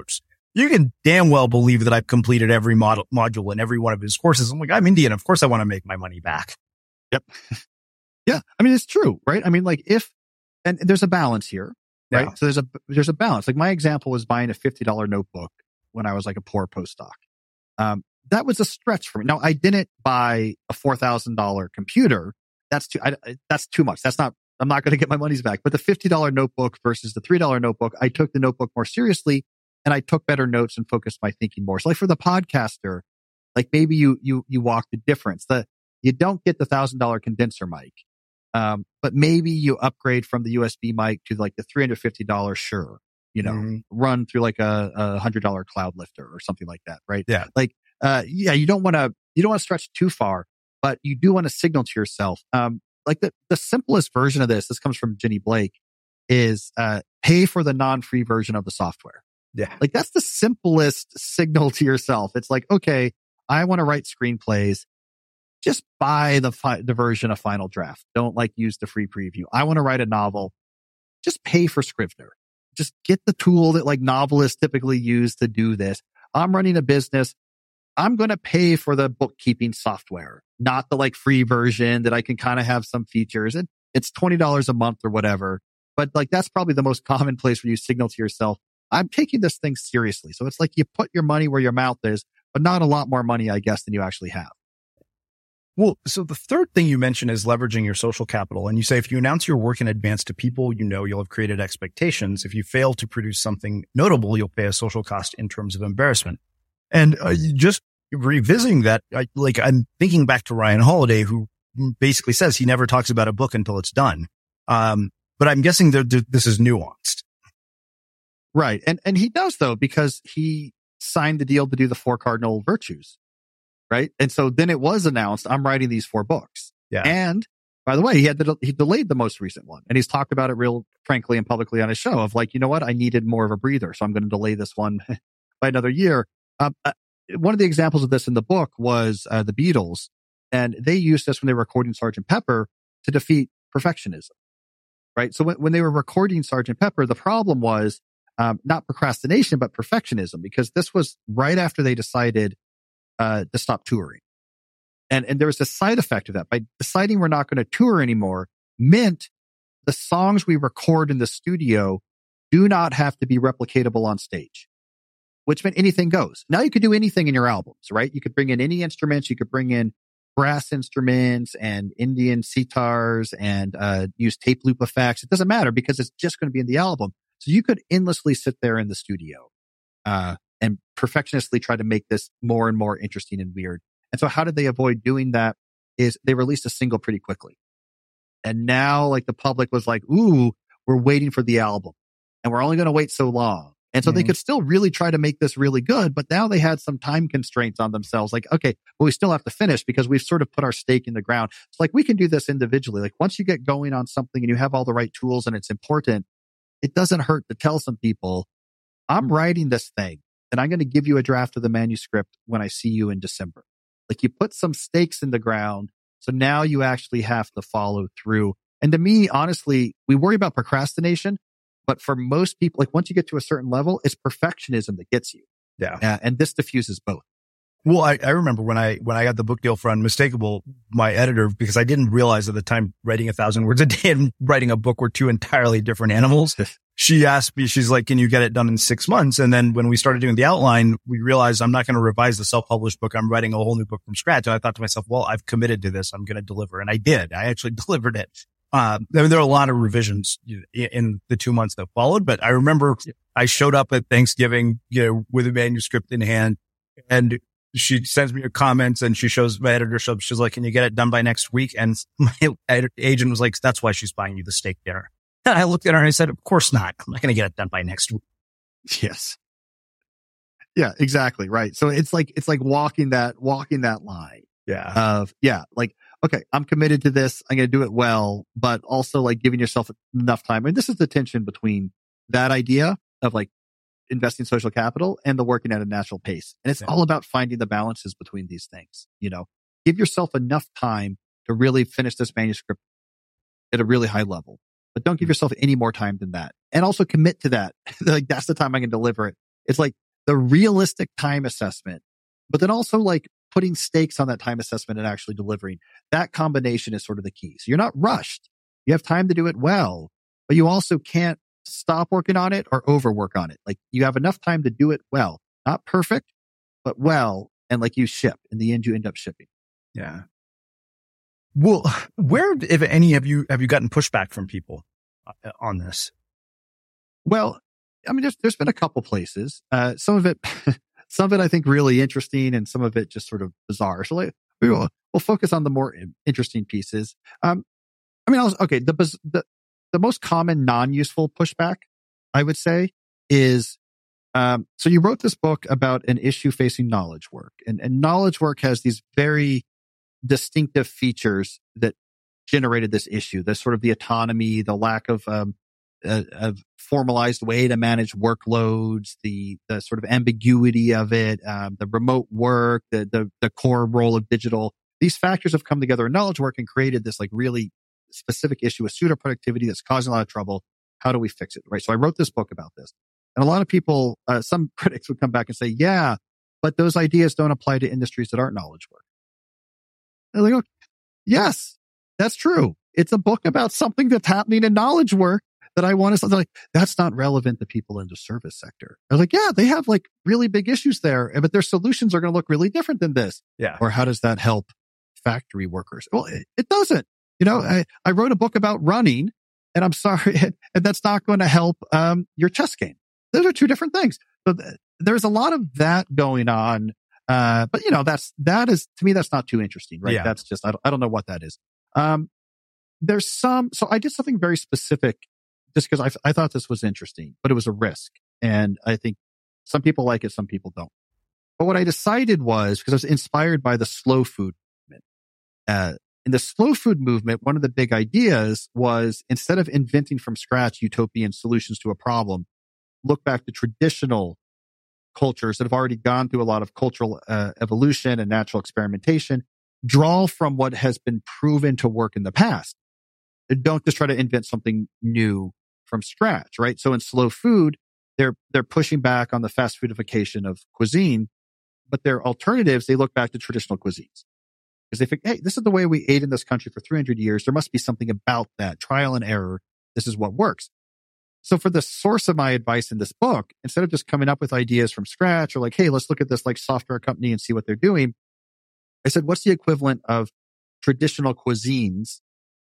You can damn well believe that I've completed every mod- module in every one of his courses. I'm like, I'm Indian. Of course I want to make my money back. Yep. Yeah. I mean, it's true, right? I mean, like if, and there's a balance here, right? Yeah. So there's a, there's a balance. Like my example was buying a fifty dollars notebook when I was like a poor postdoc. Um, that was a stretch for me. Now I didn't buy a four thousand dollars computer. That's too, I, that's too much. That's not, I'm not going to get my money's back. But the fifty dollars notebook versus the three dollars notebook, I took the notebook more seriously and I took better notes and focused my thinking more. So like for the podcaster, like maybe you, you, you walk the difference. The, you don't get the one thousand dollars condenser mic. Um, but maybe you upgrade from the U S B mic to like the three hundred fifty dollars Shure, you know, mm-hmm. run through like a, a one hundred dollars cloud lifter or something like that, right? Yeah. Like, uh, yeah, you don't want to, you don't want to stretch too far, but you do want to signal to yourself. Um, like the, the simplest version of this, this comes from Jenny Blake, is, uh, pay for the non-free version of the software. Yeah. Like that's the simplest signal to yourself. It's like, okay, I want to write screenplays. Just buy the fi- the version of Final Draft. Don't like use the free preview. I want to write a novel. Just pay for Scrivener. Just get the tool that like novelists typically use to do this. I'm running a business. I'm going to pay for the bookkeeping software, not the like free version that I can kind of have some features. And it's twenty dollars a month or whatever. But like that's probably the most common place where you signal to yourself, I'm taking this thing seriously. So it's like you put your money where your mouth is, but not a lot more money, I guess, than you actually have. Well, so the third thing you mentioned is leveraging your social capital. And you say if you announce your work in advance to people, you know, you'll have created expectations. If you fail to produce something notable, you'll pay a social cost in terms of embarrassment. And uh, just revisiting that, I, like I'm thinking back to Ryan Holiday, who basically says he never talks about a book until it's done. Um, but I'm guessing that th- this is nuanced. Right. And, and he does though, because he signed the deal to do the four cardinal virtues. Right. And so then it was announced, I'm writing these four books. Yeah. And by the way, he had the, he delayed the most recent one, and he's talked about it real frankly and publicly on his show of like, you know what? I needed more of a breather. So I'm going to delay this one by another year. Um, uh, one of the examples of this in the book was uh, the Beatles, and they used this when they were recording Sergeant Pepper to defeat perfectionism. Right. So when, when they were recording Sergeant Pepper, the problem was um, not procrastination, but perfectionism, because this was right after they decided Uh, to stop touring. And, and there was a side effect of that. By deciding we're not going to tour anymore meant the songs we record in the studio do not have to be replicatable on stage, which meant anything goes. Now you could do anything in your albums, right? You could bring in any instruments. You could bring in brass instruments and Indian sitars and, uh, use tape loop effects. It doesn't matter because it's just going to be in the album. So you could endlessly sit there in the studio, uh, and perfectionistly try to make this more and more interesting and weird. And so how did they avoid doing that is they released a single pretty quickly. And now like the public was like, ooh, we're waiting for the album and we're only going to wait so long. And so mm-hmm. they could still really try to make this really good, but now they had some time constraints on themselves. Like, okay, but we still have to finish because we've sort of put our stake in the ground. It's like, we can do this individually. Like once you get going on something and you have all the right tools and it's important, it doesn't hurt to tell some people, I'm writing this thing. And I'm going to give you a draft of the manuscript when I see you in December. Like you put some stakes in the ground. So now you actually have to follow through. And to me, honestly, we worry about procrastination, but for most people, like once you get to a certain level, it's perfectionism that gets you. Yeah. Uh, and this diffuses both. Well, I, I remember when I, when I got the book deal for Unmistakable, my editor, because I didn't realize at the time writing a thousand words a day and writing a book were two entirely different animals. She asked me, she's like, can you get it done in six months? And then when we started doing the outline, we realized I'm not going to revise the self-published book. I'm writing a whole new book from scratch. And I thought to myself, well, I've committed to this. I'm going to deliver. And I did. I actually delivered it. Uh, I mean, there are a lot of revisions in the two months that followed, but I remember I showed up at Thanksgiving, you know, with a manuscript in hand, and she sends me her comments and she shows my editor, she's like, can you get it done by next week? And my agent was like, that's why she's buying you the steak dinner. And I looked at her and I said, of course not. I'm not going to get it done by next week. Yes. Yeah, exactly. Right. So it's like, it's like walking that, walking that line. Yeah. Of, yeah, like, okay, I'm committed to this. I'm going to do it well, but also like giving yourself enough time. And this is the tension between that idea of like investing social capital and the working at a natural pace. And it's yeah. all about finding the balances between these things. You know, give yourself enough time to really finish this manuscript at a really high level. But don't give yourself any more time than that. And also commit to that. Like, that's the time I can deliver it. It's like the realistic time assessment, but then also like putting stakes on that time assessment and actually delivering. That combination is sort of the key. So you're not rushed. You have time to do it well, but you also can't stop working on it or overwork on it. Like you have enough time to do it well, not perfect, but well. And like you ship. In the end, you end up shipping. Yeah. Well, where, if any, have you, have you gotten pushback from people on this? Well, I mean, there's, there's been a couple places. Uh, some of it, some of it I think really interesting and some of it just sort of bizarre. So like, we will, we'll focus on the more interesting pieces. Um, I mean, I was, okay, the, the, the most common non-useful pushback, I would say, is, um, so you wrote this book about an issue facing knowledge work, and, and knowledge work has these very distinctive features that generated this issue. There's sort of the autonomy, the lack of, um, a, a formalized way to manage workloads, the, the sort of ambiguity of it, um, the remote work, the, the, the core role of digital. These factors have come together in knowledge work and created this like really specific issue of pseudo productivity that's causing a lot of trouble. How do we fix it? Right. So I wrote this book about this, and a lot of people, uh, some critics would come back and say, yeah, but those ideas don't apply to industries that aren't knowledge work. And they go, yes, that's true. It's a book about something that's happening in knowledge work that I want to, like, that's not relevant to people in the service sector. I was like, yeah, they have like really big issues there, but their solutions are going to look really different than this. Yeah. Or how does that help factory workers? Well, it, it doesn't. You know, I, I wrote a book about running, and I'm sorry, and that's not going to help um, your chess game. Those are two different things. So th- there's a lot of that going on. Uh, but you know, that's, that is, to me, that's not too interesting, right? Yeah. That's just, I don't, I don't know what that is. Um, there's some, so I did something very specific just because I, I thought this was interesting, but it was a risk. And I think some people like it, some people don't. But what I decided was, because I was inspired by the slow food movement. Uh, in the slow food movement, one of the big ideas was, instead of inventing from scratch utopian solutions to a problem, look back to traditional cultures that have already gone through a lot of cultural uh, evolution and natural experimentation, draw from what has been proven to work in the past. Don't just try to invent something new from scratch, right? So in slow food, they're they're pushing back on the fast foodification of cuisine, but their alternatives, they look back to traditional cuisines. Because they think, hey, this is the way we ate in this country for three hundred years. There must be something about that. Trial and error. This is what works. So for the source of my advice in this book, instead of just coming up with ideas from scratch or like, hey, let's look at this like software company and see what they're doing, I said, what's the equivalent of traditional cuisines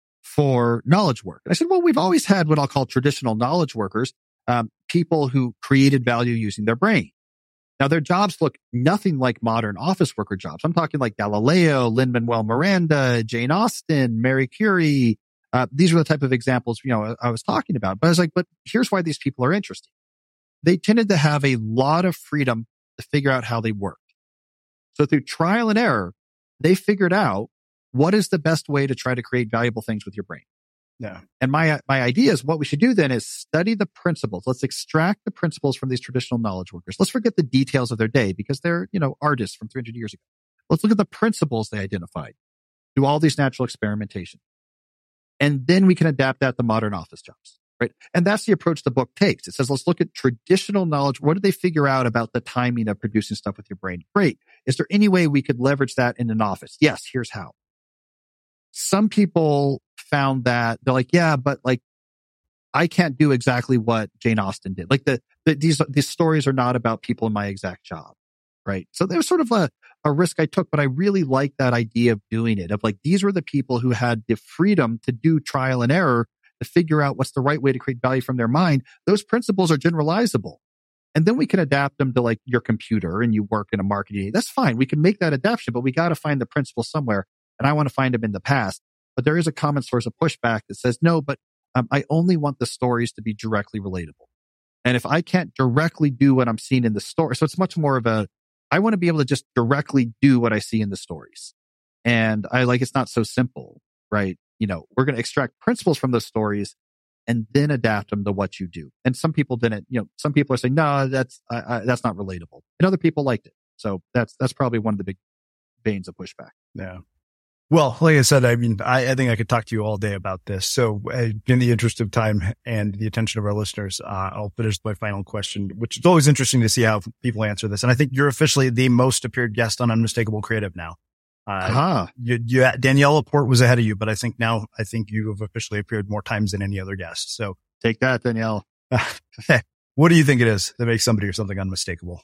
for knowledge work? And I said, well, we've always had what I'll call traditional knowledge workers, um, people who created value using their brain. Now, their jobs look nothing like modern office worker jobs. I'm talking like Galileo, Lin-Manuel Miranda, Jane Austen, Marie Curie. Uh, these are the type of examples, you know, I was talking about. But I was like, but here's why these people are interesting. They tended to have a lot of freedom to figure out how they worked. So through trial and error, they figured out what is the best way to try to create valuable things with your brain. Yeah. And my, my idea is what we should do then is study the principles. Let's extract the principles from these traditional knowledge workers. Let's forget the details of their day because they're, you know, artists from three hundred years ago. Let's look at the principles they identified through all these natural experimentation. And then we can adapt that to modern office jobs, right? And that's the approach the book takes. It says, let's look at traditional knowledge. What did they figure out about the timing of producing stuff with your brain? Great. Is there any way we could leverage that in an office? Yes. Here's how. Some people found that they're like, yeah, but like, I can't do exactly what Jane Austen did. Like the, the these, these stories are not about people in my exact job, right? So there was sort of a, a risk I took, but I really like that idea of doing it, of like, these were the people who had the freedom to do trial and error to figure out what's the right way to create value from their mind. Those principles are generalizable. And then we can adapt them to like your computer and you work in a marketing. That's fine. We can make that adaptation, but we got to find the principles somewhere. And I want to find them in the past. But there is a common source of pushback that says, no, but um, I only want the stories to be directly relatable. And if I can't directly do what I'm seeing in the story, so it's much more of a, I want to be able to just directly do what I see in the stories. And I like, it's not so simple, right? You know, we're going to extract principles from those stories and then adapt them to what you do. And some people didn't, you know, some people are saying, no, that's, I, I, that's not relatable. And other people liked it. So that's, that's probably one of the big veins of pushback. Yeah. Well, like I said, I mean, I, I think I could talk to you all day about this. So uh, in the interest of time and the attention of our listeners, uh, I'll finish my final question, which is always interesting to see how people answer this. And I think you're officially the most appeared guest on Unmistakable Creative now. Uh, uh-huh. you, you, Danielle Laporte was ahead of you, but I think now, I think you have officially appeared more times than any other guest. So take that, Danielle. What do you think it is that makes somebody or something unmistakable?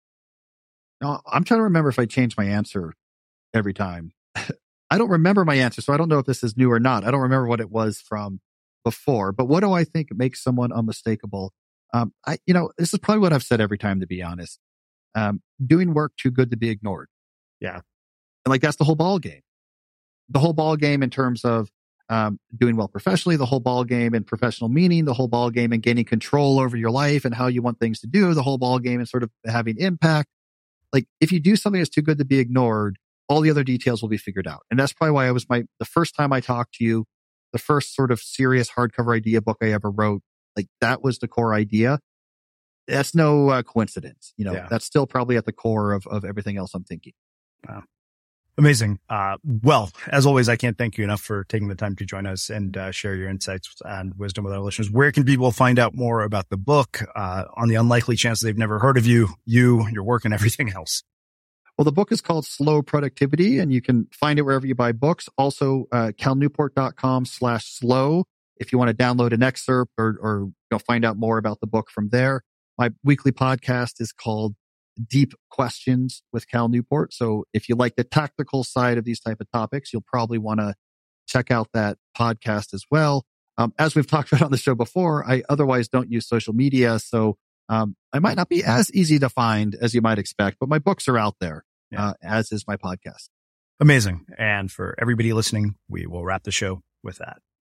No, I'm trying to remember if I change my answer every time. I don't remember my answer, so I don't know if this is new or not. I don't remember what it was from before, but what do I think makes someone unmistakable? Um, I, you know, this is probably what I've said every time, to be honest. Um, doing work too good to be ignored. Yeah. And like, that's the whole ball game. The whole ball game in terms of, um, doing well professionally, the whole ball game in professional meaning, the whole ball game in gaining control over your life and how you want things to do, the whole ball game in sort of having impact. Like, if you do something that's too good to be ignored, all the other details will be figured out. And that's probably why I was my, the first time I talked to you, the first sort of serious hardcover idea book I ever wrote, like that was the core idea. That's no uh, coincidence. You know, yeah. That's still probably at the core of, of everything else I'm thinking. Wow. Amazing. Uh, well, as always, I can't thank you enough for taking the time to join us and uh, share your insights and wisdom with our listeners. Where can people find out more about the book, uh, on the unlikely chance they've never heard of you, you, your work, and everything else? Well, the book is called Slow Productivity, and you can find it wherever you buy books. Also, uh, calnewport.com slash slow. If you want to download an excerpt or, or you know, find out more about the book from there. My weekly podcast is called Deep Questions with Cal Newport. So if you like the tactical side of these type of topics, you'll probably want to check out that podcast as well. Um, as we've talked about on the show before, I otherwise don't use social media. So Um, I might not be as easy to find as you might expect, but my books are out there, yeah. uh, as is my podcast. Amazing. And for everybody listening, we will wrap the show with that.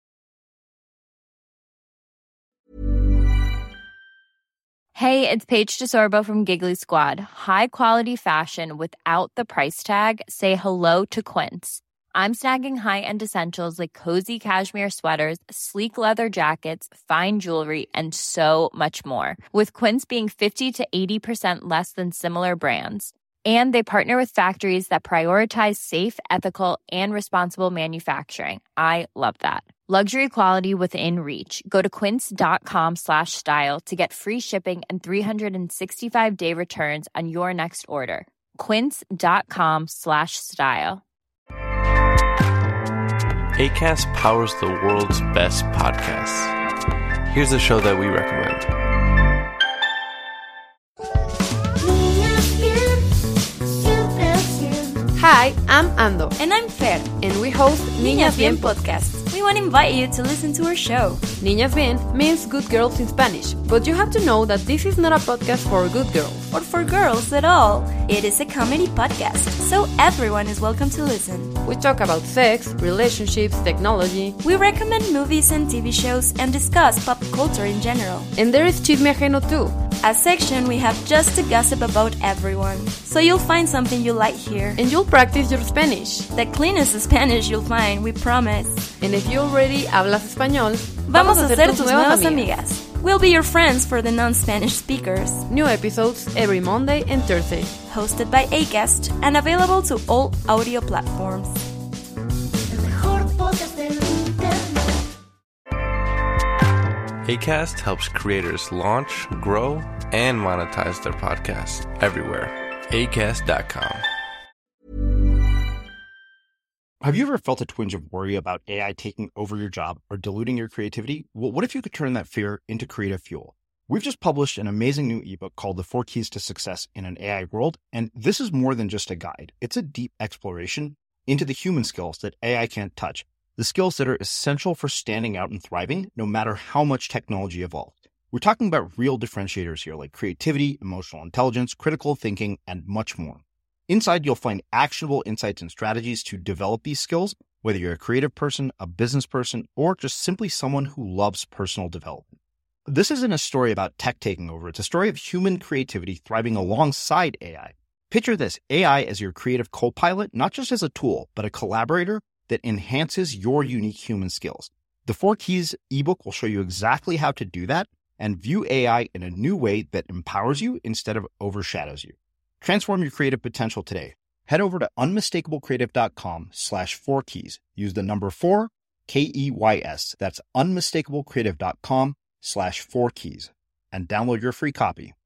Hey, it's Paige DeSorbo from Giggly Squad. High quality fashion without the price tag. Say hello to Quince. I'm snagging high-end essentials like cozy cashmere sweaters, sleek leather jackets, fine jewelry, and so much more. With Quince being fifty to eighty percent less than similar brands. And they partner with factories that prioritize safe, ethical, and responsible manufacturing. I love that. Luxury quality within reach. Go to quince.com slash style to get free shipping and three sixty-five day returns on your next order. Quince.com slash style. Acast powers the world's best podcasts. Here's a show that we recommend. Hi, I'm Ando. And I'm Fer. And we host Niñas Bien Podcast. We want to invite you to listen to our show. Niñas Bien means good girls in Spanish, but you have to know that this is not a podcast for good girls. Or for girls at all. It is a comedy podcast, so everyone is welcome to listen. We talk about sex, relationships, technology. We recommend movies and T V shows and discuss pop culture in general. And there is Chisme Ajeno too. A section we have just to gossip about everyone. So you'll find something you like here. And you'll practice your Spanish. The cleanest Spanish you'll find, we promise. And if you already hablas español, vamos a ser tus nuevas amigas. We'll be your friends for the non-Spanish speakers. New episodes every Monday and Thursday. Hosted by Acast and available to all audio platforms. Acast helps creators launch, grow, and monetize their podcasts everywhere. Acast dot com. Have you ever felt a twinge of worry about A I taking over your job or diluting your creativity? Well, what if you could turn that fear into creative fuel? We've just published an amazing new ebook called The Four Keys to Success in an A I World, and this is more than just a guide. It's a deep exploration into the human skills that A I can't touch, the skills that are essential for standing out and thriving, no matter how much technology evolves. We're talking about real differentiators here, like creativity, emotional intelligence, critical thinking, and much more. Inside, you'll find actionable insights and strategies to develop these skills, whether you're a creative person, a business person, or just simply someone who loves personal development. This isn't a story about tech taking over. It's a story of human creativity thriving alongside A I. Picture this, A I as your creative co-pilot, not just as a tool, but a collaborator that enhances your unique human skills. The Four Keys ebook will show you exactly how to do that and view A I in a new way that empowers you instead of overshadows you. Transform your creative potential today. Head over to unmistakablecreative.com slash four keys. Use the number four, K E Y S. That's unmistakablecreative.com slash four keys and download your free copy.